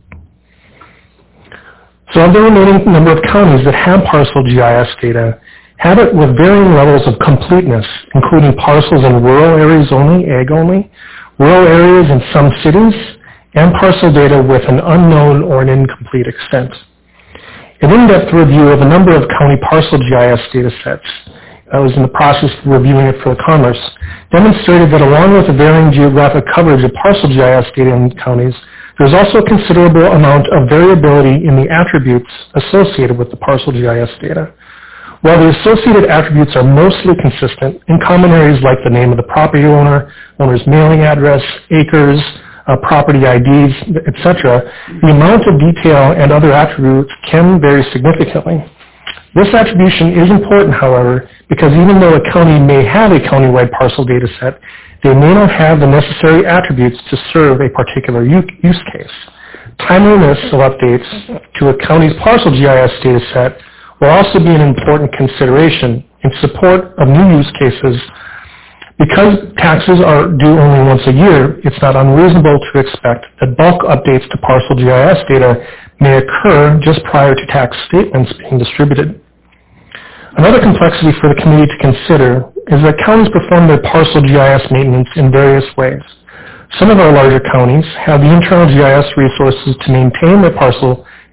So of the remaining number of counties that have parcel G I S data, have it with varying levels of completeness, including parcels in rural areas only, ag only, rural areas in some cities, and parcel data with an unknown or an incomplete extent. An in-depth review of a number of county parcel G I S data sets, I was in the process of reviewing it for the Commerce, demonstrated that along with the varying geographic coverage of parcel G I S data in counties, there's also a considerable amount of variability in the attributes associated with the parcel G I S data. While the associated attributes are mostly consistent in common areas like the name of the property owner, owner's mailing address, acres, uh, property I Ds, et cetera, the amount of detail and other attributes can vary significantly. This attribution is important, however, because even though a county may have a countywide parcel data set, they may not have the necessary attributes to serve a particular use case. Timeliness of updates to a county's parcel G I S data set will also be an important consideration in support of new use cases. Because taxes are due only once a year, it's not unreasonable to expect that bulk updates to parcel G I S data may occur just prior to tax statements being distributed. Another complexity for the committee to consider is that counties perform their parcel G I S maintenance in various ways. Some of our larger counties have the internal G I S resources to maintain their parcel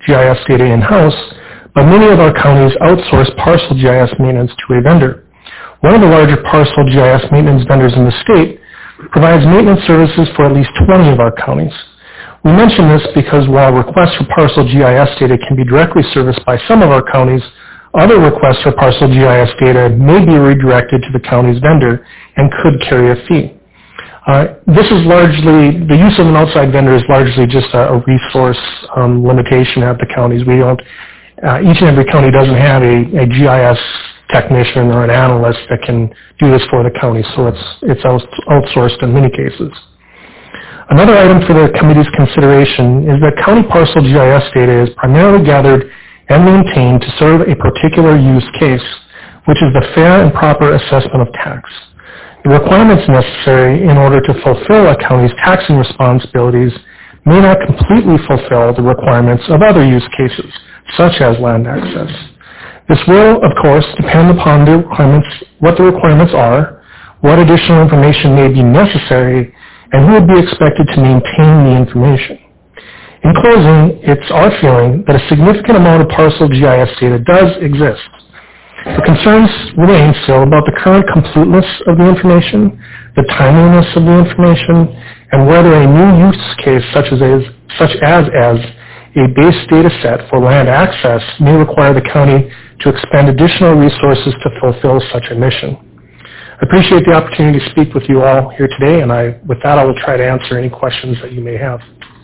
G I S data in-house, but many of our counties outsource parcel G I S maintenance to a vendor. One of the larger parcel G I S maintenance vendors in the state provides maintenance services for at least twenty of our counties. We mention this because while requests for parcel G I S data can be directly serviced by some of our counties, other requests for parcel G I S data may be redirected to the county's vendor and could carry a fee. Uh, this is largely, the use of an outside vendor is largely just a, a resource um, limitation at the counties. We don't, uh, each and every county doesn't have a, a G I S technician or an analyst that can do this for the county, so it's, it's outsourced in many cases. Another item for the committee's consideration is that county parcel G I S data is primarily gathered and maintained to serve a particular use case, which is the fair and proper assessment of tax. The requirements necessary in order to fulfill a county's taxing responsibilities may not completely fulfill the requirements of other use cases, such as land access. This will, of course, depend upon the requirements, what the requirements are, what additional information may be necessary, and who would be expected to maintain the information. In closing, it's our feeling that a significant amount of parcel G I S data does exist. The concerns remain still about the current completeness of the information, the timeliness of the information, and whether a new use case such as, as, such as, as a base data set for land access may require the county to expend additional resources to fulfill such a mission. I appreciate the opportunity to speak with you all here today, and I, with that I will try to answer any questions that you may have.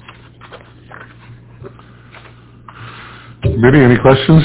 Biddy, any questions?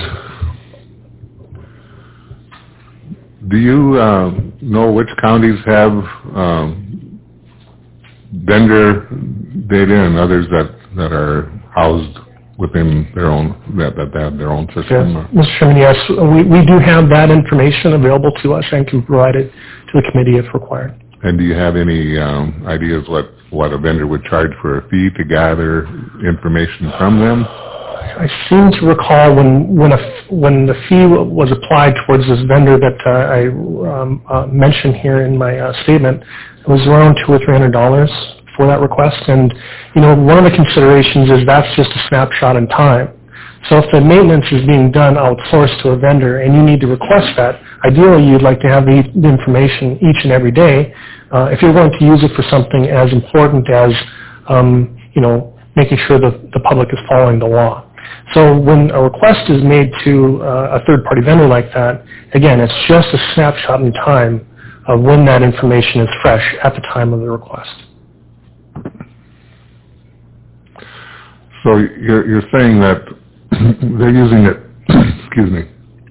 Do you uh, know which counties have um, vendor data and others that, that are housed within their own, that, that have their own system? Yes. Mister Chairman, yes, we, we do have that information available to us and can provide it to the committee if required. And do you have any um, ideas what, what a vendor would charge for a fee to gather information from them? I seem to recall when when, a, when the fee was applied towards this vendor that uh, I um, uh, mentioned here in my uh, statement, it was around two or three hundred dollars for that request. And you know, one of the considerations is that's just a snapshot in time. So if the maintenance is being done outsourced to a vendor and you need to request that, ideally you'd like to have the, the information each and every day. Uh, if you're going to use it for something as important as um, you know, making sure that the public is following the law. So when a request is made to uh, a third-party vendor like that, again, it's just a snapshot in time of when that information is fresh at the time of the request. So you're, you're saying that they're using it, excuse me,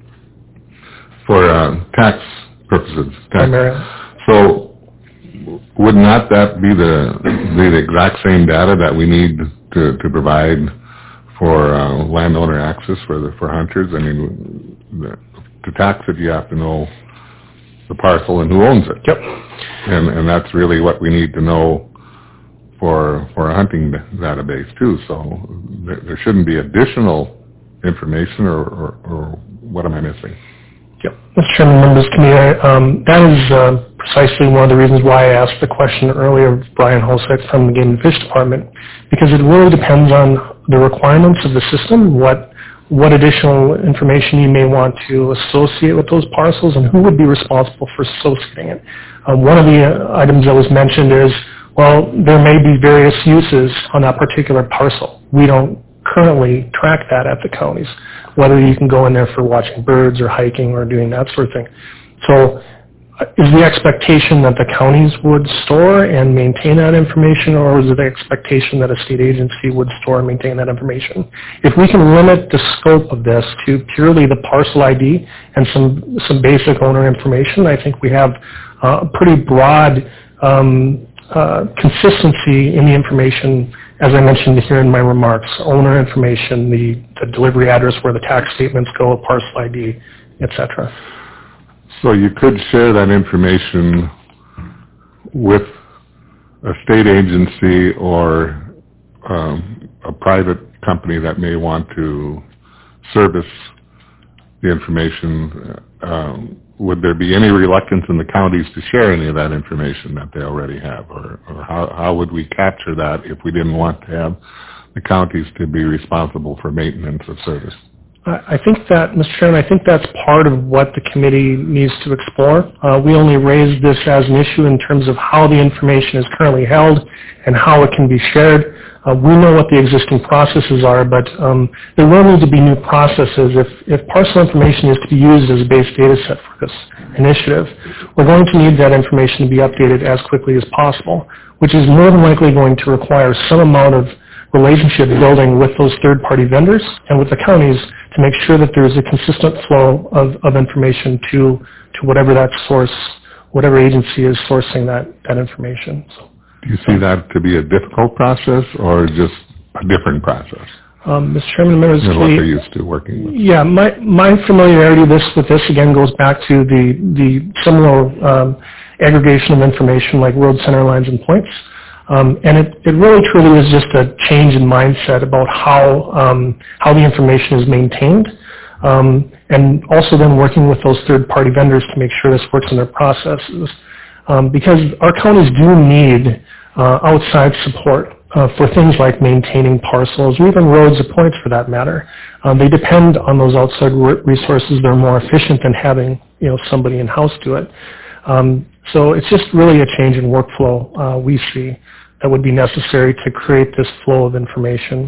for uh, tax purposes. Tax. Primarily. So would not that be the, be the exact same data that we need to, to provide for uh, landowner access for the, for hunters? I mean, the, to tax it, you have to know the parcel and who owns it. Yep. And and that's really what we need to know for for a hunting database too. So there, there shouldn't be additional information, or, or, or what am I missing? Yep. Mister Chairman, members of the committee, um, that is uh, precisely one of the reasons why I asked the question earlier of Brian Holsek from the Game and Fish Department, because it really depends on the requirements of the system, what what additional information you may want to associate with those parcels, and who would be responsible for associating it. Uh, one of the uh, items that was mentioned is, well, there may be various uses on that particular parcel. We don't currently track that at the counties, whether you can go in there for watching birds or hiking or doing that sort of thing. So is the expectation that the counties would store and maintain that information, or is it the expectation that a state agency would store and maintain that information? If we can limit the scope of this to purely the parcel I D and some, some basic owner information, I think we have uh, a pretty broad um, uh, consistency in the information, as I mentioned here in my remarks: owner information, the, the delivery address where the tax statements go, parcel I D, et cetera. So you could share that information with a state agency or um, a private company that may want to service the information. Um, would there be any reluctance in the counties to share any of that information that they already have? Or, or how, how would we capture that if we didn't want to have the counties to be responsible for maintenance of service? I think that, Mister Chairman, I think that's part of what the committee needs to explore. Uh, we only raised this as an issue in terms of how the information is currently held and how it can be shared. Uh, we know what the existing processes are, but um, there will need to be new processes. If, if parcel information is to be used as a base data set for this initiative, we're going to need that information to be updated as quickly as possible, which is more than likely going to require some amount of relationship building with those third-party vendors and with the counties to make sure that there's a consistent flow of, of information to, to whatever that source, whatever agency is sourcing that, that information. So. Do you see that to be a difficult process or just a different process? Um, Mister Chairman, members of the what they're used to working with. Yeah, my, my familiarity with this, with this again goes back to the, the similar um, aggregation of information like road center lines and points. Um, and it, it really truly is just a change in mindset about how, um, how the information is maintained. Um, and also then working with those third-party vendors to make sure this works in their processes. Um, because our counties do need uh, outside support uh, for things like maintaining parcels or even roads or points for that matter. Um, they depend on those outside resources. They're more efficient than having, you know, somebody in-house do it. Um, so it's just really a change in workflow uh, we see that would be necessary to create this flow of information.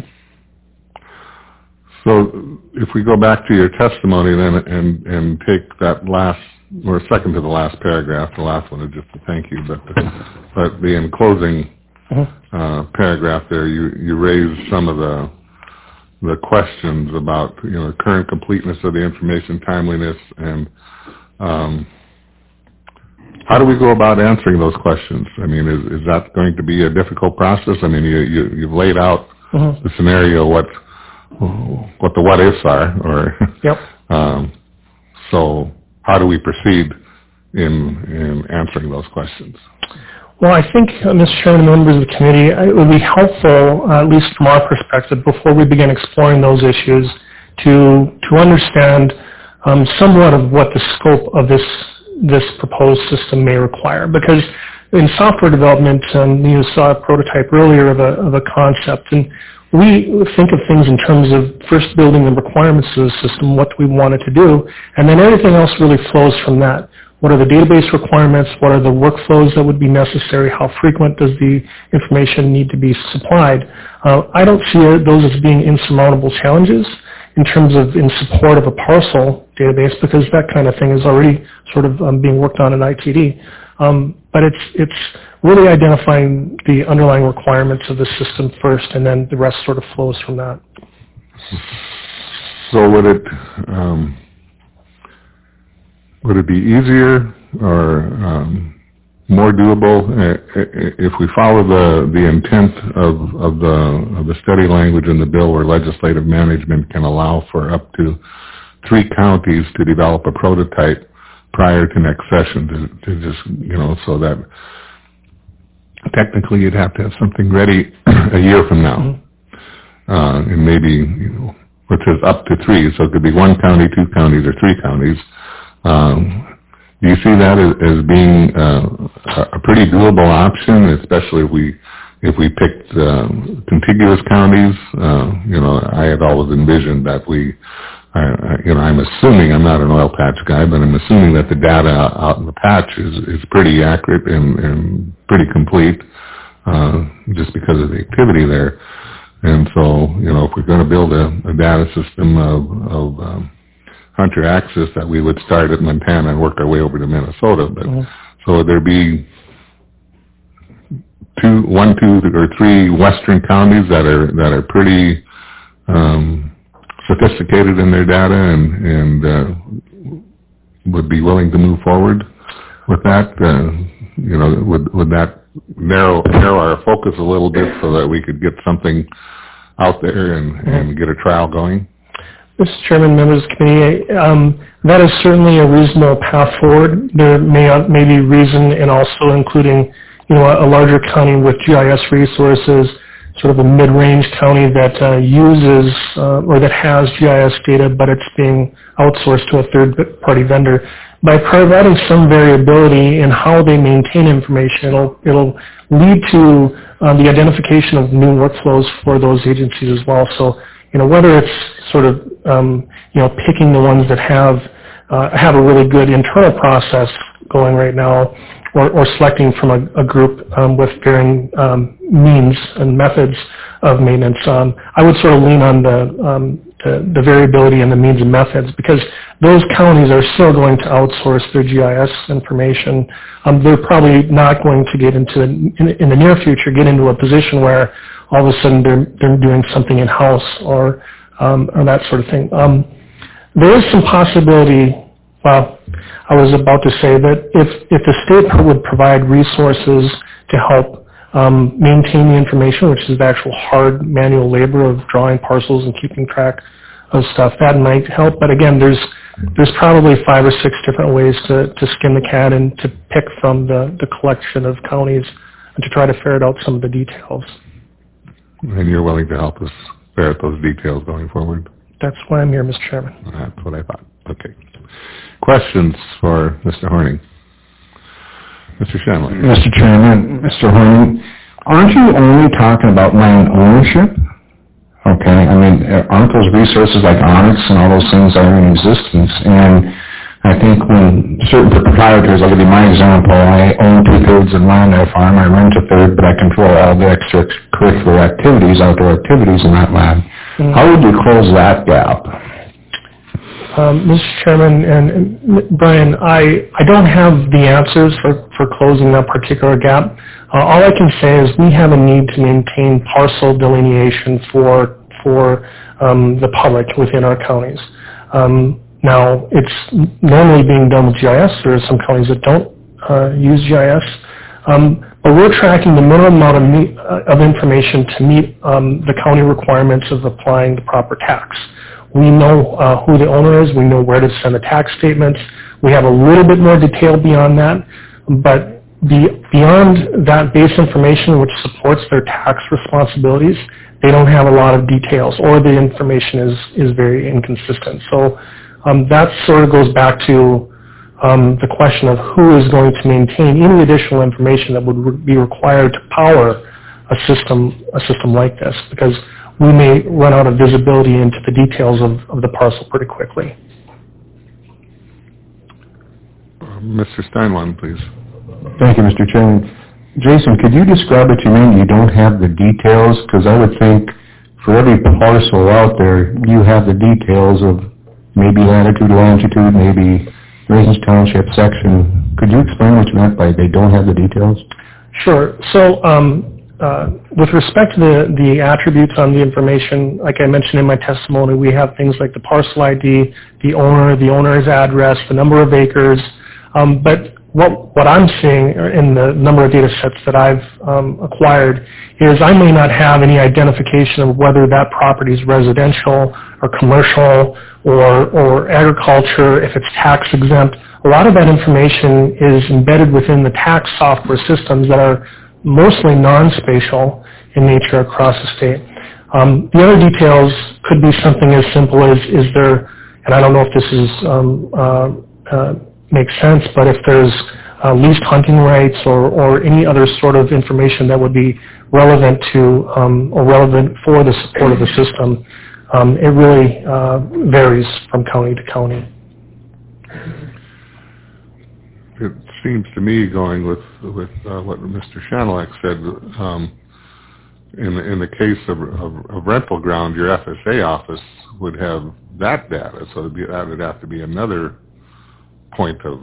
So if we go back to your testimony then and, and take that last, or second to the last paragraph, the last one is just a thank you, but the, but the in closing uh, paragraph there, you, you raised some of the the questions about, you know, current completeness of the information, timeliness, and um, how do we go about answering those questions? I mean, is, is that going to be a difficult process? I mean, you, you, you've laid out mm-hmm. the scenario, what what the what ifs are, or yep. um, so how do we proceed in in answering those questions? Well, I think, uh, Mister Chairman, members of the committee, it would be helpful, uh, at least from our perspective, before we begin exploring those issues, to to understand um, somewhat of what the scope of this this proposed system may require. Because in software development, um, you saw a prototype earlier of a of a concept, and we think of things in terms of first building the requirements of the system, what do we want it to do, and then everything else really flows from that. What are the database requirements? What are the workflows that would be necessary? How frequent does the information need to be supplied? Uh, I don't see those as being insurmountable challenges in terms of in support of a parcel database, because that kind of thing is already sort of um, being worked on in I T D. Um, but it's it's really identifying the underlying requirements of the system first, and then the rest sort of flows from that. So would it um, would it be easier or um, more doable if we follow the the intent of of the of the study language in the bill, where legislative management can allow for up to three counties to develop a prototype prior to next session, to, to just, you know, so that technically you'd have to have something ready a year from now. Mm-hmm. Uh, and maybe, you know, which is up to three, so it could be one county, two counties, or three counties. Um, do you see that as, as being uh, a pretty doable option, especially if we if we picked uh, contiguous counties? Uh, you know, I had always envisioned that we I, you know, I'm assuming, I'm not an oil patch guy, but I'm assuming that the data out in the patch is, is pretty accurate and, and pretty complete, uh, just because of the activity there. And so, you know, if we're going to build a, a data system of, of um, Hunter Access, that we would start at Montana and work our way over to Minnesota. But mm-hmm. so would there be two, one, two, or three western counties that are that are pretty um, sophisticated in their data and, and uh, would be willing to move forward with that? Uh, you know, would would that narrow narrow our focus a little bit so that we could get something out there and, mm-hmm. and get a trial going? Mister Chairman, members of the committee, um, that is certainly a reasonable path forward. There may may be reason in also including, you know, a, a larger county with G I S resources, sort of a mid-range county that uh, uses uh, or that has G I S data, but it's being outsourced to a third-party vendor. by providing some variability in how they maintain information, it'll, it'll lead to um, the identification of new workflows for those agencies as well. So, you know, whether it's sort of, um, you know, picking the ones that have, uh, have a really good internal process going right now, or, or selecting from a, a group um, with varying um, means and methods of maintenance, um, I would sort of lean on the, um, the, the variability and the means and methods, because those counties are still going to outsource their G I S information. Um, they're probably not going to get into, in, in the near future, get into a position where all of a sudden they're, they're doing something in-house or, um, or that sort of thing. Um, there is some possibility, well, I was about to say that if, if the state would provide resources to help um, maintain the information, which is the actual hard manual labor of drawing parcels and keeping track of stuff, that might help. But again, there's there's probably five or six different ways to, to skin the cat and to pick from the, the collection of counties and to try to ferret out some of the details. And you're willing to help us ferret those details going forward? That's why I'm here, Mister Chairman. That's what I thought. Okay. Questions for Mister Horning? Mister Shanley. Mister Chairman, Mister Horning, aren't you only talking about land ownership? Okay, I mean, aren't those resources like Onyx and all those things are in existence? And I think when certain proprietors, I'll give you my example, I own two-thirds of land I farm, I rent a third, but I control all the extracurricular activities, outdoor activities in that land. Mm-hmm. How would you close that gap? Um, Mister Chairman and, and Brian, I, I don't have the answers for, for closing that particular gap. Uh, all I can say is we have a need to maintain parcel delineation for for um, the public within our counties. Um, now, it's normally being done with G I S. There are some counties that don't uh, use G I S. Um, but we're tracking the minimum amount of, meet, uh, of information to meet um, the county requirements of applying the proper tax. We know uh, who the owner is. We know where to send the tax statements. We have a little bit more detail beyond that, but the, beyond that base information which supports their tax responsibilities, they don't have a lot of details, or the information is, is very inconsistent. So um, that sort of goes back to um, the question of who is going to maintain any additional information that would re- be required to power a system, a system like this, because we may run out of visibility into the details of, of the parcel pretty quickly. Uh, Mister Steinlein, please. Thank you, Mister Chairman. Jason, could you describe what you mean you don't have the details? Because I would think for every parcel out there, you have the details of maybe latitude, longitude, maybe Range Township section. Could you explain what you meant by they don't have the details? Sure. So um, uh, with respect to the, the attributes on the information, like I mentioned in my testimony, we have things like the parcel I D, the owner, the owner's address, the number of acres, um, but What, what I'm seeing in the number of data sets that I've um, acquired is I may not have any identification of whether that property is residential or commercial or, or agriculture, if it's tax exempt. A lot of that information is embedded within the tax software systems that are mostly non-spatial in nature across the state. Um, the other details could be something as simple as, is there, and I don't know if this is um, uh, uh, makes sense, but if there's uh, leased hunting rights or, or any other sort of information that would be relevant to um, or relevant for the support of the system, um, it really uh, varies from county to county. It seems to me, going with with uh, what Mister Shanelek said, um, in the, in the case of, of, of rental ground, your F S A office would have that data, so it'd be, that would have to be another point of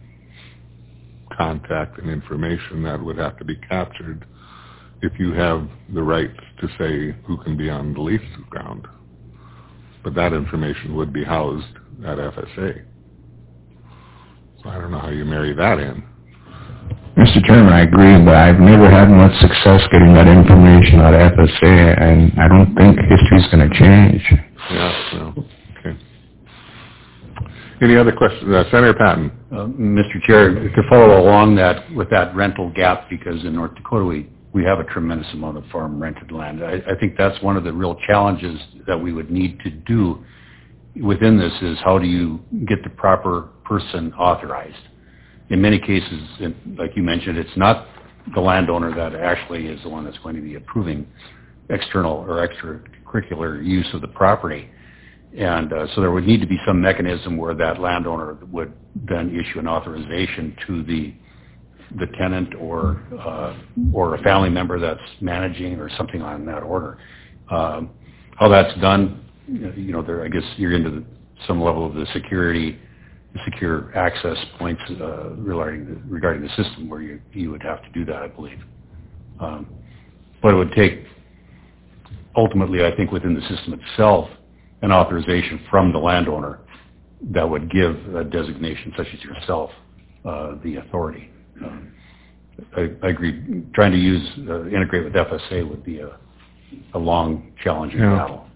contact and information that would have to be captured if you have the rights to say who can be on the leased ground. But that information would be housed at F S A. So I don't know how you marry that in. Mister Chairman, I agree, but I've never had much success getting that information out of F S A, and I don't think history's going to change. Yeah, well, okay. Any other questions? Uh, Senator Patton. Uh, Mister Chair, to follow along that with that rental gap, because in North Dakota we, we have a tremendous amount of farm rented land. I, I think that's one of the real challenges that we would need to do within this is how do you get the proper person authorized. In many cases, in, like you mentioned, it's not the landowner that actually is the one that's going to be approving external or extracurricular use of the property. And uh, so there would need to be some mechanism where that landowner would then issue an authorization to the the tenant or uh, or a family member that's managing or something on that order. Um, how that's done, you know, there, I guess you're into the, some level of the security, the secure access points uh, regarding the, regarding the system where you you would have to do that, I believe. Um, but it would take ultimately, I think, within the system itself, an authorization from the landowner that would give a designation such as yourself uh, the authority. Um, I, I agree. Trying to use uh, integrate with F S A would be a, a long, challenging yeah. battle.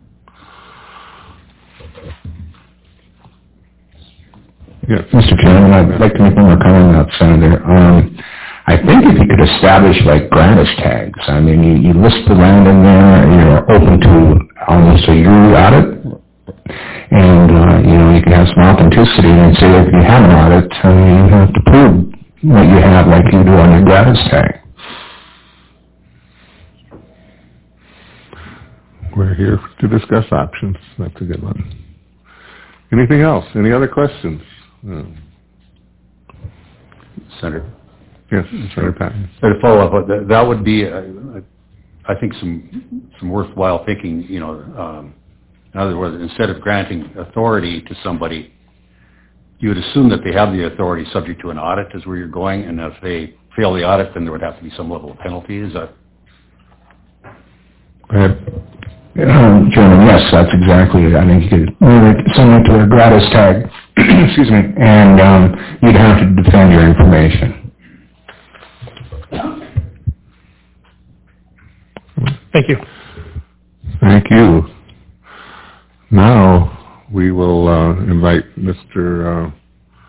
Yeah, Mister Chairman, I'd like to make one more comment on that, Senator. Um, I think if you could establish like gratis tags, I mean, you, you list the land in there, you're open to almost a yearly audit, and uh, you know you can have some authenticity and say if you have an audit, uh, you have to prove what you have like you do on your gratis tag. We're here to discuss options. That's a good one. Anything else? Any other questions? No. Senator. Yes, Senator Patton. So to follow up, that, that would be, uh, I think, some some worthwhile thinking. You know, um, in other words, instead of granting authority to somebody, you would assume that they have the authority subject to an audit is where you're going, and if they fail the audit, then there would have to be some level of penalty. Is that? Go ahead. Um, Chairman, yes, that's exactly it. I think you could move it similar to a gratis tag, excuse me, and um, you'd have to defend your information. Thank you. Thank you. Now we will uh, invite Mister Uh,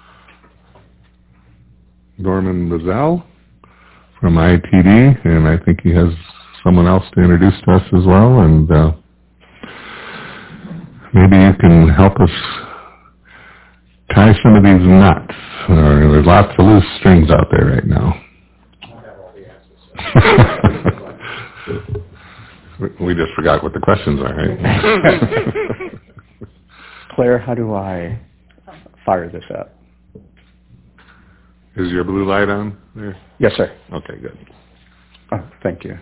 Dorman Bazell from I T D, and I think he has someone else to introduce to us as well, and uh, maybe you can help us tie some of these knots. Uh, there's lots of loose strings out there right now. We just forgot what the questions are, right? Claire, how do I fire this up? Is your blue light on there? Yes, sir. Okay, good. Oh, thank you.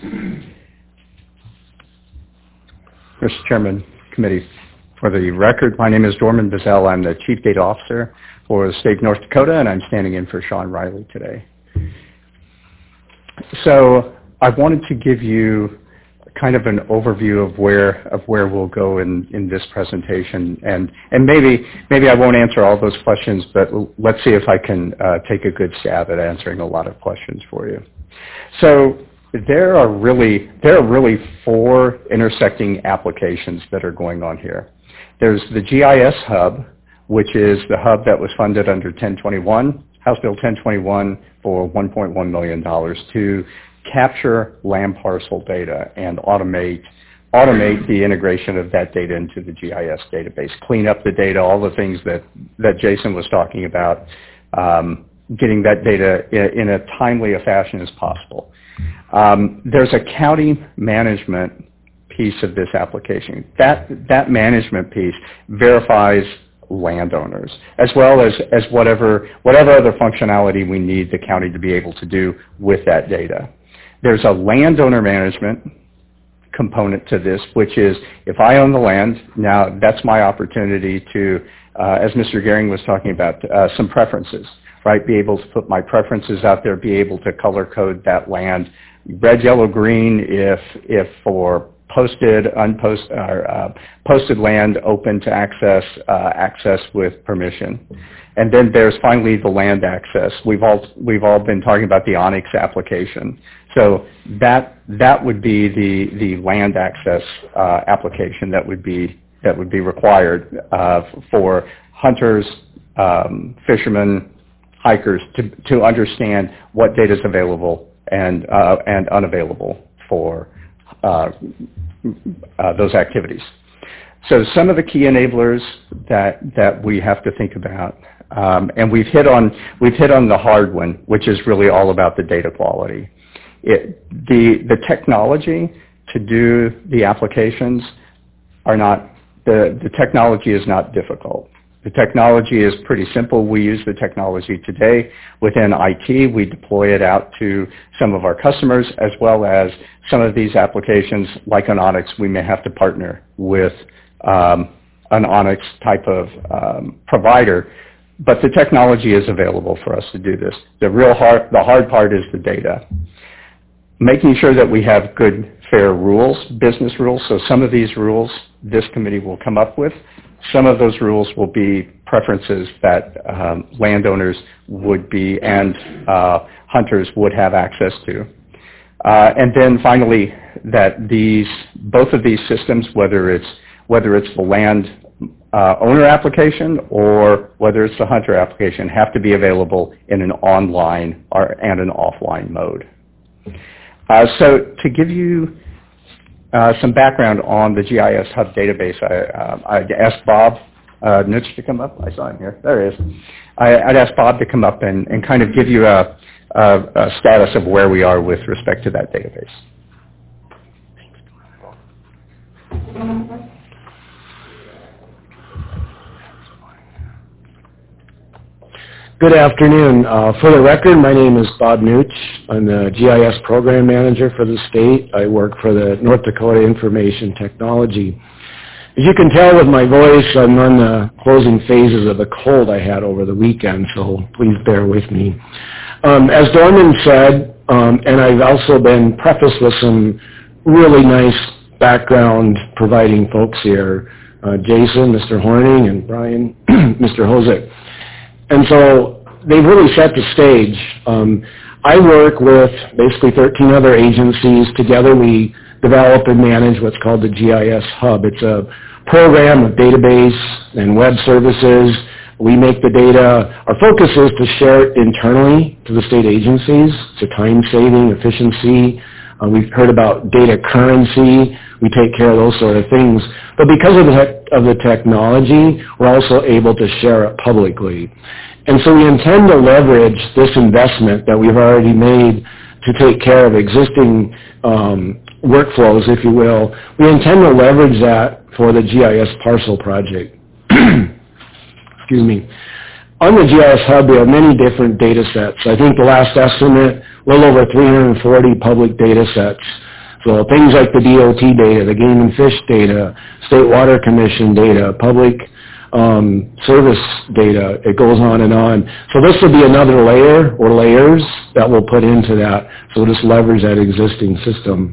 Mister Chairman, Committee, for the record, my name is Dorman Bazell. I'm the Chief Data Officer for the state of North Dakota, and I'm standing in for Sean Riley today. So I wanted to give you kind of an overview of where of where we'll go in, in this presentation, and and maybe maybe I won't answer all those questions, but let's see if I can uh, take a good stab at answering a lot of questions for you. So there are really there are really four intersecting applications that are going on here. There's the G I S Hub, which is the hub that was funded under ten twenty-one, House Bill ten twenty-one, for one point one million dollars to capture land parcel data and automate automate the integration of that data into the G I S database, clean up the data, all the things that, that Jason was talking about, um, getting that data in, in a timely a fashion as possible. Um, there's a county management piece of this application. That, that management piece verifies landowners, as well as, as whatever, whatever other functionality we need the county to be able to do with that data. There's a landowner management component to this, which is if I own the land, now that's my opportunity to, uh, as Mister Gehring was talking about, uh, some preferences, right? Be able to put my preferences out there, be able to color code that land, red, yellow, green if, if for posted, unposted, or uh, posted land open to access, uh, access with permission. And then there's finally the land access. We've all we've all been talking about the Onyx application. So that that would be the the land access uh, application that would be that would be required uh, for hunters, um, fishermen, hikers to to understand what data is available and uh, and unavailable for uh, uh, those activities. So some of the key enablers that, that we have to think about, um, and we've hit on we've hit on the hard one, which is really all about the data quality. It, the the technology to do the applications are not the the technology is not difficult. The technology is pretty simple. We use the technology today within I T. We deploy it out to some of our customers, as well as some of these applications, like an Onyx, we may have to partner with um, an Onyx type of um, provider. But the technology is available for us to do this. The real hard, the hard part is the data. Making sure that we have good, fair rules, business rules. So some of these rules this committee will come up with. Some of those rules will be preferences that um, landowners would be and uh, hunters would have access to. Uh, and then finally, that these both of these systems, whether it's whether it's the land uh, owner application or whether it's the hunter application, have to be available in an online or and an offline mode. Uh, so to give you uh, some background on the G I S Hub database, I, uh, I'd asked Bob uh, Nutsch to come up. I saw him here. There he is. I, I'd asked Bob to come up and, and kind of give you a, a, a status of where we are with respect to that database. Good afternoon. Uh, for the record, my name is Bob Nutsch. I'm the G I S Program Manager for the state. I work for the North Dakota Information Technology. As you can tell with my voice, I'm on the closing phases of the cold I had over the weekend, so please bear with me. Um, as Dorman said, um, and I've also been prefaced with some really nice background providing folks here, uh, Jason, Mister Horning, and Brian, Mister Hosick. And so they've really set the stage. Um, I work with basically thirteen other agencies. Together we develop and manage what's called the G I S Hub. It's a program of database and web services. We make the data. Our focus is to share it internally to the state agencies. It's a time-saving, efficiency. Uh, we've heard about data currency. We take care of those sort of things. But because of the, of the technology, we're also able to share it publicly. And so we intend to leverage this investment that we've already made to take care of existing um, workflows, if you will. We intend to leverage that for the G I S Parcel project. Excuse me. On the G I S Hub, we have many different data sets. I think the last estimate, a little over three hundred forty public data sets. So things like the D O T data, the Game and Fish data, State Water Commission data, public um, service data, it goes on and on. So this will be another layer or layers that we'll put into that. So we'll just leverage that existing system.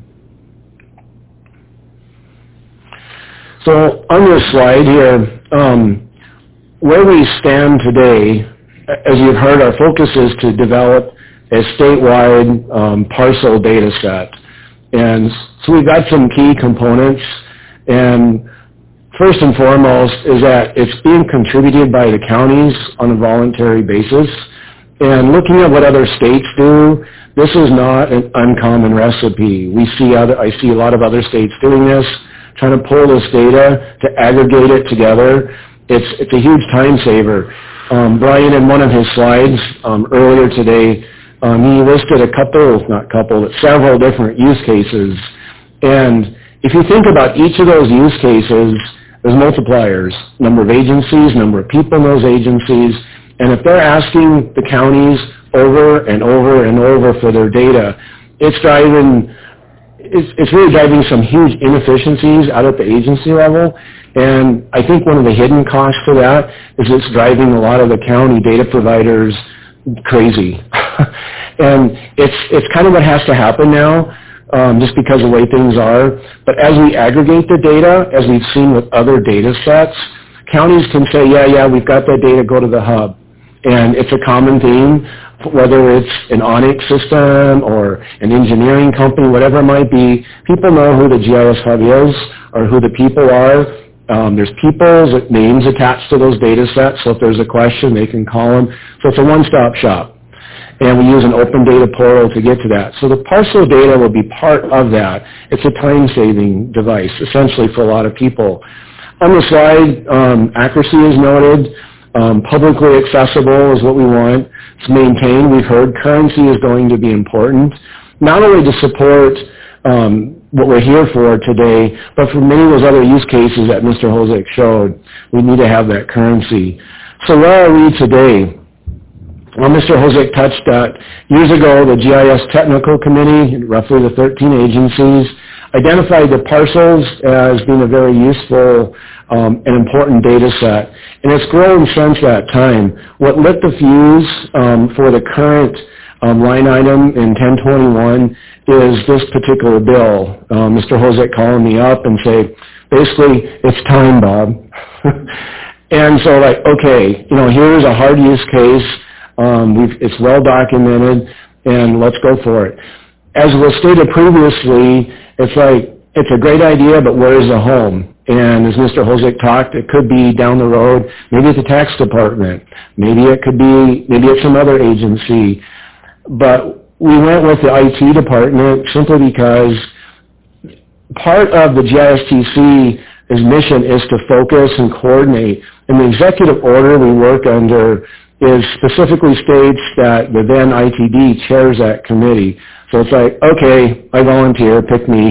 So on this slide here, um, where we stand today, as you've heard, our focus is to develop a statewide um, parcel data set. And so we've got some key components, and first and foremost is that it's being contributed by the counties on a voluntary basis. And looking at what other states do, this is not an uncommon recipe. We see other, I see a lot of other states doing this, trying to pull this data to aggregate it together. It's, it's a huge time saver. Um, Brian, in one of his slides um, earlier today, um, he listed a couple, not couple, but several different use cases. And if you think about each of those use cases, there's multipliers, number of agencies, number of people in those agencies, and if they're asking the counties over and over and over for their data, it's driving, it's, it's really driving some huge inefficiencies out at the agency level. And I think one of the hidden costs to that is it's driving a lot of the county data providers crazy. And it's it's kind of what has to happen now, um, just because of the way things are. But as we aggregate the data, as we've seen with other data sets, counties can say, yeah, yeah, we've got that data, go to the hub. And it's a common theme, whether it's an Onyx system or an engineering company, whatever it might be. People know who the G I S Hub is or who the people are. Um, there's people's names attached to those data sets, so if there's a question, they can call them. So it's a one-stop shop. And we use an open data portal to get to that. So the parcel data will be part of that. It's a time-saving device, essentially, for a lot of people. On the slide, um, accuracy is noted. Um, publicly accessible is what we want. It's maintained. We've heard currency is going to be important, not only to support um, what we're here for today, but for many of those other use cases that Mister Hosek showed. We need to have that currency. So where are we today? Well, Mister Hosek touched that years ago, the G I S Technical Committee, roughly the thirteen agencies, identified the parcels as being a very useful um, and important data set. And it's grown since that time. What lit the fuse um, for the current um, line item in ten twenty-one is this particular bill. Uh, Mister Hosek calling me up and say, basically, it's time, Bob. And so like, okay, you know, here's a hard use case. Um, we've, it's well documented, and let's go for it. As was stated previously, it's like, it's a great idea, but where's the home? And as Mister Hosek talked, it could be down the road, maybe at the tax department, maybe it could be, maybe at some other agency. But we went with the I T department simply because part of the G I S T C's mission is to focus and coordinate. And the executive order we work under is specifically states that the then I T D chairs that committee. So it's like, okay, I volunteer, pick me.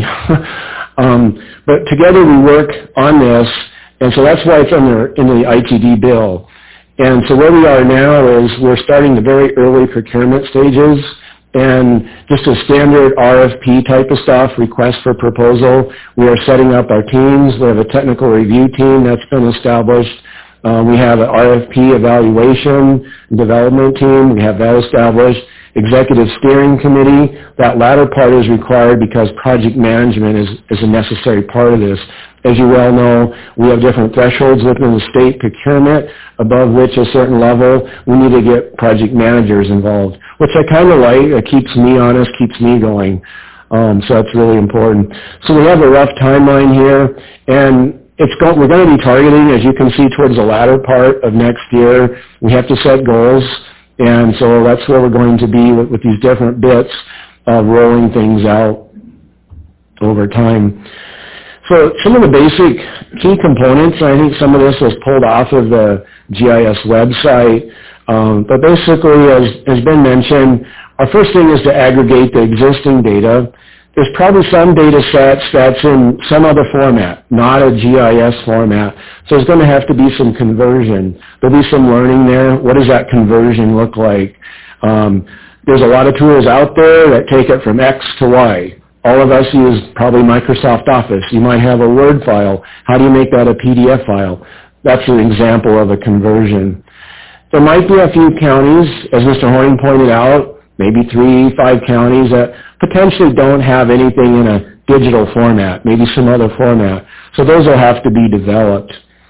um, but together we work on this, and so that's why it's under in the I T D bill. And so where we are now is we're starting the very early procurement stages, and just a standard R F P type of stuff, request for proposal. We are setting up our teams. We have a technical review team that's been established. Uh, we have an R F P evaluation and development team. We have that established. Executive steering committee. That latter part is required because project management is, is a necessary part of this. As you well know, we have different thresholds within the state procurement, above which a certain level, we need to get project managers involved, which I kind of like. It keeps me honest, keeps me going. Um, so that's really important. So we have a rough timeline here, and it's go- we're going to be targeting, as you can see, towards the latter part of next year. We have to set goals, and so that's where we're going to be with, with these different bits of rolling things out over time. So some of the basic key components, I think some of this was pulled off of the G I S website, um, but basically, as has been mentioned, our first thing is to aggregate the existing data. There's probably some data sets that's in some other format, not a G I S format. So there's going to have to be some conversion. There'll be some learning there. What does that conversion look like? Um, there's a lot of tools out there that take it from X to Y. All of us use probably Microsoft Office. You might have a Word file. How do you make that a P D F file? That's an example of a conversion. There might be a few counties, as Mister Horning pointed out, maybe three, five counties that potentially don't have anything in a digital format, maybe some other format. So those will have to be developed.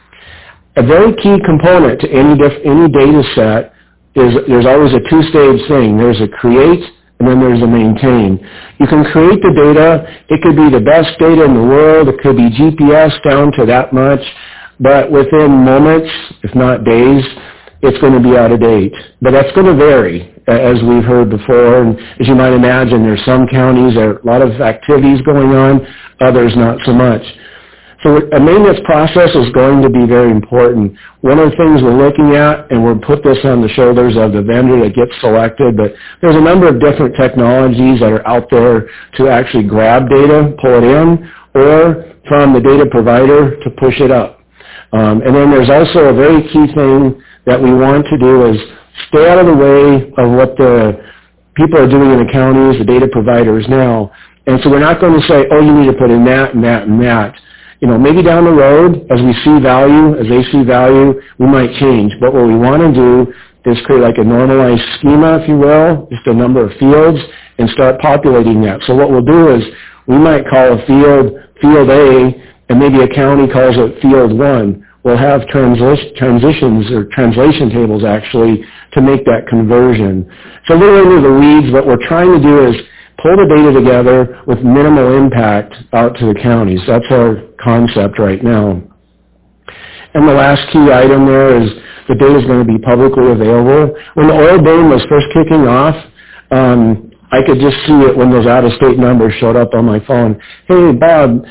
A very key component to any, dif- any data set is there's always a two-stage thing. There's a create, and then there's a maintain. You can create the data. It could be the best data in the world. It could be G P S down to that much. But within moments, if not days, it's going to be out of date. But that's going to vary, as we've heard before. And as you might imagine, there's some counties, there are a lot of activities going on, others not so much. So a maintenance process is going to be very important. One of the things we're looking at, and we'll put this on the shoulders of the vendor that gets selected, but there's a number of different technologies that are out there to actually grab data, pull it in, or from the data provider to push it up. Um, and then there's also a very key thing that we want to do is stay out of the way of what the people are doing in the counties, the data providers now. And so we're not going to say, oh, you need to put in that and that and that. You know, maybe down the road, as we see value, as they see value, we might change. But what we want to do is create like a normalized schema, if you will, just a number of fields, and start populating that. So what we'll do is we might call a field Field A, and maybe a county calls it Field one. We'll have transi- transitions or translation tables, actually, to make that conversion. So a little into the weeds, what we're trying to do is pull the data together with minimal impact out to the counties. That's our concept right now. And the last key item there is the data is going to be publicly available. When the oil boom was first kicking off, um, I could just see it when those out-of-state numbers showed up on my phone. Hey, Bob,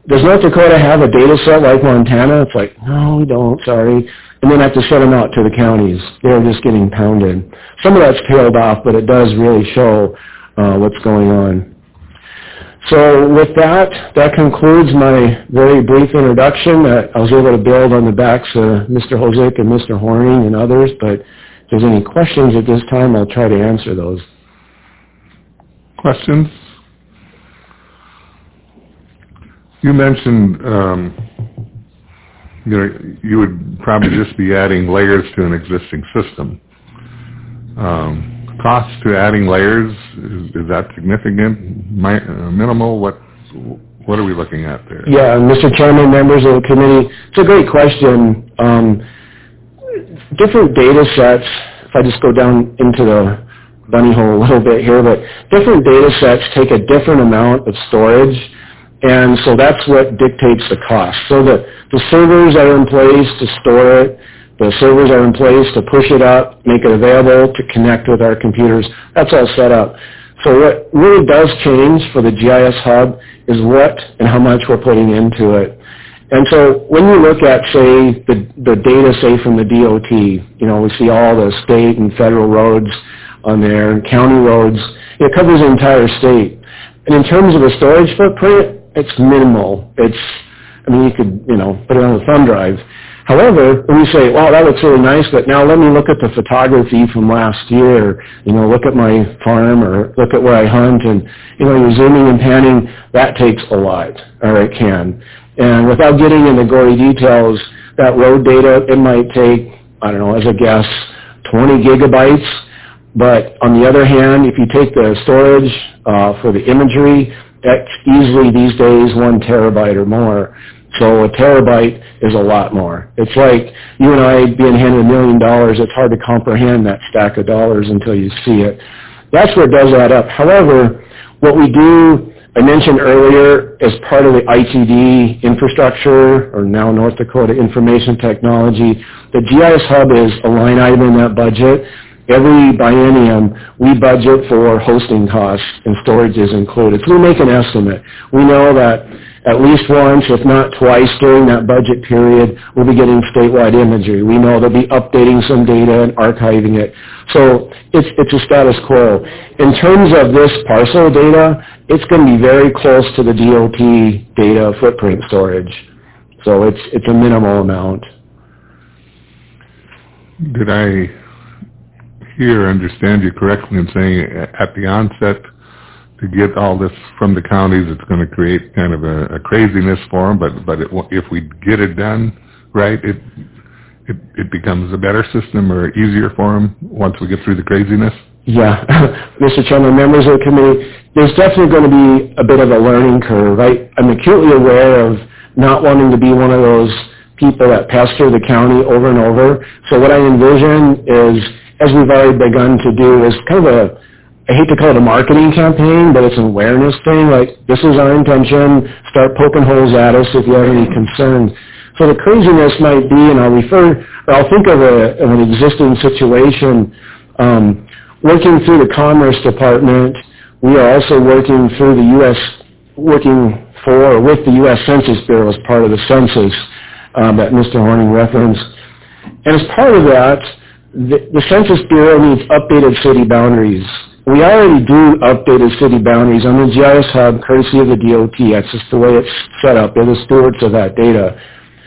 does North Dakota have a data set like Montana? It's like, no, we don't, sorry. And then I have to send them out to the counties. They're just getting pounded. Some of that's tailed off, but it does really show uh, what's going on. So with that, that concludes my very brief introduction. That I was able to build on the backs of Mister Hozik and Mister Horning and others, but if there's any questions at this time, I'll try to answer those. Questions? You mentioned um, you know, you would probably just be adding layers to an existing system. Um, cost to adding layers, is, is that significant, Mi- uh, minimal? What what are we looking at there? Yeah, Mister Chairman, members of the committee, it's a great question. Um, different data sets, if I just go down into the bunny hole a little bit here, but different data sets take a different amount of storage, and so that's what dictates the cost. So the, the servers are in place to store it, the servers are in place to push it up, make it available to connect with our computers. That's all set up. So what really does change for the G I S Hub is what and how much we're putting into it. And so when you look at, say, the, the data, say, from the D O T, you know, we see all the state and federal roads on there, and county roads. It covers the entire state. And in terms of the storage footprint, it's minimal. It's, I mean, you could, you know, put it on a thumb drive. However, when you say, wow, that looks really nice, but now let me look at the photography from last year, you know, look at my farm or look at where I hunt, and, you know, you're zooming and panning, that takes a lot, or it can. And without getting into gory details, that road data, it might take, I don't know, as a guess, twenty gigabytes. But on the other hand, if you take the storage uh, for the imagery, that's easily these days one terabyte or more. So a terabyte is a lot more. It's like you and I being handed a million dollars. It's hard to comprehend that stack of dollars until you see it. That's where it does add up. However, what we do, I mentioned earlier, as part of the I T D infrastructure, or now North Dakota Information Technology, the G I S Hub is a line item in that budget. Every biennium, we budget for hosting costs, and storage is included. So we make an estimate. We know that at least once, if not twice, during that budget period, we'll be getting statewide imagery. We know they'll be updating some data and archiving it. So it's, it's a status quo. In terms of this parcel data, it's going to be very close to the D O T data footprint storage. So it's, it's a minimal amount. Did I hear, understand you correctly in saying at the onset, to get all this from the counties, it's going to create kind of a, a craziness for them, but, but it, if we get it done right, it, it it becomes a better system or easier for them once we get through the craziness? Yeah. Mister Chairman, members of the committee, there's definitely going to be a bit of a learning curve. I, I'm acutely aware of not wanting to be one of those people that pester the county over and over. So what I envision is, as we've already begun to do, is kind of a, I hate to call it a marketing campaign, but it's an awareness thing. Like, this is our intention. Start poking holes at us if you have any concerns. So the craziness might be, and I'll refer, or I'll think of, a, of an existing situation. Um, working through the Commerce Department, we are also working through the U S, working for or with the U S Census Bureau as part of the census um, that Mister Horning referenced. And as part of that, the, the Census Bureau needs updated city boundaries. We already do updated city boundaries on the G I S Hub, courtesy of the D O T. That's just the way it's set up. They're the stewards of that data.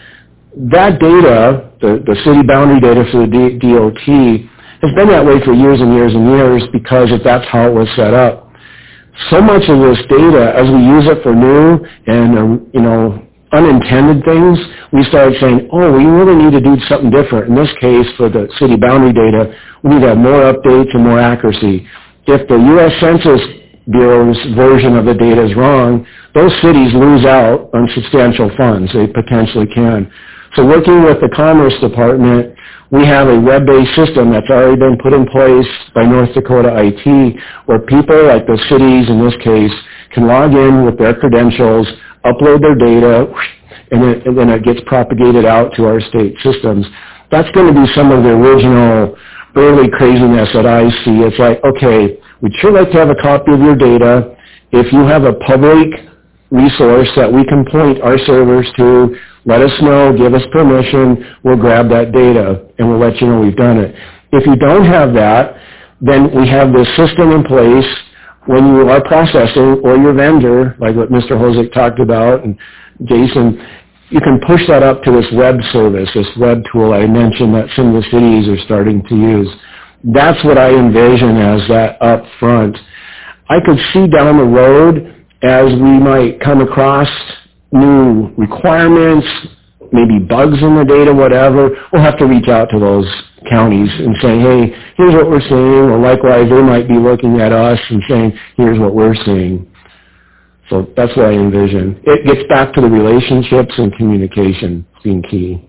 That data, the, the city boundary data for the D O T, has been that way for years and years and years because that's how it was set up. So much of this data, as we use it for new and, uh, you know, unintended things, we started saying, oh, we really need to do something different. In this case, for the city boundary data, we need to have more updates and more accuracy. If the U S Census Bureau's version of the data is wrong, those cities lose out on substantial funds. They potentially can. So working with the Commerce Department, we have a web-based system that's already been put in place by North Dakota I T, where people, like the cities in this case, can log in with their credentials, upload their data, and, it, and then it gets propagated out to our state systems. That's going to be some of the original early craziness that I see. It's like, okay, we'd sure like to have a copy of your data. If you have a public resource that we can point our servers to. Let us know, give us permission, we'll grab that data, and we'll let you know we've done it. If you don't have that, then we have this system in place when you are processing, or your vendor, like what Mister Hosick talked about, and Jason, you can push that up to this web service, this web tool I mentioned that some of the cities are starting to use. That's what I envision as that up front. I could see down the road as we might come across new requirements, maybe bugs in the data, whatever, we'll have to reach out to those counties and say, hey, here's what we're seeing, or likewise they might be looking at us and saying, here's what we're seeing. So that's what I envision. It gets back to the relationships and communication being key.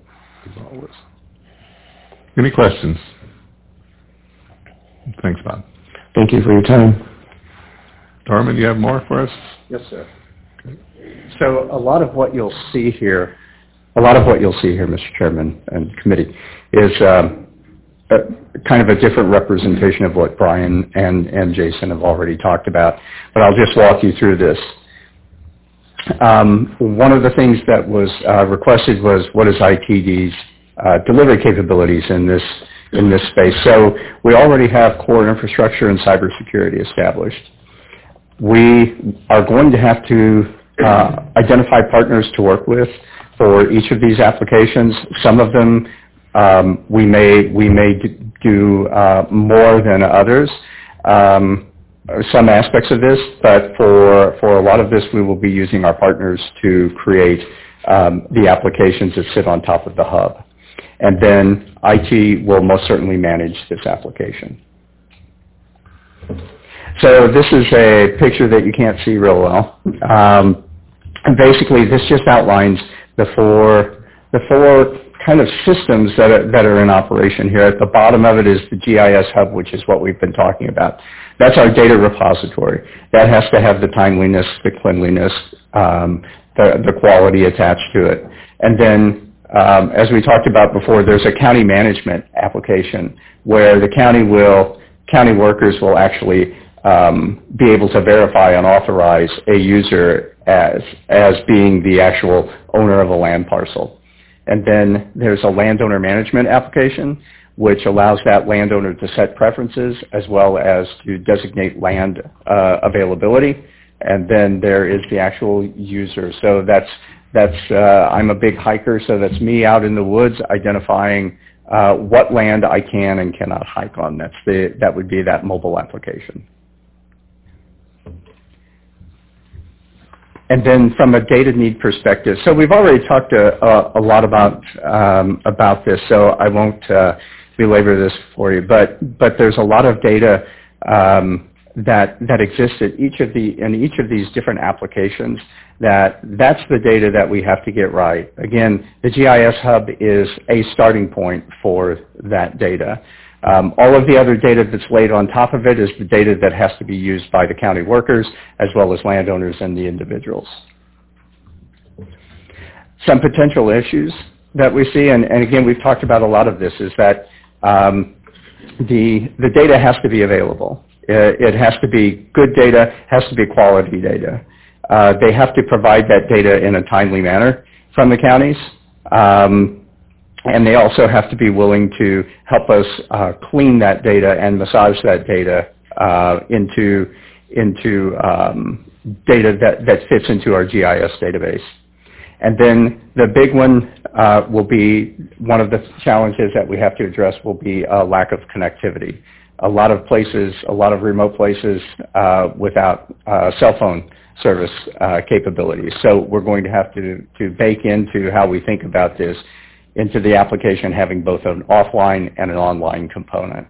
Any questions? Thanks, Bob. Thank you for your time. Norman, do you have more for us? Yes, sir. So a lot of what you'll see here, a lot of what you'll see here, Mister Chairman and committee, is um, a, kind of a different representation of what Brian and, and Jason have already talked about. But I'll just walk you through this. Um, one of the things that was uh, requested was what is I T D's uh, delivery capabilities in this in this space. So we already have core infrastructure and cybersecurity established. We are going to have to uh, identify partners to work with for each of these applications. Some of them um, we may we may do uh, more than others. Um, some aspects of this, but for for a lot of this, we will be using our partners to create um, the applications that sit on top of the hub. And then I T will most certainly manage this application. So this is a picture that you can't see real well. Um, and basically, this just outlines the four the four kind of systems that are, that are in operation here. At the bottom of it is the G I S hub, which is what we've been talking about. That's our data repository. That has to have the timeliness, the cleanliness, um, the, the quality attached to it. And then, um, as we talked about before, there's a county management application where the county will, county workers will actually um, be able to verify and authorize a user as, as being the actual owner of a land parcel. And then there's a landowner management application, which allows that landowner to set preferences as well as to designate land uh, availability. And then there is the actual user. So that's, that's uh, I'm a big hiker, so that's me out in the woods identifying uh, what land I can and cannot hike on. That's the, that would be that mobile application. And then from a data need perspective, so we've already talked a, a, a lot about um, about this, so I won't uh, belabor this for you. But but there's a lot of data um, that that exists at each of the in each of these different applications. That that's the data that we have to get right. Again, the G I S hub is a starting point for that data. Um, all of the other data that's laid on top of it is the data that has to be used by the county workers as well as landowners and the individuals. Some potential issues that we see, and, and again, we've talked about a lot of this, is that um, the, the data has to be available. It, it has to be good data, has to be quality data. Uh, they have to provide that data in a timely manner from the counties. Um, And they also have to be willing to help us uh, clean that data and massage that data uh, into into um, data that, that fits into our G I S database. And then the big one uh, will be, one of the challenges that we have to address will be a lack of connectivity. A lot of places, a lot of remote places uh, without uh, cell phone service uh, capabilities. So we're going to have to, to bake into how we think about this into the application having both an offline and an online component.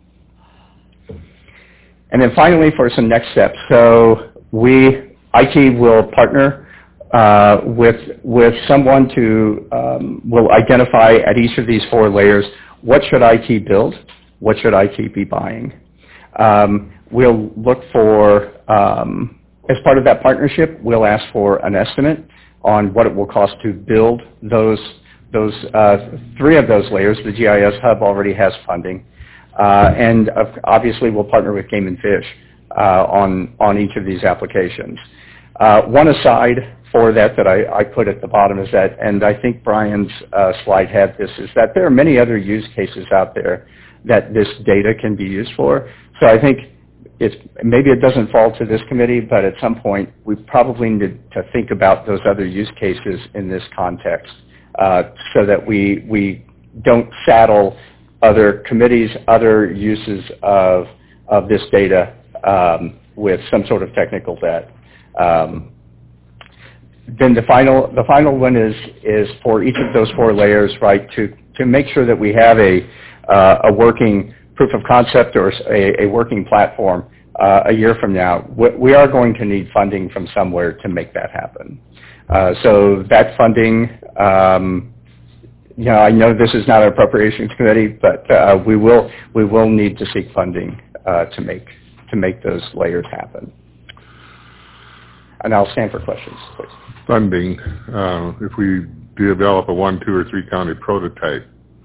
And then finally, for some next steps, so we, I T will partner uh, with, with someone to, um, will identify at each of these four layers, what should I T build, what should I T be buying. Um, we'll look for, um, as part of that partnership, we'll ask for an estimate on what it will cost to build those Those uh, three of those layers. The G I S hub already has funding, uh, and uh, obviously we'll partner with Game and Fish uh, on on each of these applications. Uh, one aside for that that I, I put at the bottom is that, and I think Brian's uh, slide had this, is that there are many other use cases out there that this data can be used for. So I think it's, maybe it doesn't fall to this committee, but at some point we probably need to think about those other use cases in this context uh, so that we, we don't saddle other committees, other uses of, of this data um, with some sort of technical debt. Um, then the final, the final one is, is for each of those four layers, right, to, to make sure that we have a, uh, a working proof of concept or a, a working platform uh, a year from now. We are going to need funding from somewhere to make that happen. Uh, so that funding, um, you know, I know this is not an appropriations committee, but uh, we will we will need to seek funding uh, to make to make those layers happen. And I'll stand for questions, please. Funding. Uh, if we develop a one, two, or three county prototype,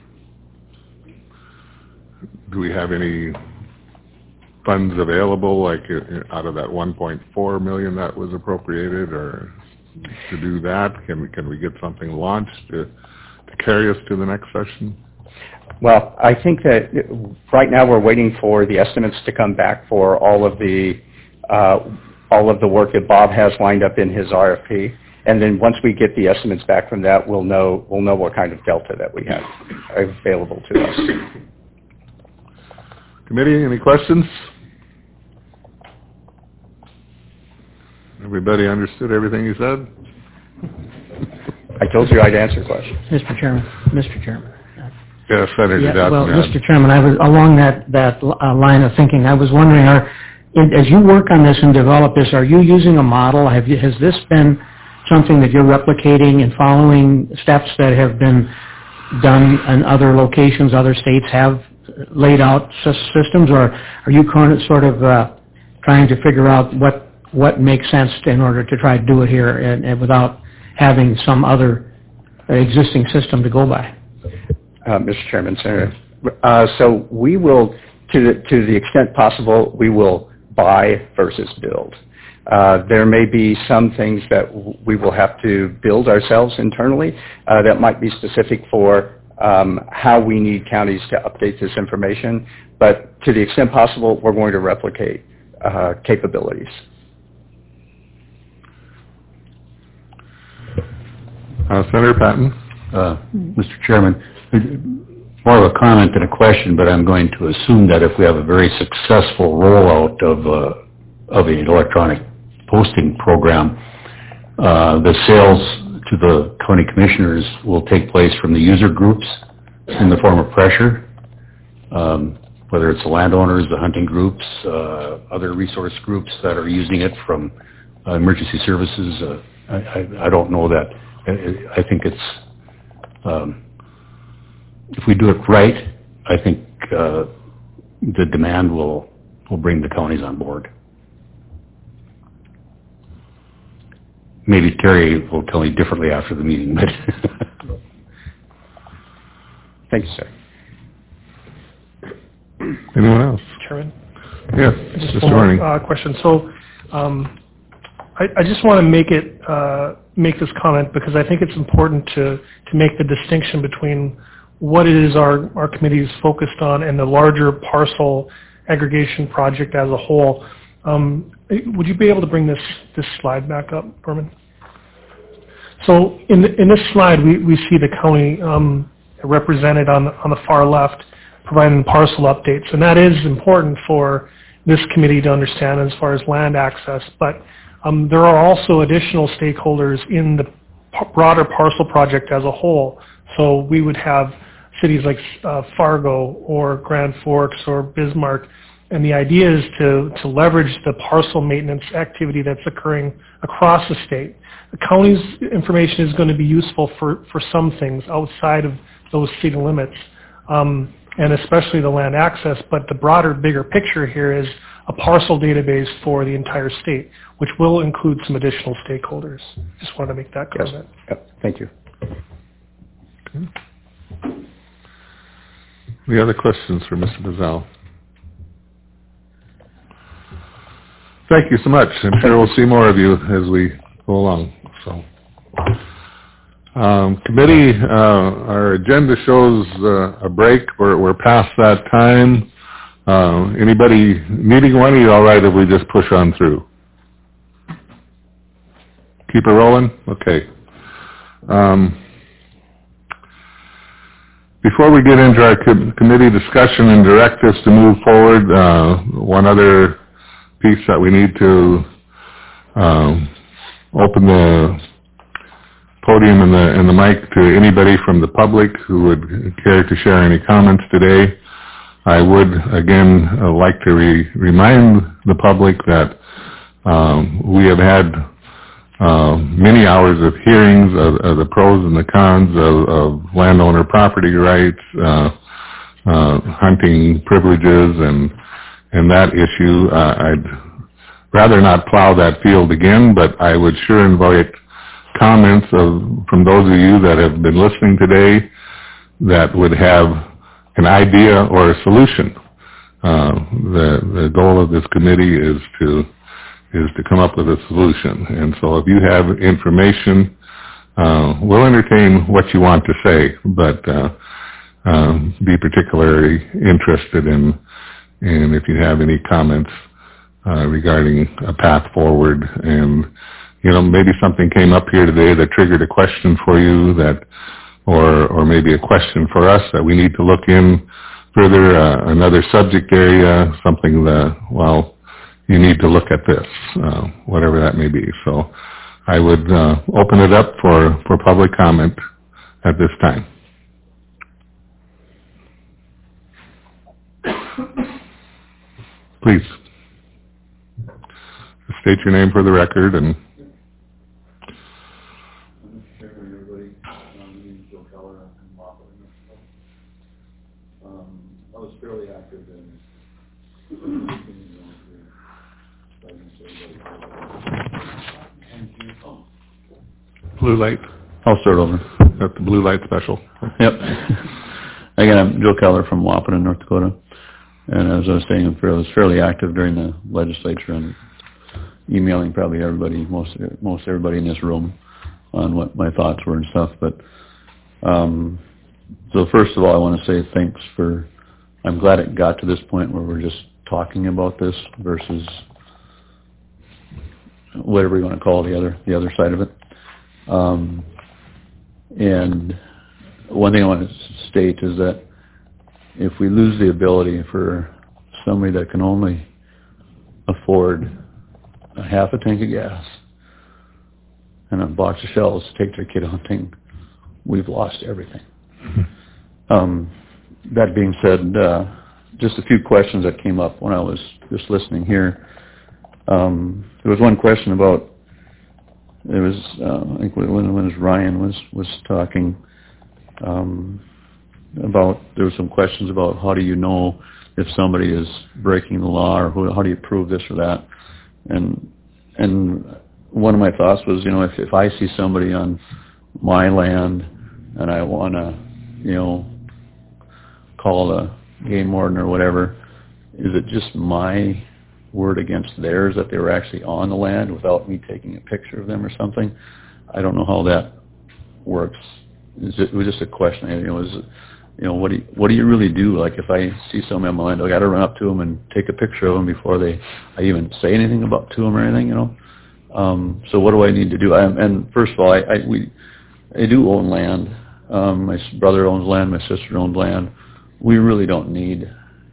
do we have any funds available, like uh, out of that one point four million that was appropriated, or to do that? Can we can we get something launched to, to carry us to the next session? Well, I think that right now we're waiting for the estimates to come back for all of the uh, all of the work that Bob has lined up in his R F P, and then once we get the estimates back from that, we'll know we'll know what kind of delta that we have available to us. Committee, any questions? Everybody understood everything you said? I told you I'd answer questions. Mister Chairman, Mister Chairman. Yes, Senator Yeah, Dotson. well, Mister Chairman, I was along that that uh, line of thinking. I was wondering, are, in, as you work on this and develop this, are you using a model? Have you, has this been something that you're replicating and following steps that have been done in other locations, other states have laid out systems, or are you kind of sort of uh, trying to figure out what what makes sense in order to try to do it here and, and without having some other existing system to go by? Uh, Mister Chairman, Senator, uh, so we will, to the, to the extent possible, we will buy versus build. Uh, there may be some things that w- we will have to build ourselves internally uh, that might be specific for um, how we need counties to update this information, but to the extent possible, we're going to replicate uh, capabilities. Uh, Senator Patton. Uh, Mister Chairman, more of a comment than a question, but I'm going to assume that if we have a very successful rollout of uh, of an electronic posting program, uh, the sales to the county commissioners will take place from the user groups in the form of pressure, um, whether it's the landowners, the hunting groups, uh, other resource groups that are using it from uh, emergency services. Uh, I, I, I don't know that. I, I think it's um, if we do it right, I think uh, the demand will will bring the counties on board. Maybe Terry will tell me differently after the meeting, but thank you, sir. Anyone else? Chairman? Yes, Just Mister one Horning. more, uh, question. So um, I, I just want to make it uh, make this comment because I think it's important to to make the distinction between what it is our, our committee is focused on and the larger parcel aggregation project as a whole. Um, would you be able to bring this, this slide back up, Berman? So in, the, in this slide, we, we see the county um, represented on, on the far left providing parcel updates, and that is important for this committee to understand as far as land access, but um, there are also additional stakeholders in the p- broader parcel project as a whole. So we would have cities like uh, Fargo or Grand Forks or Bismarck, and the idea is to, to leverage the parcel maintenance activity that's occurring across the state. The county's information is going to be useful for, for some things outside of those city limits, um, and especially the land access, but the broader, bigger picture here is a parcel database for the entire state, which will include some additional stakeholders. Just wanted to make that comment. Yes. Yep. Thank you. Okay. Any other questions for Mister Bazell? Thank you so much. I'm sure we'll see more of you as we go along. So, um, committee, uh, our agenda shows uh, a break. We're, we're past that time. Uh, anybody needing one? Are you all right if we just push on through? Keep it rolling? Okay. Um, before we get into our co- committee discussion and directives to move forward, uh, one other piece that we need to um, open the podium and the, and the mic to anybody from the public who would care to share any comments today. I would, again, uh, like to re- remind the public that um, we have had uh, many hours of hearings of, of the pros and the cons of, of landowner property rights, uh, uh, hunting privileges, and and that issue. Uh, I'd rather not plow that field again, but I would sure invite comments of, from those of you that have been listening today that would have an idea or a solution. Uh, the the goal of this committee is to is to come up with a solution. And so if you have information, uh, we'll entertain what you want to say, but uh, um, be particularly interested in, in if you have any comments uh, regarding a path forward. And, you know, maybe something came up here today that triggered a question for you that, or, or maybe a question for us that we need to look in further, uh, another subject area, something that, well, you need to look at this, uh, whatever that may be. So I would uh, open it up for, for public comment at this time. Please. State your name for the record. And I was fairly active in Blue light. I'll start over. That's the blue light special. Yep. Again, I'm Joe Keller from Wahpeton, North Dakota. And as I was saying, I was fairly active during the legislature and emailing probably everybody, most most everybody in this room on what my thoughts were and stuff. But um, so first of all, I want to say thanks for, I'm glad it got to this point where we're just talking about this versus whatever you want to call the other the other side of it. Um, and one thing I want to state is that if we lose the ability for somebody that can only afford a half a tank of gas and a box of shells to take their kid hunting, we've lost everything. Um, that being said, uh, just a few questions that came up when I was just listening here. Um, there was one question about, it was, uh, I think when, when it was Ryan was, was talking um, about, there were some questions about how do you know if somebody is breaking the law, or who, how do you prove this or that? And and one of my thoughts was, you know, if, if I see somebody on my land and I want to, you know, call the game warden or whatever, is it just my word against theirs that they were actually on the land without me taking a picture of them or something? I don't know how that works. It was just a question. You know, is it, you know, what do you, what do you really do? Like if I see somebody on my land, I got to run up to them and take a picture of them before they, I even say anything about to them or anything, you know? Um, so what do I need to do? I, and first of all, I, I, we, I do own land. Um, my brother owns land. My sister owns land. We really don't need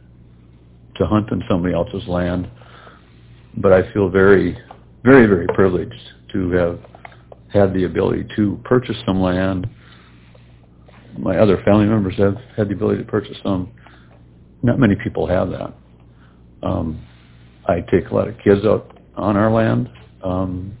to hunt on somebody else's land. But I feel very, very, very privileged to have had the ability to purchase some land. My other family members have had the ability to purchase some. Not many people have that. Um, I take a lot of kids out on our land. Um,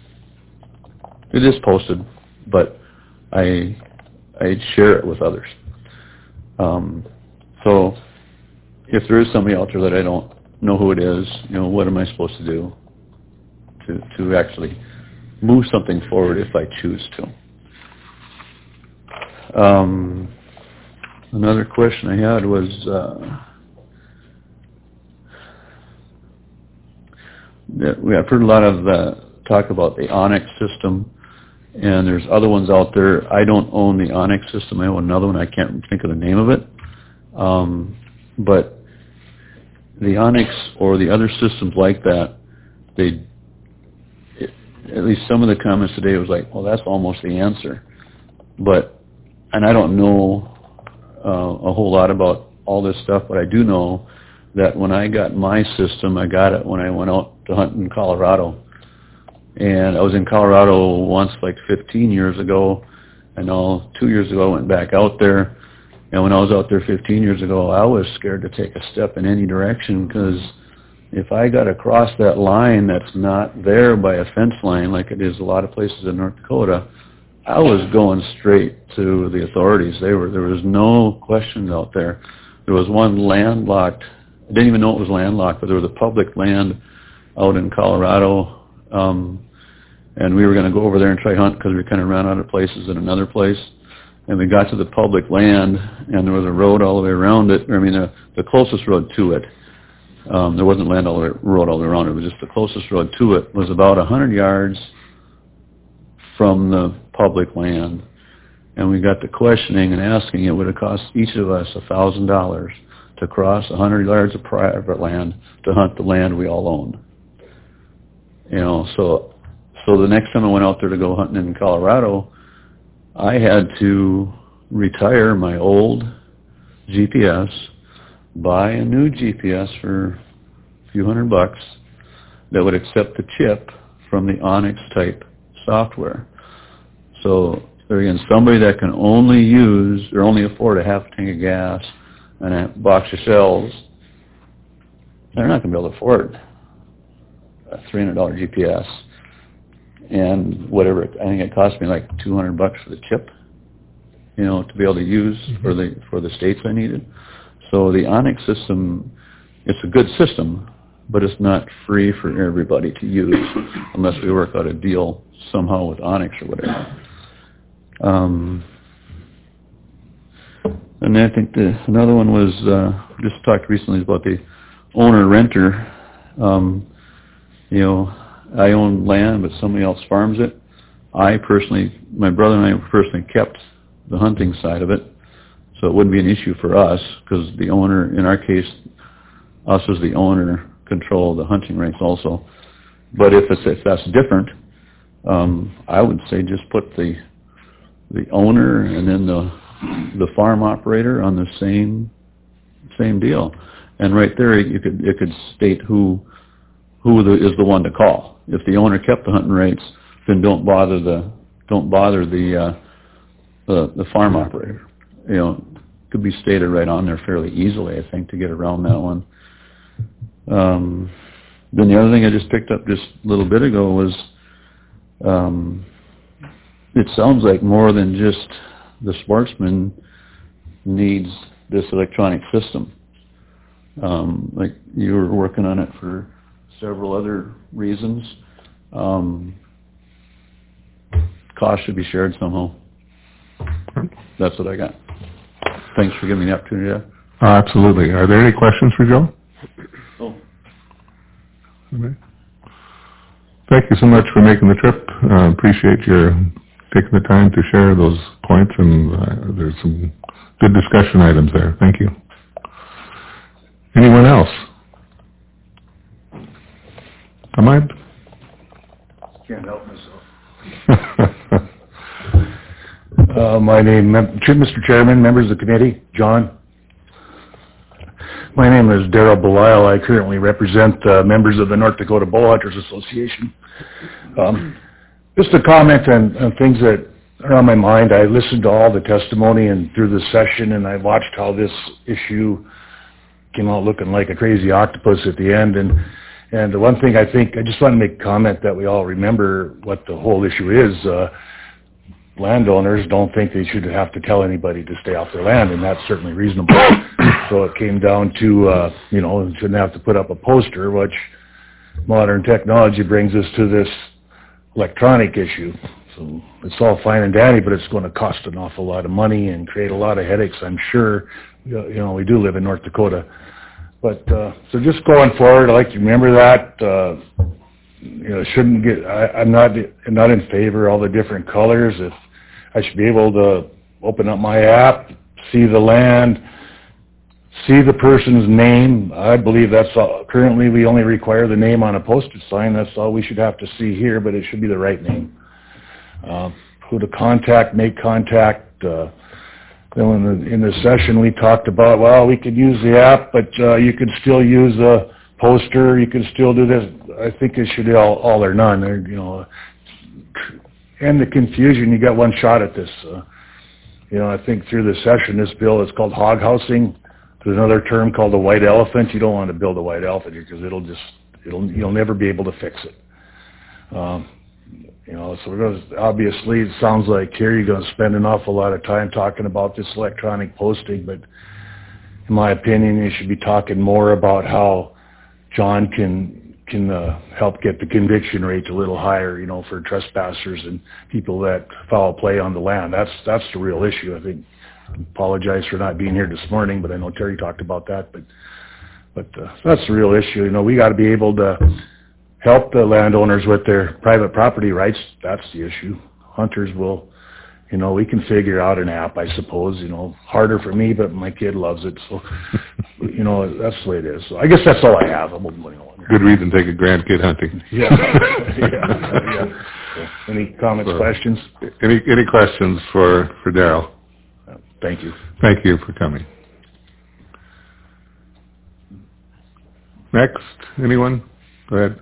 it is posted, but I I share it with others. Um, so if there is somebody out there that I don't know who it is, you know, what am I supposed to do to to actually move something forward if I choose to? Um, another question I had was, uh, that we, I've heard a lot of uh, talk about the Onyx system, and there's other ones out there. I don't own the Onyx system. I own another one. I can't think of the name of it. Um, but the Onyx or the other systems like that, they, it, at least some of the comments today was like, well, that's almost the answer. But, and I don't know uh, a whole lot about all this stuff, but I do know that when I got my system, I got it when I went out to hunt in Colorado. And I was in Colorado once like fifteen years ago, and now two years ago I went back out there. And when I was out there fifteen years ago, I was scared to take a step in any direction, because if I got across that line that's not there by a fence line like it is a lot of places in North Dakota, I was going straight to the authorities. They were there was no questions out there. There was one landlocked, I didn't even know it was landlocked, but there was a public land out in Colorado, um, and we were going to go over there and try hunt because we kind of ran out of places in another place. And we got to the public land, and there was a road all the way around it. I mean, the, the closest road to it. Um, there wasn't land all the way, road all the way around it. It was just the closest road to it was about one hundred yards from the public land. And we got to questioning and asking. It would have cost each of us one thousand dollars to cross one hundred yards of private land to hunt the land we all owned. You know, so so the next time I went out there to go hunting in Colorado, I had to retire my old G P S, buy a new G P S for a few hundred bucks that would accept the chip from the Onyx type software. So there again, somebody that can only use or only afford a half tank of gas and a box of shells, they're not going to be able to afford a three hundred dollars G P S. And whatever, I think it cost me like two hundred bucks for the chip, you know, to be able to use mm-hmm. for the for the states I needed. So the Onyx system, it's a good system, but it's not free for everybody to use unless we work out a deal somehow with Onyx or whatever. Um, and then I think the, another one was, uh, just talked recently about the owner-renter. Um, you know, I own land, but somebody else farms it. I personally, my brother and I personally kept the hunting side of it, so it wouldn't be an issue for us, because the owner, in our case, us as the owner, control the hunting rights also. But if it's if that's different, um, I would say just put the the owner and then the the farm operator on the same same deal, and right there you could it could state who who the, is the one to call. If the owner kept the hunting rights, then don't bother the don't bother the uh, the, the farm operator. You know, could be stated right on there fairly easily, I think, to get around that one. Um, then the other thing I just picked up just a little bit ago was um, it sounds like more than just the sportsman needs this electronic system. Um, like you were working on it for several other reasons. Um, cost should be shared somehow. That's what I got. Thanks for giving me the opportunity. Uh, absolutely. Are there any questions for Joe? Oh. Okay. Thank you so much for making the trip. Uh, appreciate your taking the time to share those points, and uh, there's some good discussion items there. Thank you. Anyone else? Ahmad? Can't help myself. uh, my name, Mister Chairman, members of the committee, John. My name is Darrell Belisle. I currently represent uh, members of the North Dakota Bowhunters Association. Um, just a comment on, on things that are on my mind. I listened to all the testimony and through the session, and I watched how this issue came out looking like a crazy octopus at the end. And and the one thing I think, I just want to make a comment that we all remember what the whole issue is. Uh, landowners don't think they should have to tell anybody to stay off their land, and that's certainly reasonable. So it came down to, uh, you know, shouldn't have to put up a poster, which modern technology brings us to this electronic issue. So it's all fine and dandy, but it's going to cost an awful lot of money and create a lot of headaches, I'm sure. You know, we do live in North Dakota. But, uh, so just going forward, I'd like to remember that. Uh, you know, shouldn't get, I, I'm not, I'm not in favor of all the different colors. If I should be able to open up my app, see the land, see the person's name. I believe that's all. Currently, we only require the name on a postage sign. That's all we should have to see here, but it should be the right name. Uh, who to contact, make contact. Uh, then in the, in the session, we talked about, well, we could use the app, but uh, you could still use a poster. You could still do this. I think it should be all, all or none. There, you know, and the confusion. You got one shot at this. Uh, you know, I think through the session, this bill is called hog housing. There's another term called a white elephant. You don't want to build a white elephant here because it'll just, it'll, you'll never be able to fix it. Um, you know, so we're going to, obviously it sounds like here you're going to spend an awful lot of time talking about this electronic posting, but in my opinion, you should be talking more about how John can can uh, help get the conviction rate a little higher, you know, for trespassers and people that foul play on the land. That's that's the real issue, I think. I apologize for not being here this morning, but I know Terry talked about that. But but uh, that's the real issue. You know, we got to be able to help the landowners with their private property rights. That's the issue. Hunters will, you know, we can figure out an app, I suppose. You know, harder for me, but my kid loves it. So, you know, that's the way it is. So I guess that's all I have. I'm moving on. Good reason to take a grandkid hunting. Yeah. yeah. yeah. So, any comments, so, questions? Any any questions for for Darrell? Thank you. Thank you for coming. Next, anyone? Go ahead.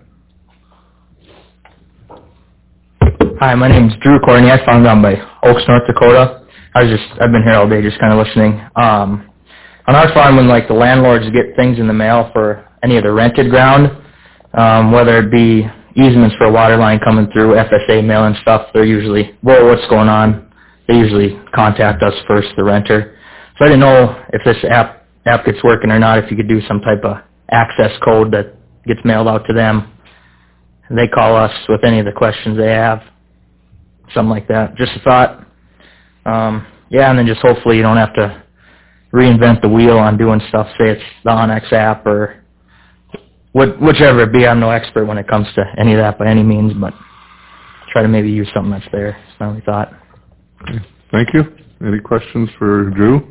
Hi, my name is Drew Courtney. I found down by Oaks, North Dakota. I was just, I've been here all day just kind of listening. Um, on our farm, when like the landlords get things in the mail for any of the rented ground, um, whether it be easements for a water line coming through, F S A mail and stuff, they're usually, well, what's going on? They usually contact us first, the renter. So I didn't know if this app app gets working or not, if you could do some type of access code that gets mailed out to them. And they call us with any of the questions they have, something like that. Just a thought. Um, yeah, and then just hopefully you don't have to reinvent the wheel on doing stuff. Say it's the Onyx app or what, whichever it be. I'm no expert when it comes to any of that by any means, but try to maybe use something that's there. That's my only thought. Okay. Thank you. Any questions for Drew?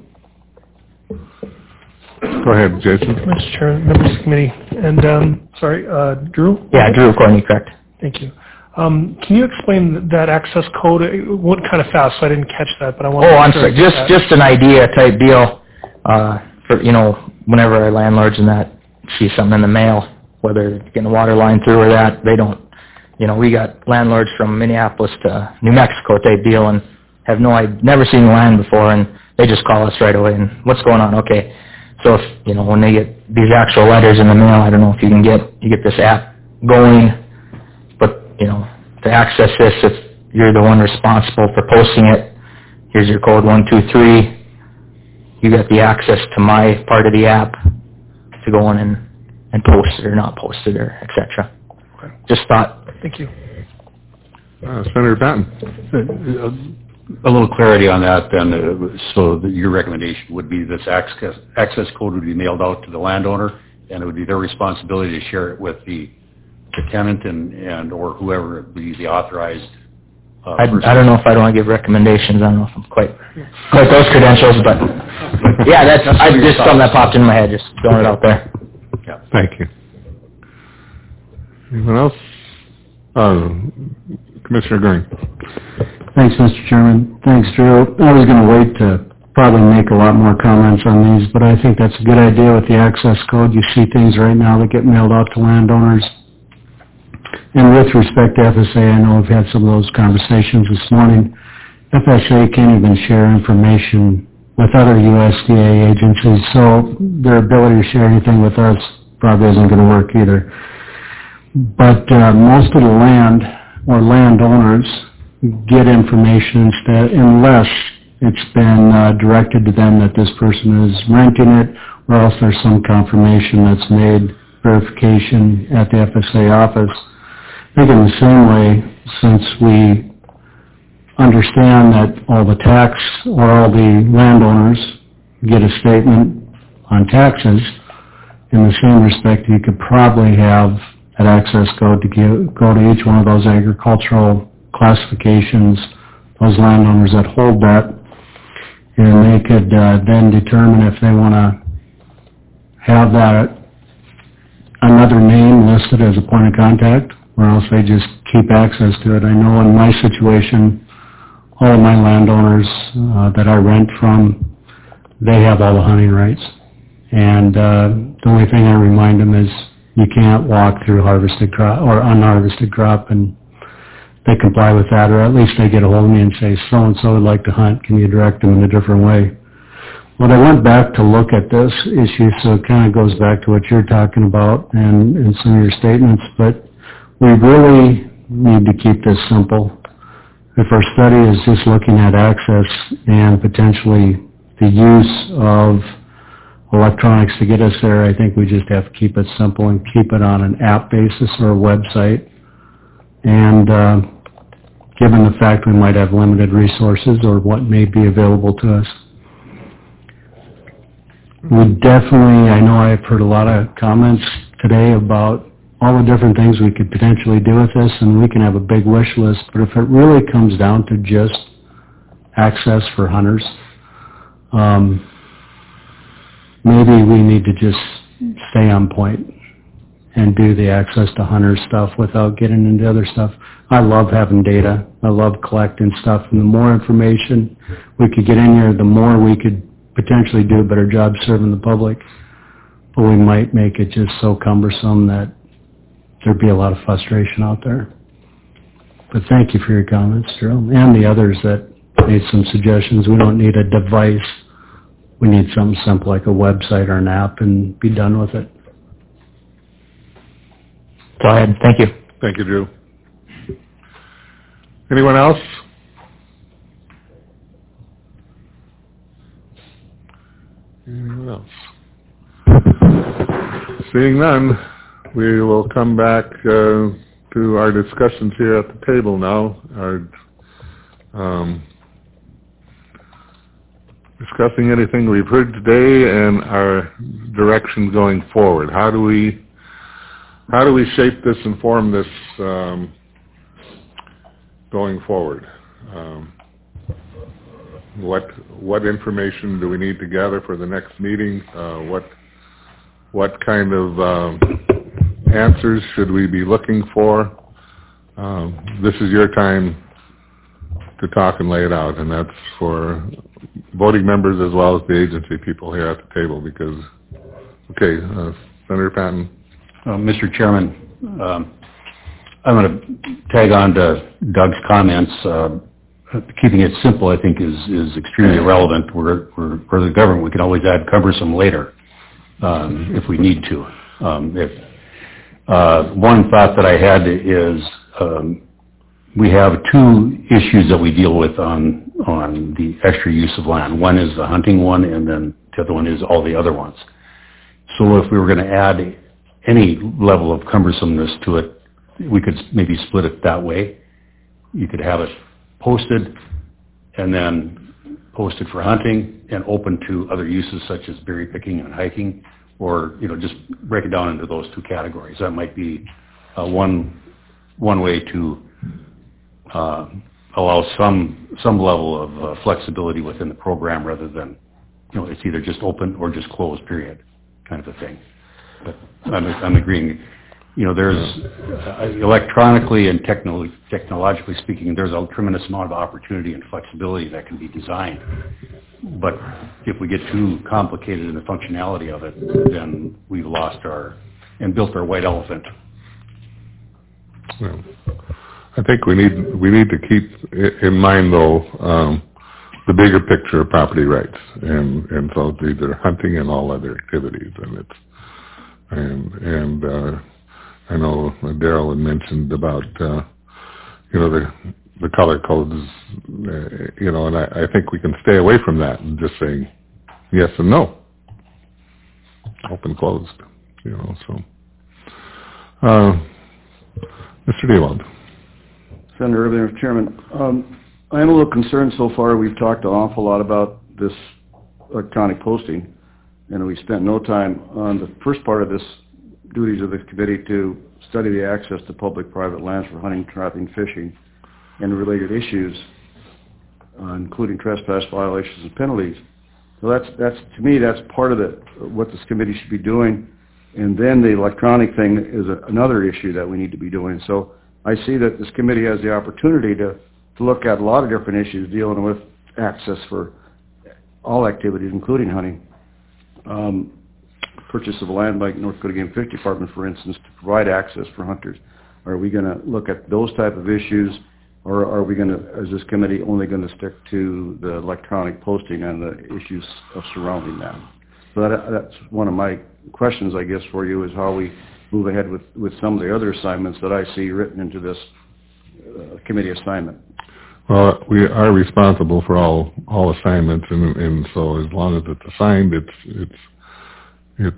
Go ahead, Jason. Mister Chairman, members of the committee, and um, sorry, uh, Drew? Yeah, Drew Courtney, correct. Thank you. Um, can you explain that access code? It went kind of fast, so I didn't catch that, but I want Oh, to I'm sure sorry. Just that. just an idea type deal. Uh, for you know, whenever our landlords and that see something in the mail, whether getting a water line through or that, they don't. You know, we got landlords from Minneapolis to New Mexico type deal, and have no, I've never seen the land before, and they just call us right away. And what's going on? Okay. So if, you know, when they get these actual letters in the mail, I don't know if you can get, you get this app going, but, you know, to access this, if you're the one responsible for posting it, here's your code one two three, you got the access to my part of the app to go in and, and post it or not post it or et cetera. Okay. Just thought. Thank you. Uh, Senator Batten. A little clarity on that then, uh, so that your recommendation would be this access, access code would be mailed out to the landowner, and it would be their responsibility to share it with the, the tenant and, and or whoever would be the authorized uh, I, person. I don't know if I don't want to give recommendations. I don't know if I'm quite quite those credentials, but yeah, that's, that's I, just something that popped in my head, just throwing it out there. Yeah. Thank you. Anyone else? Uh, Commissioner Goering. Thanks, Mister Chairman. Thanks, Drew. I was going to wait to probably make a lot more comments on these, but I think that's a good idea with the access code. You see things right now that get mailed out to landowners. And with respect to F S A, I know we've had some of those conversations this morning. F S A can't even share information with other U S D A agencies, so their ability to share anything with us probably isn't going to work either. But uh, most of the land or landowners get information instead, unless it's been uh, directed to them that this person is renting it, or else there's some confirmation that's made, verification at the F S A office. I think in the same way, since we understand that all the tax or all the landowners get a statement on taxes, in the same respect, you could probably have at Access Code to give, go to each one of those agricultural classifications, those landowners that hold that, and they could uh, then determine if they want to have that another name listed as a point of contact, or else they just keep access to it. I know in my situation, all of my landowners uh, that I rent from, they have all the hunting rights. And uh, the only thing I remind them is you can't walk through harvested crop or unharvested crop, and they comply with that, or at least they get a hold of me and say, so-and-so would like to hunt, can you direct them in a different way? When I went back to look at this issue, so it kind of goes back to what you're talking about and, and some of your statements, but we really need to keep this simple. If our study is just looking at access and potentially the use of electronics to get us there, I think we just have to keep it simple and keep it on an app basis or a website. And uh, given the fact we might have limited resources or what may be available to us, we definitely, I know I've heard a lot of comments today about all the different things we could potentially do with this, and we can have a big wish list, but if it really comes down to just access for hunters, um, maybe we need to just stay on point and do the access to hunter stuff without getting into other stuff. I love having data. I love collecting stuff, and the more information we could get in here, the more we could potentially do a better job serving the public. But we might make it just so cumbersome that there'd be a lot of frustration out there. But thank you for your comments, Drew, and the others that made some suggestions. We don't need a device. We need something simple like a website or an app and be done with it. Go ahead. Thank you. Thank you, Drew. Anyone else? Anyone else? Seeing none, we will come back uh, to our discussions here at the table now. Our, um, discussing anything we've heard today and our direction going forward. How do we how do we shape this and form this um, going forward? Um, what what information do we need to gather for the next meeting? Uh, what what kind of um, answers should we be looking for? Um, this is your time to talk and lay it out, and that's for voting members as well as the agency people here at the table. Because, okay, uh, Senator Patton. Uh, Mister Chairman, um, I'm going to tag on to Doug's comments. Uh, keeping it simple, I think, is is extremely relevant. We're, we're, we're the government. We can always add cumbersome later um, if we need to. Um, if uh, one thought that I had is um, we have two issues that we deal with on on the extra use of land. One is the hunting one, and then the other one is all the other ones. So if we were going to add any level of cumbersomeness to it, we could maybe split it that way. You could have it posted and then posted for hunting and open to other uses such as berry picking and hiking, or, you know, just break it down into those two categories. That might be uh, one one way to uh, allow some some level of uh, flexibility within the program, rather than, you know, it's either just open or just closed, period, kind of a thing. But I'm, I'm agreeing. You know, there's uh, electronically and techno- technologically speaking, there's a tremendous amount of opportunity and flexibility that can be designed. But if we get too complicated in the functionality of it, then we've lost our and built our white elephant. Well, I think we need we need to keep in mind, though, um, the bigger picture of property rights, and and so these are hunting and all other activities, and it's and and. Uh, I know Darrell had mentioned about, uh, you know, the the color codes, uh, you know, and I, I think we can stay away from that and just say yes and no, open, closed, you know, so. Uh, Mister Dewald. Senator Irvin, Mister Chairman, um, I'm a little concerned so far. We've talked an awful lot about this electronic posting, and we spent no time on the first part of this duties of this committee to study the access to public-private lands for hunting, trapping, fishing, and related issues, uh, including trespass violations and penalties. So that's, that's to me, that's part of the, what this committee should be doing. And then the electronic thing is a, another issue that we need to be doing. So I see that this committee has the opportunity to, to look at a lot of different issues dealing with access for all activities, including hunting. Um, purchase of land by North Dakota Game Fish Department, for instance, to provide access for hunters. Are we going to look at those type of issues, or are we going to, is this committee only going to stick to the electronic posting and the issues of surrounding that? So that, that's one of my questions, I guess, for you, is how we move ahead with, with some of the other assignments that I see written into this uh, committee assignment. Well, we are responsible for all all assignments, and, and so as long as it's assigned, it's it's it's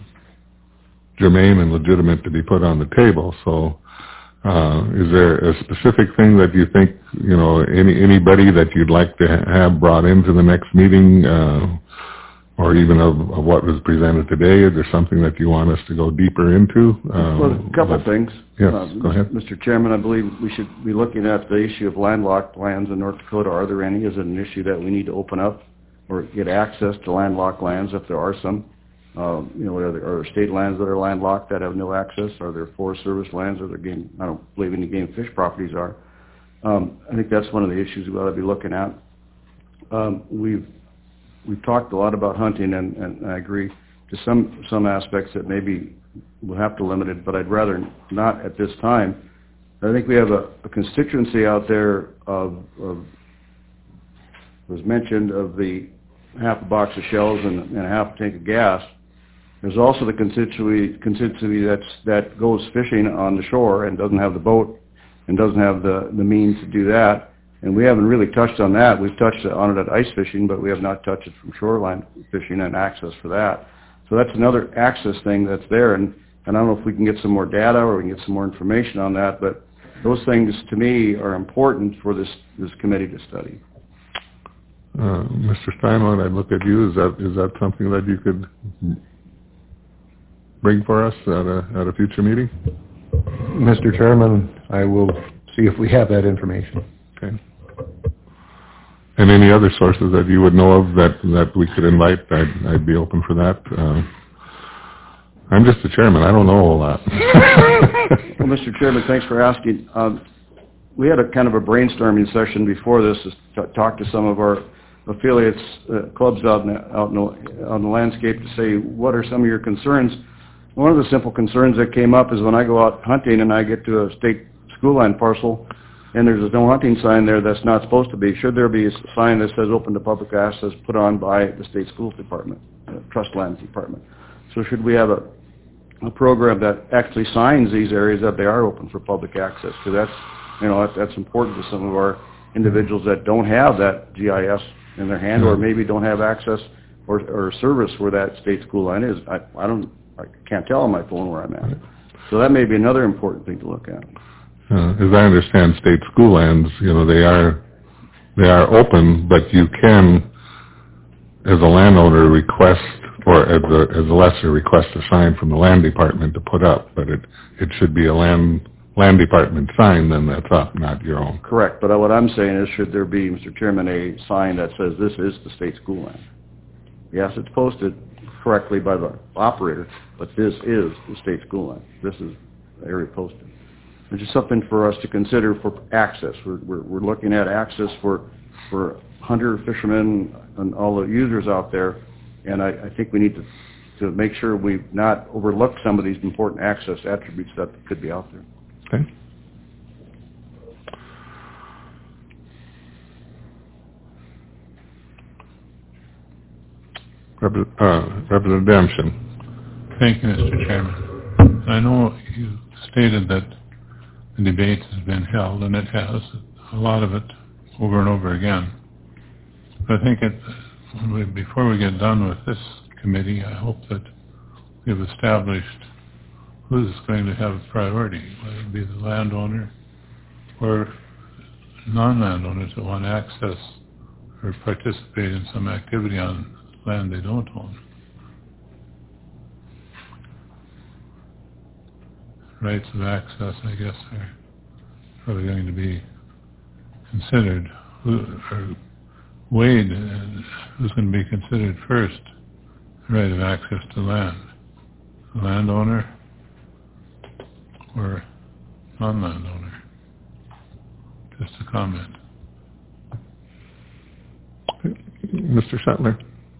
germane and legitimate to be put on the table. So, uh, is there a specific thing that you think, you know, any anybody that you'd like to ha- have brought into the next meeting, uh, or even of, of what was presented today? Is there something that you want us to go deeper into? Uh, well, a couple of things. Yes, uh, go ahead. Mister Chairman, I believe we should be looking at the issue of landlocked lands in North Dakota. Are there any? Is it an issue that we need to open up or get access to landlocked lands if there are some? Um, you know, are there, are there state lands that are landlocked that have no access? Are there Forest Service lands? Are there game? I don't believe any game fish properties are. Um, I think that's one of the issues we ought to be looking at. Um, we've we've talked a lot about hunting, and, and I agree to some some aspects that maybe we'll have to limit it, but I'd rather not at this time. I think we have a, a constituency out there of, of was mentioned of the half a box of shells and, and a half a tank of gas. There's also the constituency, constituency that's, that goes fishing on the shore and doesn't have the boat and doesn't have the, the means to do that. And we haven't really touched on that. We've touched on it at ice fishing, but we have not touched it from shoreline fishing and access for that. So that's another access thing that's there. And, and I don't know if we can get some more data or we can get some more information on that, but those things to me are important for this, this committee to study. Uh, Mister Steinle, I look at you. Is that is that something that you could bring for us at a at a future meeting? Mister Chairman, I will see if we have that information. Okay. And any other sources that you would know of that that we could invite? I'd I'd be open for that. Uh, I'm just the chairman. I don't know a whole lot. Well, Mister Chairman, thanks for asking. Um, we had a kind of a brainstorming session before this to talk to some of our affiliates, uh, clubs out in, the, out, in the, out in the landscape to say, what are some of your concerns? One of the simple concerns that came up is when I go out hunting and I get to a state school land parcel and there's a no hunting sign there that's not supposed to be, should there be a sign that says open to public access put on by the state schools department, uh, trust lands department? So should we have a, a program that actually signs these areas that they are open for public access? Because that's, you know, that, that's important to some of our individuals that don't have that G I S in their hand, or maybe don't have access or, or service where that state school line is. I, I don't, I can't tell on my phone where I'm at. So that may be another important thing to look at. Uh, as I understand state school lands, you know, they are they are open, but you can, as a landowner, request or as a as a lesser request a sign from the land department to put up, but it it should be a land. land department sign, then that's up, not your own. Correct, but what I'm saying is, should there be, Mister Chairman, a sign that says this is the state school land? Yes, it's posted correctly by the operator, but this is the state school land. This is the area posted. It's just something for us to consider for access. We're, we're, we're looking at access for, for hunter, fishermen, and all the users out there, and I, I think we need to, to make sure we've not overlooked some of these important access attributes that could be out there. Okay. Rep- uh, Representative Demption. Thank you, Mister Chairman. I know you stated that the debate has been held, and it has, a lot of it over and over again. But I think it, when we, before we get done with this committee, I hope that we've established who's going to have priority, whether it be the landowner or non-landowners that want access or participate in some activity on land they don't own. rights of access, I guess, are probably going to be considered. Who, or weighed, uh, who's going to be considered first, the right of access to land? The landowner or non-landowner? Just a comment. Mister Shetler?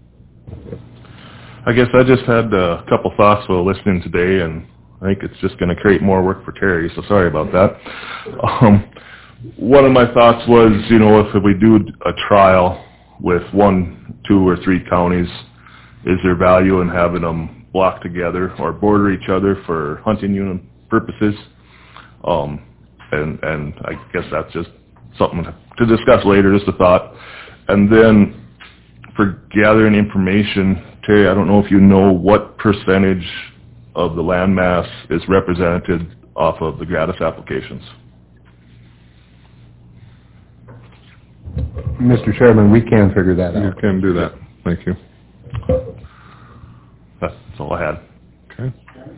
I guess I just had a couple thoughts while listening today, and I think it's just going to create more work for Terry, so sorry about that. Um, one of my thoughts was, you know, if we do a trial with one, two, or three counties, is there value in having them block together or border each other for hunting unit purposes? Um, and, and I guess that's just something to discuss later, just a thought. And then for gathering information, Terry, I don't know if you know what percentage of the land mass is represented off of the gratis applications. Mister Chairman, we can figure that out. You can do that. Thank you. That's all I had. Okay.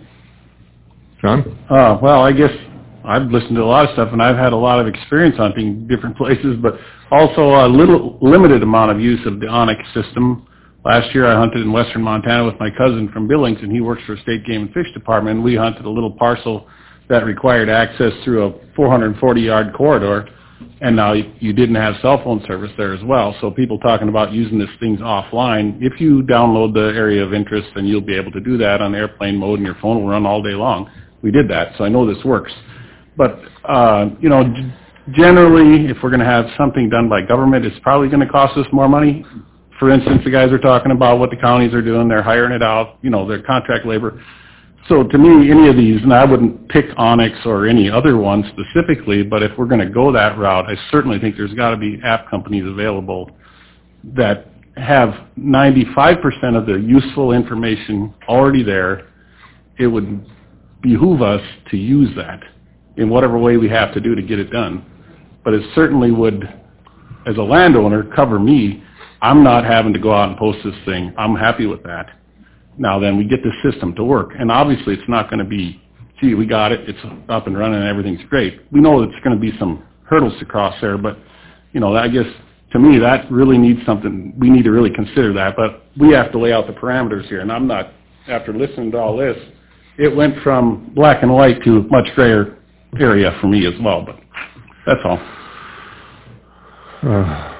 John? Uh, well, I guess I've listened to a lot of stuff, and I've had a lot of experience hunting different places, but also a little limited amount of use of the Onyx system. Last year I hunted in western Montana with my cousin from Billings, and he works for State Game and Fish Department, and we hunted a little parcel that required access through a four hundred forty yard corridor, and now you didn't have cell phone service there as well. So people talking about using these things offline, if you download the area of interest, then you'll be able to do that on airplane mode, and your phone will run all day long. We did that, so I know this works. But, uh, you know, g- generally, if we're going to have something done by government, it's probably going to cost us more money. For instance, the guys are talking about what the counties are doing. They're hiring it out, you know, their contract labor. So to me, any of these, and I wouldn't pick Onyx or any other one specifically, but if we're going to go that route, I certainly think there's got to be app companies available that have ninety-five percent of the useful information already there. It would behoove us to use that in whatever way we have to do to get it done. But it certainly would, as a landowner, cover me. I'm not having to go out and post this thing. I'm happy with that. Now then, we get the system to work. And obviously it's not going to be, gee, we got it, it's up and running and everything's great. We know it's going to be some hurdles to cross there, but, you know, I guess to me that really needs something, we need to really consider that. But we have to lay out the parameters here. And I'm not, after listening to all this, it went from black and white to much grayer area for me as well, but that's all. Uh,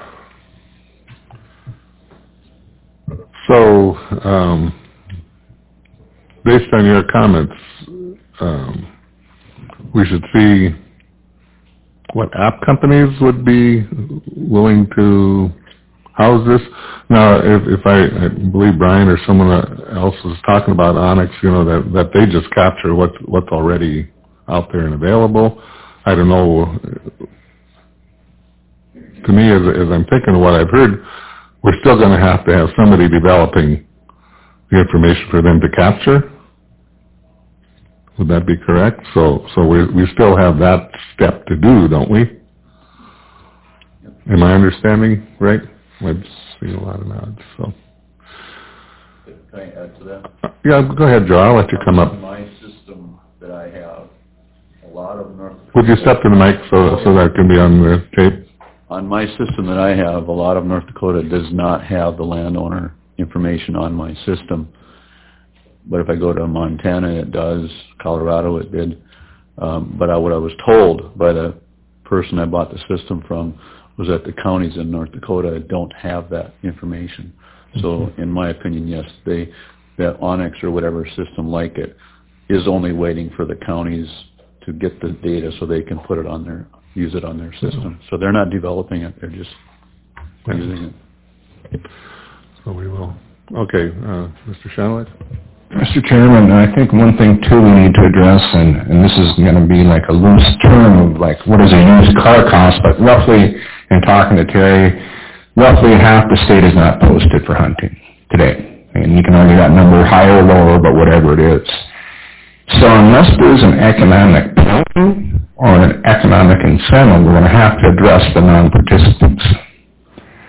so, um, based on your comments, um, we should see what app companies would be willing to house this. Now, if, if I, I believe Brian or someone else was talking about Onyx, you know, that, that they just capture what's, what's already out there and available. I don't know. To me, as, as I'm thinking of what I've heard, we're still going to have to have somebody developing the information for them to capture. Would that be correct? So, so we we still have that step to do, don't we? Am I understanding right? I've seen a lot of nods. So. Can I add to that? Uh, yeah, go ahead, Joe. I'll let you come up. In my system that I have, a lot of North Dakota... Would you step to the mic so so that it can be on the tape? On my system that I have, a lot of North Dakota does not have the landowner information on my system. But if I go to Montana, it does. Colorado, it did. Um, but I, what I was told by the person I bought the system from was that the counties in North Dakota don't have that information. So in my opinion, yes, they, that Onyx or whatever system like it is only waiting for the counties to get the data so they can put it on their, use it on their system. So they're not developing it, they're just using it. So we will. Okay, uh, Mister Shanley? Mister Chairman, I think one thing too we need to address, and, and this is going to be like a loose term of like what does a used car cost, but roughly, in talking to Terry, roughly half the state is not posted for hunting today. And you can argue that number higher or lower, but whatever it is. So unless there's an economic plan or an economic incentive, we're going to have to address the non-participants.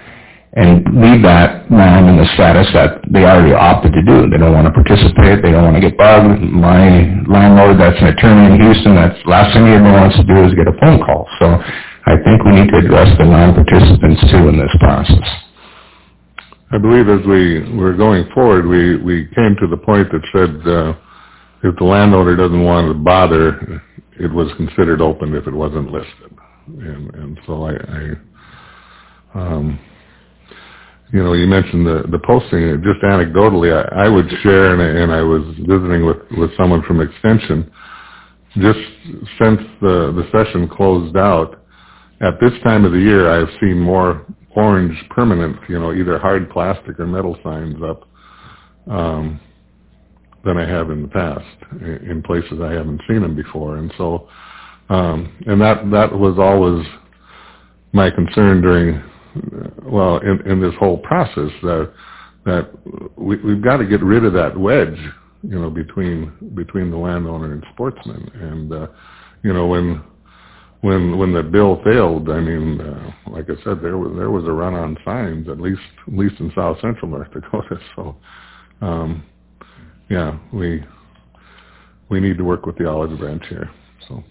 and leave that land in the status that they already opted to do. They don't want to participate. They don't want to get bugged. My landlord, that's an attorney in Houston, that's the last thing he ever wants to do is get a phone call. So I think we need to address the non-participants too in this process. I believe as we were going forward, we, we came to the point that said uh, if the landowner doesn't want to bother, it was considered open if it wasn't listed. And, and so I, I um, you know, you mentioned the, the posting. Just anecdotally, I, I would share, and I, and I was visiting with, with someone from Extension, just since the, the session closed out, at this time of the year, I've seen more orange permanent, you know, either hard plastic or metal signs up um, than I have in the past in places I haven't seen them before. And so, um, and that that was always my concern during, well, in, in this whole process, that that we, we've got to get rid of that wedge, you know, between between the landowner and sportsman. And uh, you know, when When when the bill failed, I mean, uh, like I said, there was there was a run on signs, at least at least in South Central North Dakota. So, um, yeah, we we need to work with the olive branch here. So,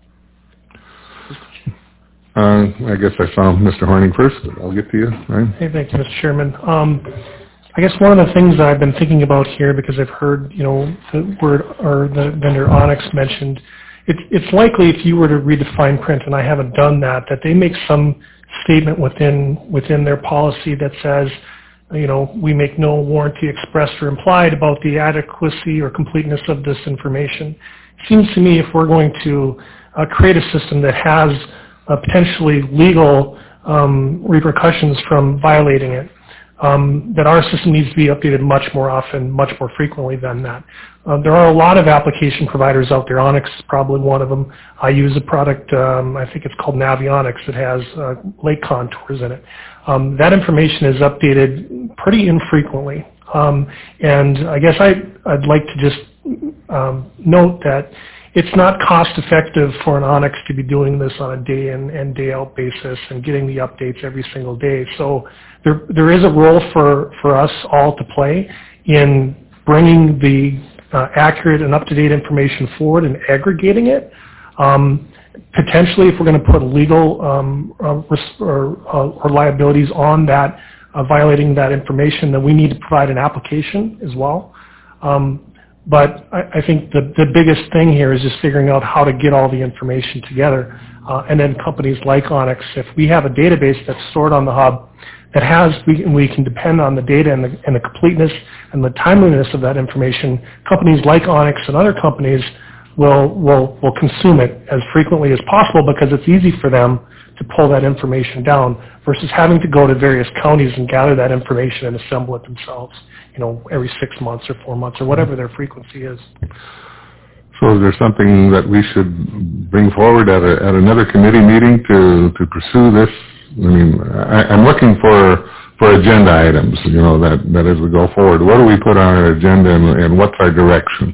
uh, I guess I saw Mister Horning first. I'll get to you, right? Hey, thank you, Mister Chairman. Um, I guess one of the things that I've been thinking about here, because I've heard, you know, the word or the vendor Onyx mentioned. It's, it's likely if you were to read the fine print, and I haven't done that, that they make some statement within within their policy that says, you know, we make no warranty expressed or implied about the adequacy or completeness of this information. It seems to me if we're going to uh, create a system that has uh, potentially legal um, repercussions from violating it, Um, that our system needs to be updated much more often, much more frequently than that. Uh, there are a lot of application providers out there. Onyx is probably one of them. I use a product, um, I think it's called Navionics, that has uh, lake contours in it. Um, that information is updated pretty infrequently. Um, and I guess I, I'd like to just um, note that it's not cost effective for an Onyx to be doing this on a day in and day out basis and getting the updates every single day. So there, there is a role for, for us all to play in bringing the uh, accurate and up-to-date information forward and aggregating it. Um, potentially, if we're going to put legal um, uh, or, uh, or liabilities on that, uh, violating that information, then we need to provide an application as well. Um, But I, I think the, the biggest thing here is just figuring out how to get all the information together. Uh, and then companies like Onyx, if we have a database that's stored on the hub that has, we, we can depend on the data and the, and the completeness and the timeliness of that information, companies like Onyx and other companies will, will, will consume it as frequently as possible because it's easy for them to pull that information down versus having to go to various counties and gather that information and assemble it themselves, you know, every six months or four months or whatever their frequency is. So is there something that we should bring forward at, a, at another committee meeting to, to pursue this? I mean, I, I'm looking for for agenda items, you know, that, that as we go forward, what do we put on our agenda and, and what's our direction?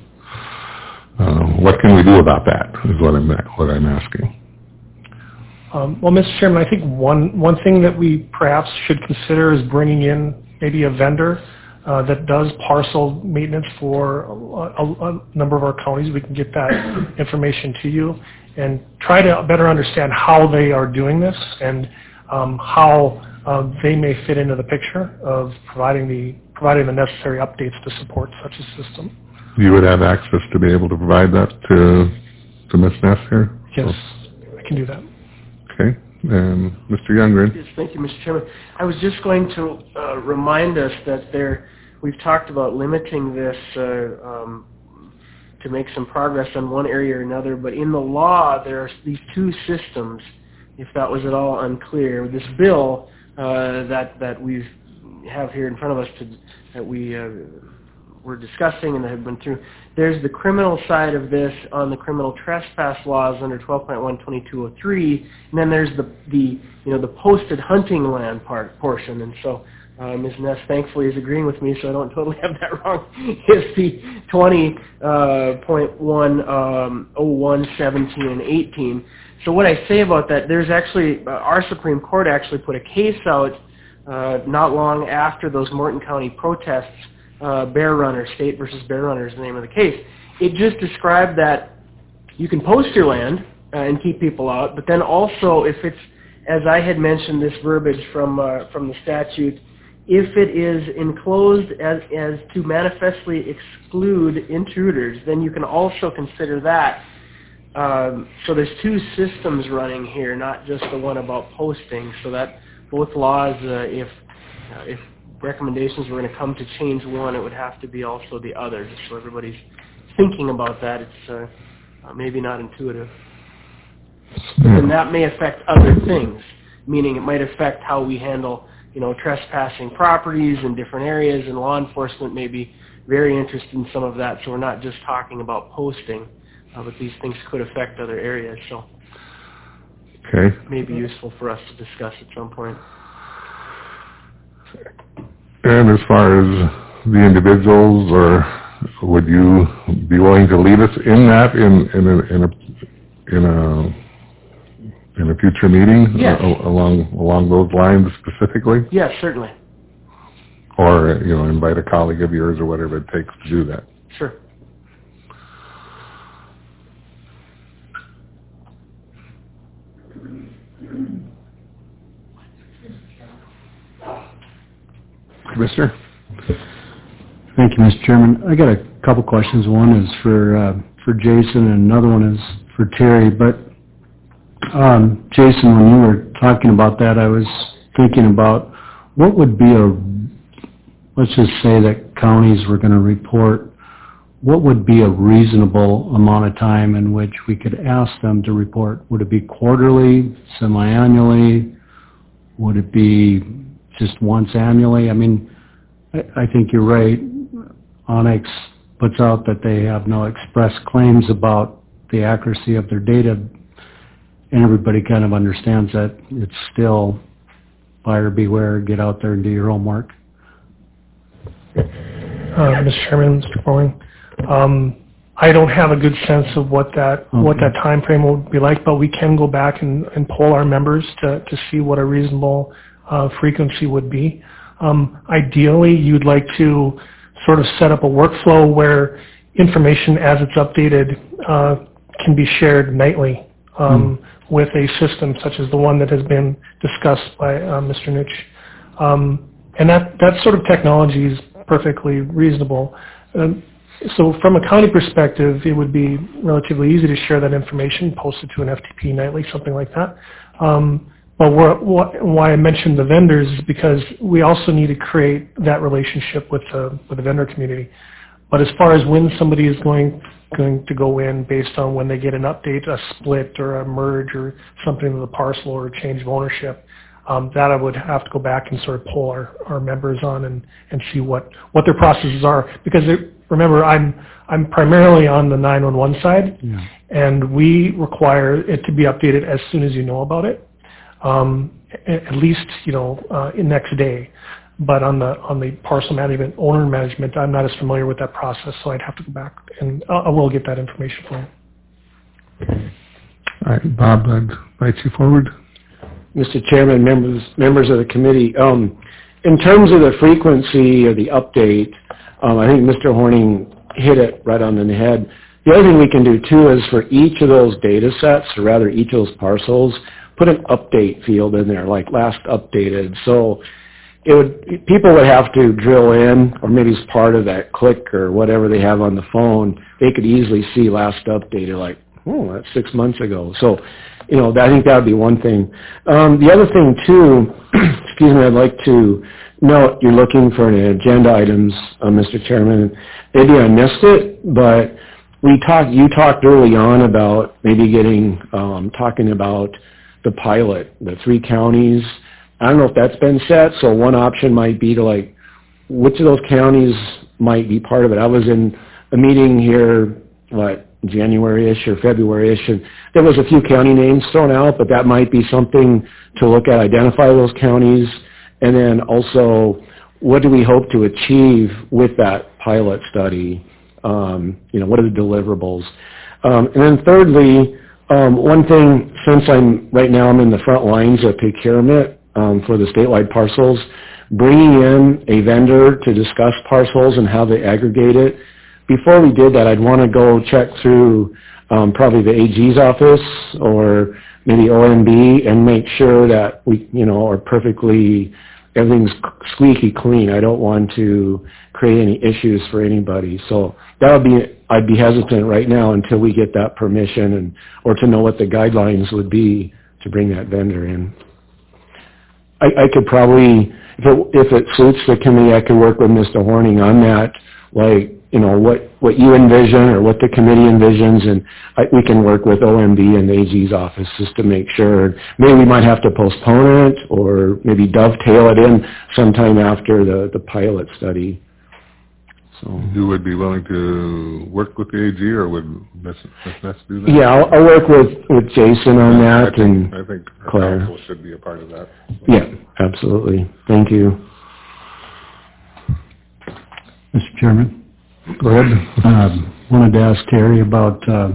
Uh, what can we do about that is what I'm, what I'm asking. Um, well, Mister Chairman, I think one, one thing that we perhaps should consider is bringing in maybe a vendor uh, that does parcel maintenance for a, a, a number of our counties. We can get that information to you and try to better understand how they are doing this and um, how uh, they may fit into the picture of providing the providing the necessary updates to support such a system. You would have access to be able to provide that to to Miz Ness here? Yes, so. I can do that. Okay. And Mister Youngren? Yes, thank you, Mister Chairman. I was just going to uh, remind us that there, we've talked about limiting this uh, um, to make some progress on one area or another, but in the law there are these two systems, if that was at all unclear. This bill uh, that, that we have here in front of us to, that we uh, were discussing and that have been through, there's the criminal side of this on the criminal trespass laws under twelve point one twenty-two oh three, and then there's the, the you know the posted hunting land part portion. And so uh, Miz Ness thankfully is agreeing with me, so I don't totally have that wrong. It's the twenty point one oh one, seventeen, and eighteen. So what I say about that, there's actually uh, our Supreme Court actually put a case out uh, not long after those Morton County protests, uh, Bear Runner, State versus Bear Runner is the name of the case. It just described that you can post your land uh, and keep people out, but then also if it's, as I had mentioned, this verbiage from uh, from the statute, if it is enclosed as, as to manifestly exclude intruders, then you can also consider that. Um, so there's two systems running here, not just the one about posting, so that both laws, uh, if uh, if recommendations were going to come to change one, it would have to be also the other, just so everybody's thinking about that. It's uh, uh, maybe not intuitive. And that may affect other things, meaning it might affect how we handle, you know, trespassing properties in different areas, and law enforcement may be very interested in some of that, so we're not just talking about posting, uh, but these things could affect other areas, so okay. it may be useful for us to discuss at some point. And as far as the individuals, or would you be willing to lead us in that in, in a, in a, in a in a future meeting? Yes. uh, along along those lines specifically? Yes, certainly. Or, you know, invite a colleague of yours or whatever it takes to do that. Sure. Commissioner? Thank you, Mister Chairman. I got a couple questions. One is for uh, for Jason, and another one is for Terry. But um, Jason, when you were talking about that, I was thinking about what would be a, let's just say that counties were going to report, what would be a reasonable amount of time in which we could ask them to report? Would it be quarterly, semi-annually? Would it be just once annually? I mean, I, I think you're right. Onyx puts out that they have no express claims about the accuracy of their data, and everybody kind of understands that it's still buyer beware, get out there and do your homework. Uh, Mister Chairman, Mister Corwin, um, I don't have a good sense of what that Okay. what that time frame would be like, but we can go back and, and poll our members to, to see what a reasonable uh, frequency would be. Um, ideally, you'd like to sort of set up a workflow where information as it's updated uh, can be shared nightly um, mm. with a system such as the one that has been discussed by uh, Mister Nitsch. Um, and that, that sort of technology is perfectly reasonable. Um, so from a county perspective, it would be relatively easy to share that information, post it to an F T P nightly, something like that. Um, but we're, wh- why I mentioned the vendors is because we also need to create that relationship with the, with the vendor community. But as far as when somebody is going going to go in based on when they get an update, a split or a merge or something to the parcel or a change of ownership, um, that I would have to go back and sort of poll our, our members on and, and see what, what their processes are. Because it, remember, I'm I'm primarily on the nine one one side, Yeah. and we require it to be updated as soon as you know about it, um, at least you know uh, in next day. But on the on the parcel management, owner management, I'm not as familiar with that process, so I'd have to go back and uh, I will get that information for you. All right, Bob, I'd invite you forward. Mister Chairman, members members of the committee, um, in terms of the frequency of the update, um, I think Mister Horning hit it right on the head. The other thing we can do too is for each of those data sets, or rather each of those parcels, put an update field in there, like last updated. So it would, people would have to drill in, or maybe as part of that click or whatever they have on the phone, they could easily see last updated, like, oh, that's six months ago. So, you know, I think that would be one thing. Um, the other thing too, excuse me, I'd like to note you're looking for any agenda items, uh, Mister Chairman. Maybe I missed it, but we talked. You talked early on about maybe getting um, talking about the pilot, the three counties. I don't know if that's been set. So one option might be to like, which of those counties might be part of it. I was in a meeting here, what, January-ish or February-ish, and there was a few county names thrown out, but that might be something to look at, identify those counties, and then also what do we hope to achieve with that pilot study? Um, you know, what are the deliverables? Um, and then thirdly, um, one thing, since I'm right now I'm in the front lines of procurement, um, for the statewide parcels. Bringing in a vendor to discuss parcels and how they aggregate it. Before we did that, I'd want to go check through um, probably the A G's office or maybe O M B and make sure that we, you know, are perfectly, everything's squeaky clean. I don't want to create any issues for anybody. So that would be, I'd be hesitant right now until we get that permission and, or to know what the guidelines would be to bring that vendor in. I, I could probably, if it, if it suits the committee, I could work with Mister Horning on that, like, you know, what, what you envision or what the committee envisions, and I, we can work with O M B and the A G's office just to make sure. Maybe we might have to postpone it or maybe dovetail it in sometime after the, the pilot study. So you would be willing to work with the A G, or would Miz Ness do that? Yeah, I'll, I'll work with, with Jason on that. I think, and I think our Claire. council should be a part of that. Yeah, absolutely. Thank you. Mister Chairman? Go ahead. Um, wanted to ask Terry about, uh,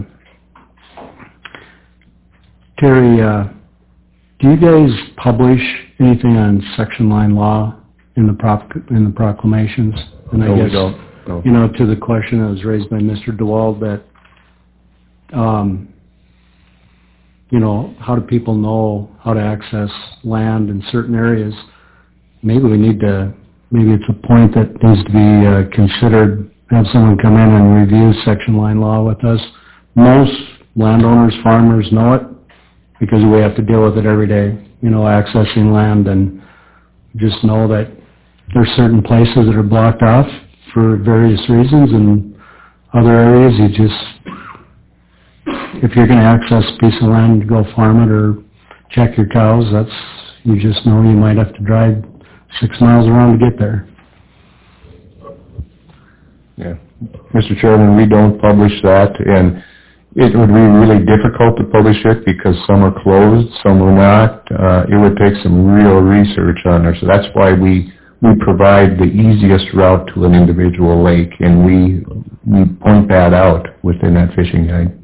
Terry, uh, do you guys publish anything on section line law in the prop, in the proclamations? And I No, we guess, don't. No. you know, to the question that was raised by Mister DeWald that, um, you know, how do people know how to access land in certain areas? Maybe we need to, maybe it's a point that needs to be uh, considered, have someone come in and review section line law with us. Most landowners, farmers know it because we have to deal with it every day, you know, accessing land, and just know that there's certain places that are blocked off for various reasons, and other areas you just, if you're going to access a piece of land to go farm it or check your cows, that's, you just know you might have to drive six miles around to get there. Yeah. Mister Chairman, we don't publish that, and it would be really difficult to publish it because some are closed, some are not. Uh, it would take some real research on there, so that's why we we provide the easiest route to an individual lake, and we we point that out within that fishing guide.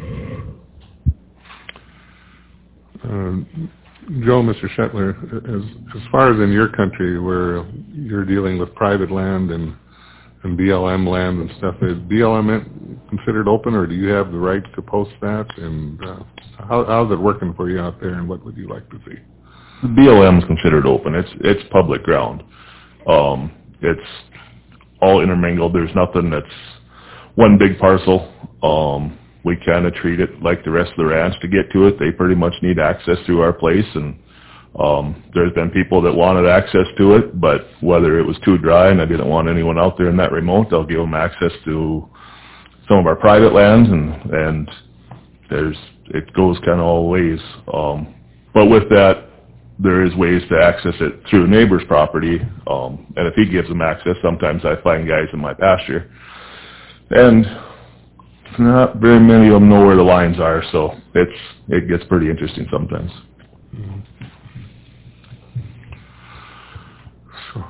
Um, Joe, Mister Shetler, as, as far as in your country where you're dealing with private land and, and B L M land and stuff, is B L M considered open, or do you have the right to post that? And uh, how, how's it working for you out there, and what would you like to see? The B L M is considered open. It's it's public ground. Um, it's all intermingled. There's nothing that's one big parcel. Um, we kind of treat it like the rest of the ranch. To get to it, they pretty much need access through our place, and um, there's been people that wanted access to it, but whether it was too dry and I didn't want anyone out there in that remote, I'll give them access to some of our private lands, and and there's it goes kind of all ways. Um, but with that, there is ways to access it through a neighbor's property, um, and if he gives them access, sometimes I find guys in my pasture, and not very many of them know where the lines are, so it's it gets pretty interesting sometimes. Mm-hmm. So,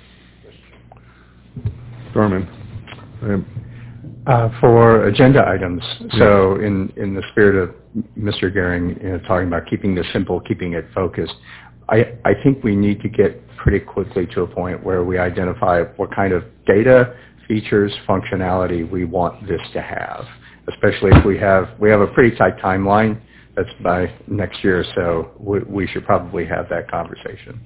Dorman. Um, Uh, for agenda items, so in, in the spirit of Mister Gehring, you know, talking about keeping this simple, keeping it focused, I, I think we need to get pretty quickly to a point where we identify what kind of data, features, functionality we want this to have, especially if we have, we have a pretty tight timeline. That's by next year, so we, we should probably have that conversation.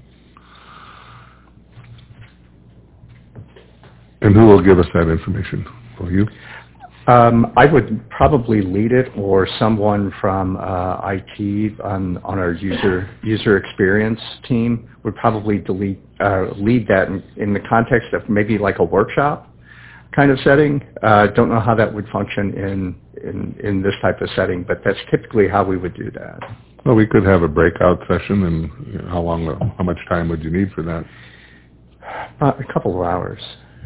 And who will give us that information? Will you? Um, I would probably lead it, or someone from uh, I T on, on our user user experience team would probably delete, uh, lead that in, in the context of maybe like a workshop kind of setting. Uh, don't know how that would function in, in, in this type of setting, but that's typically how we would do that. Well, we could have a breakout session, and you know, how long, how much time would you need for that? Uh, a couple of hours.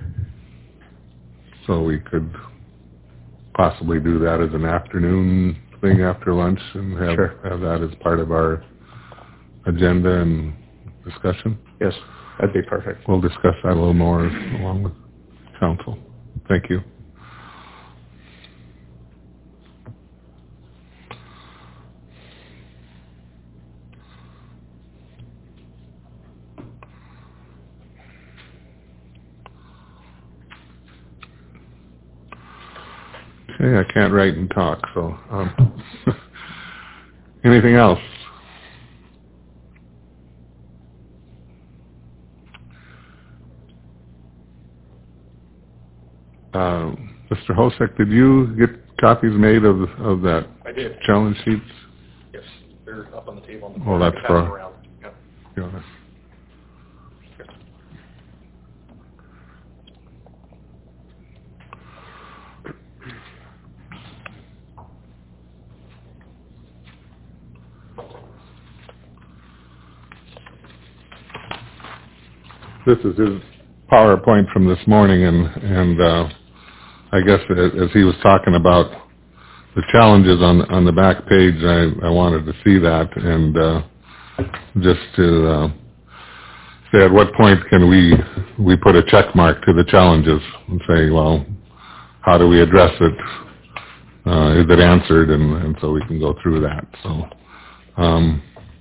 So we could possibly do that as an afternoon thing after lunch, and have Sure. have that as part of our agenda and discussion. Yes, that'd be perfect. We'll discuss that a little more along with council. Thank you. Okay, I can't write and talk, so, um, anything else? Uh, Mister Hosek, did you get copies made of of that I did. challenge sheets? Yes, they're up on the table. On the Oh, floor. that's I can pass for- them around. Yep. Yeah. This is his PowerPoint from this morning, and and uh, I guess as he was talking about the challenges on on the back page, I, I wanted to see that, and uh, just to uh, say at what point can we we put a check mark to the challenges and say, well, how do we address it? Uh, is it answered? And, and so we can go through that. So. Um,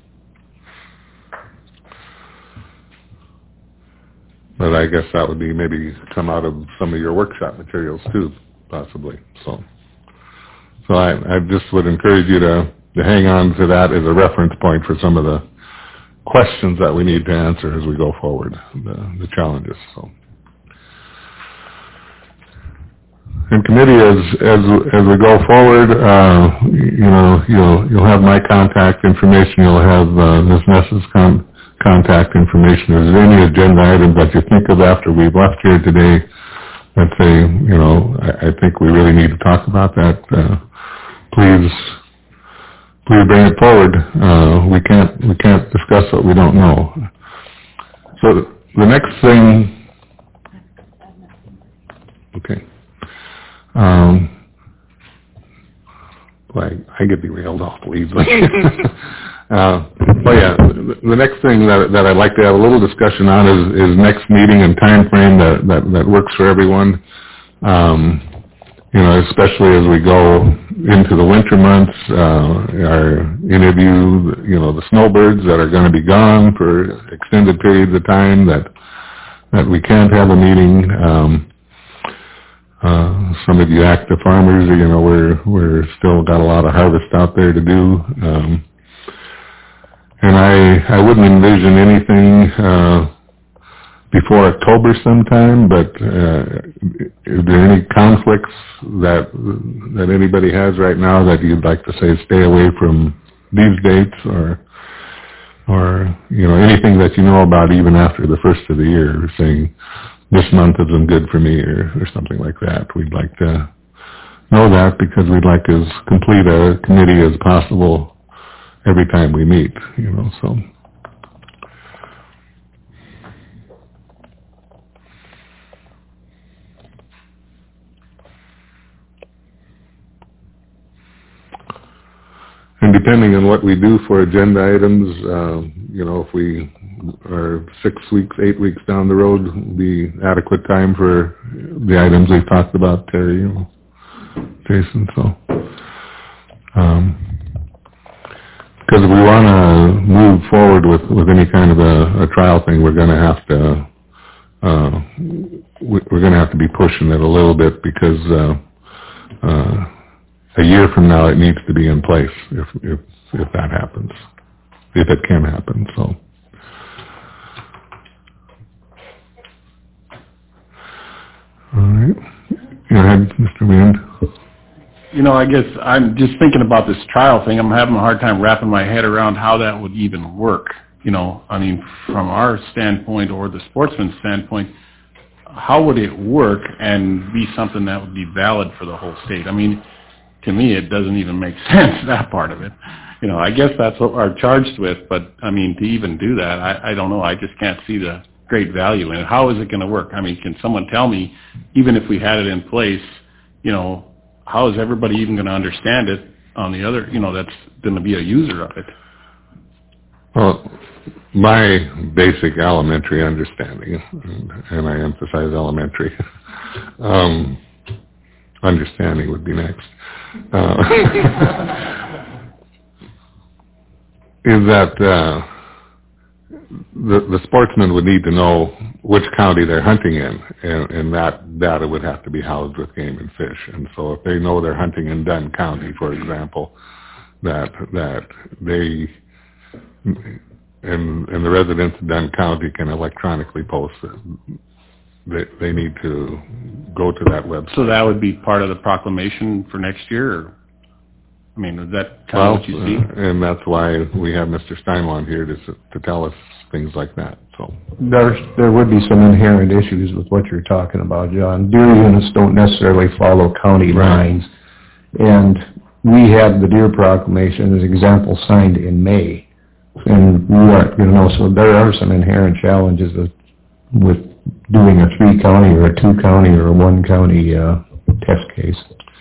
But I guess that would be maybe come out of some of your workshop materials too, possibly. So, so I, I just would encourage you to, to hang on to that as a reference point for some of the questions that we need to answer as we go forward, the, the challenges. So, in committee, as as as we go forward, uh, you know, you'll you'll have my contact information. You'll have uh, Miz Ness's con. contact information. Is there any agenda items that you think of after we've left here today that say, you know, I, I think we really need to talk about that? Uh, please, please bring it forward. Uh, we can't, we can't discuss what we don't know. So the next thing, okay. Um, like I get derailed awfully easily. Uh, well, yeah, the, the next thing that, that I'd like to have a little discussion on is, is next meeting and time frame that, that, that works for everyone. Um, you know, especially as we go into the winter months, uh, our interview, you know, the snowbirds that are going to be gone for extended periods of time, that that we can't have a meeting. Um, uh, some of you active farmers, you know, we're we're still got a lot of harvest out there to do. Um, And I, I wouldn't envision anything uh, before October sometime, but uh, is there any conflicts that that anybody has right now that you'd like to say stay away from these dates, or or you know anything that you know about even after the first of the year, saying this month isn't good for me, or, or something like that? We'd like to know that because we'd like as complete a committee as possible every time we meet, you know, so. And depending on what we do for agenda items, uh, you know, if we are six weeks, eight weeks down the road, will be adequate time for the items we've talked about, Terry, you know, Jason, so. Um, Because if we want to move forward with, with any kind of a, a trial thing, we're going to have to uh, we're going to have to be pushing it a little bit because uh, uh, a year from now it needs to be in place if if if that happens, if it can happen. So. All right. Go ahead, Mister Wind. You know, I guess I'm just thinking about this trial thing. I'm having a hard time wrapping my head around how that would even work. You know, I mean, from our standpoint or the sportsman's standpoint, how would it work and be something that would be valid for the whole state? I mean, to me, it doesn't even make sense, that part of it. You know, I guess that's what we're charged with, but, I mean, to even do that, I, I don't know. I just can't see the great value in it. How is it going to work? I mean, can someone tell me, even if we had it in place, you know, how is everybody even going to understand it on the other, you know, that's going to be a user of it? Well, my basic elementary understanding, and I emphasize elementary, um, understanding would be next, uh, is that uh, the, the sportsman would need to know which county they're hunting in, and, and that data would have to be housed with Game and Fish. And so if they know they're hunting in Dunn County, for example, that that they and and the residents of Dunn County can electronically post it. They they need to go to that website. So that would be part of the proclamation for next year, or? I mean, is that kind Well, of what you see? uh, and that's why we have Mister Steinwand here to s- to tell us things like that. So There's, there would be some inherent issues with what you're talking about, John. Deer units don't necessarily follow county lines. And we had the deer proclamation as example signed in May. And we aren't, you know, so there are some inherent challenges with, with doing a three county or a two county or a one county, uh, test case.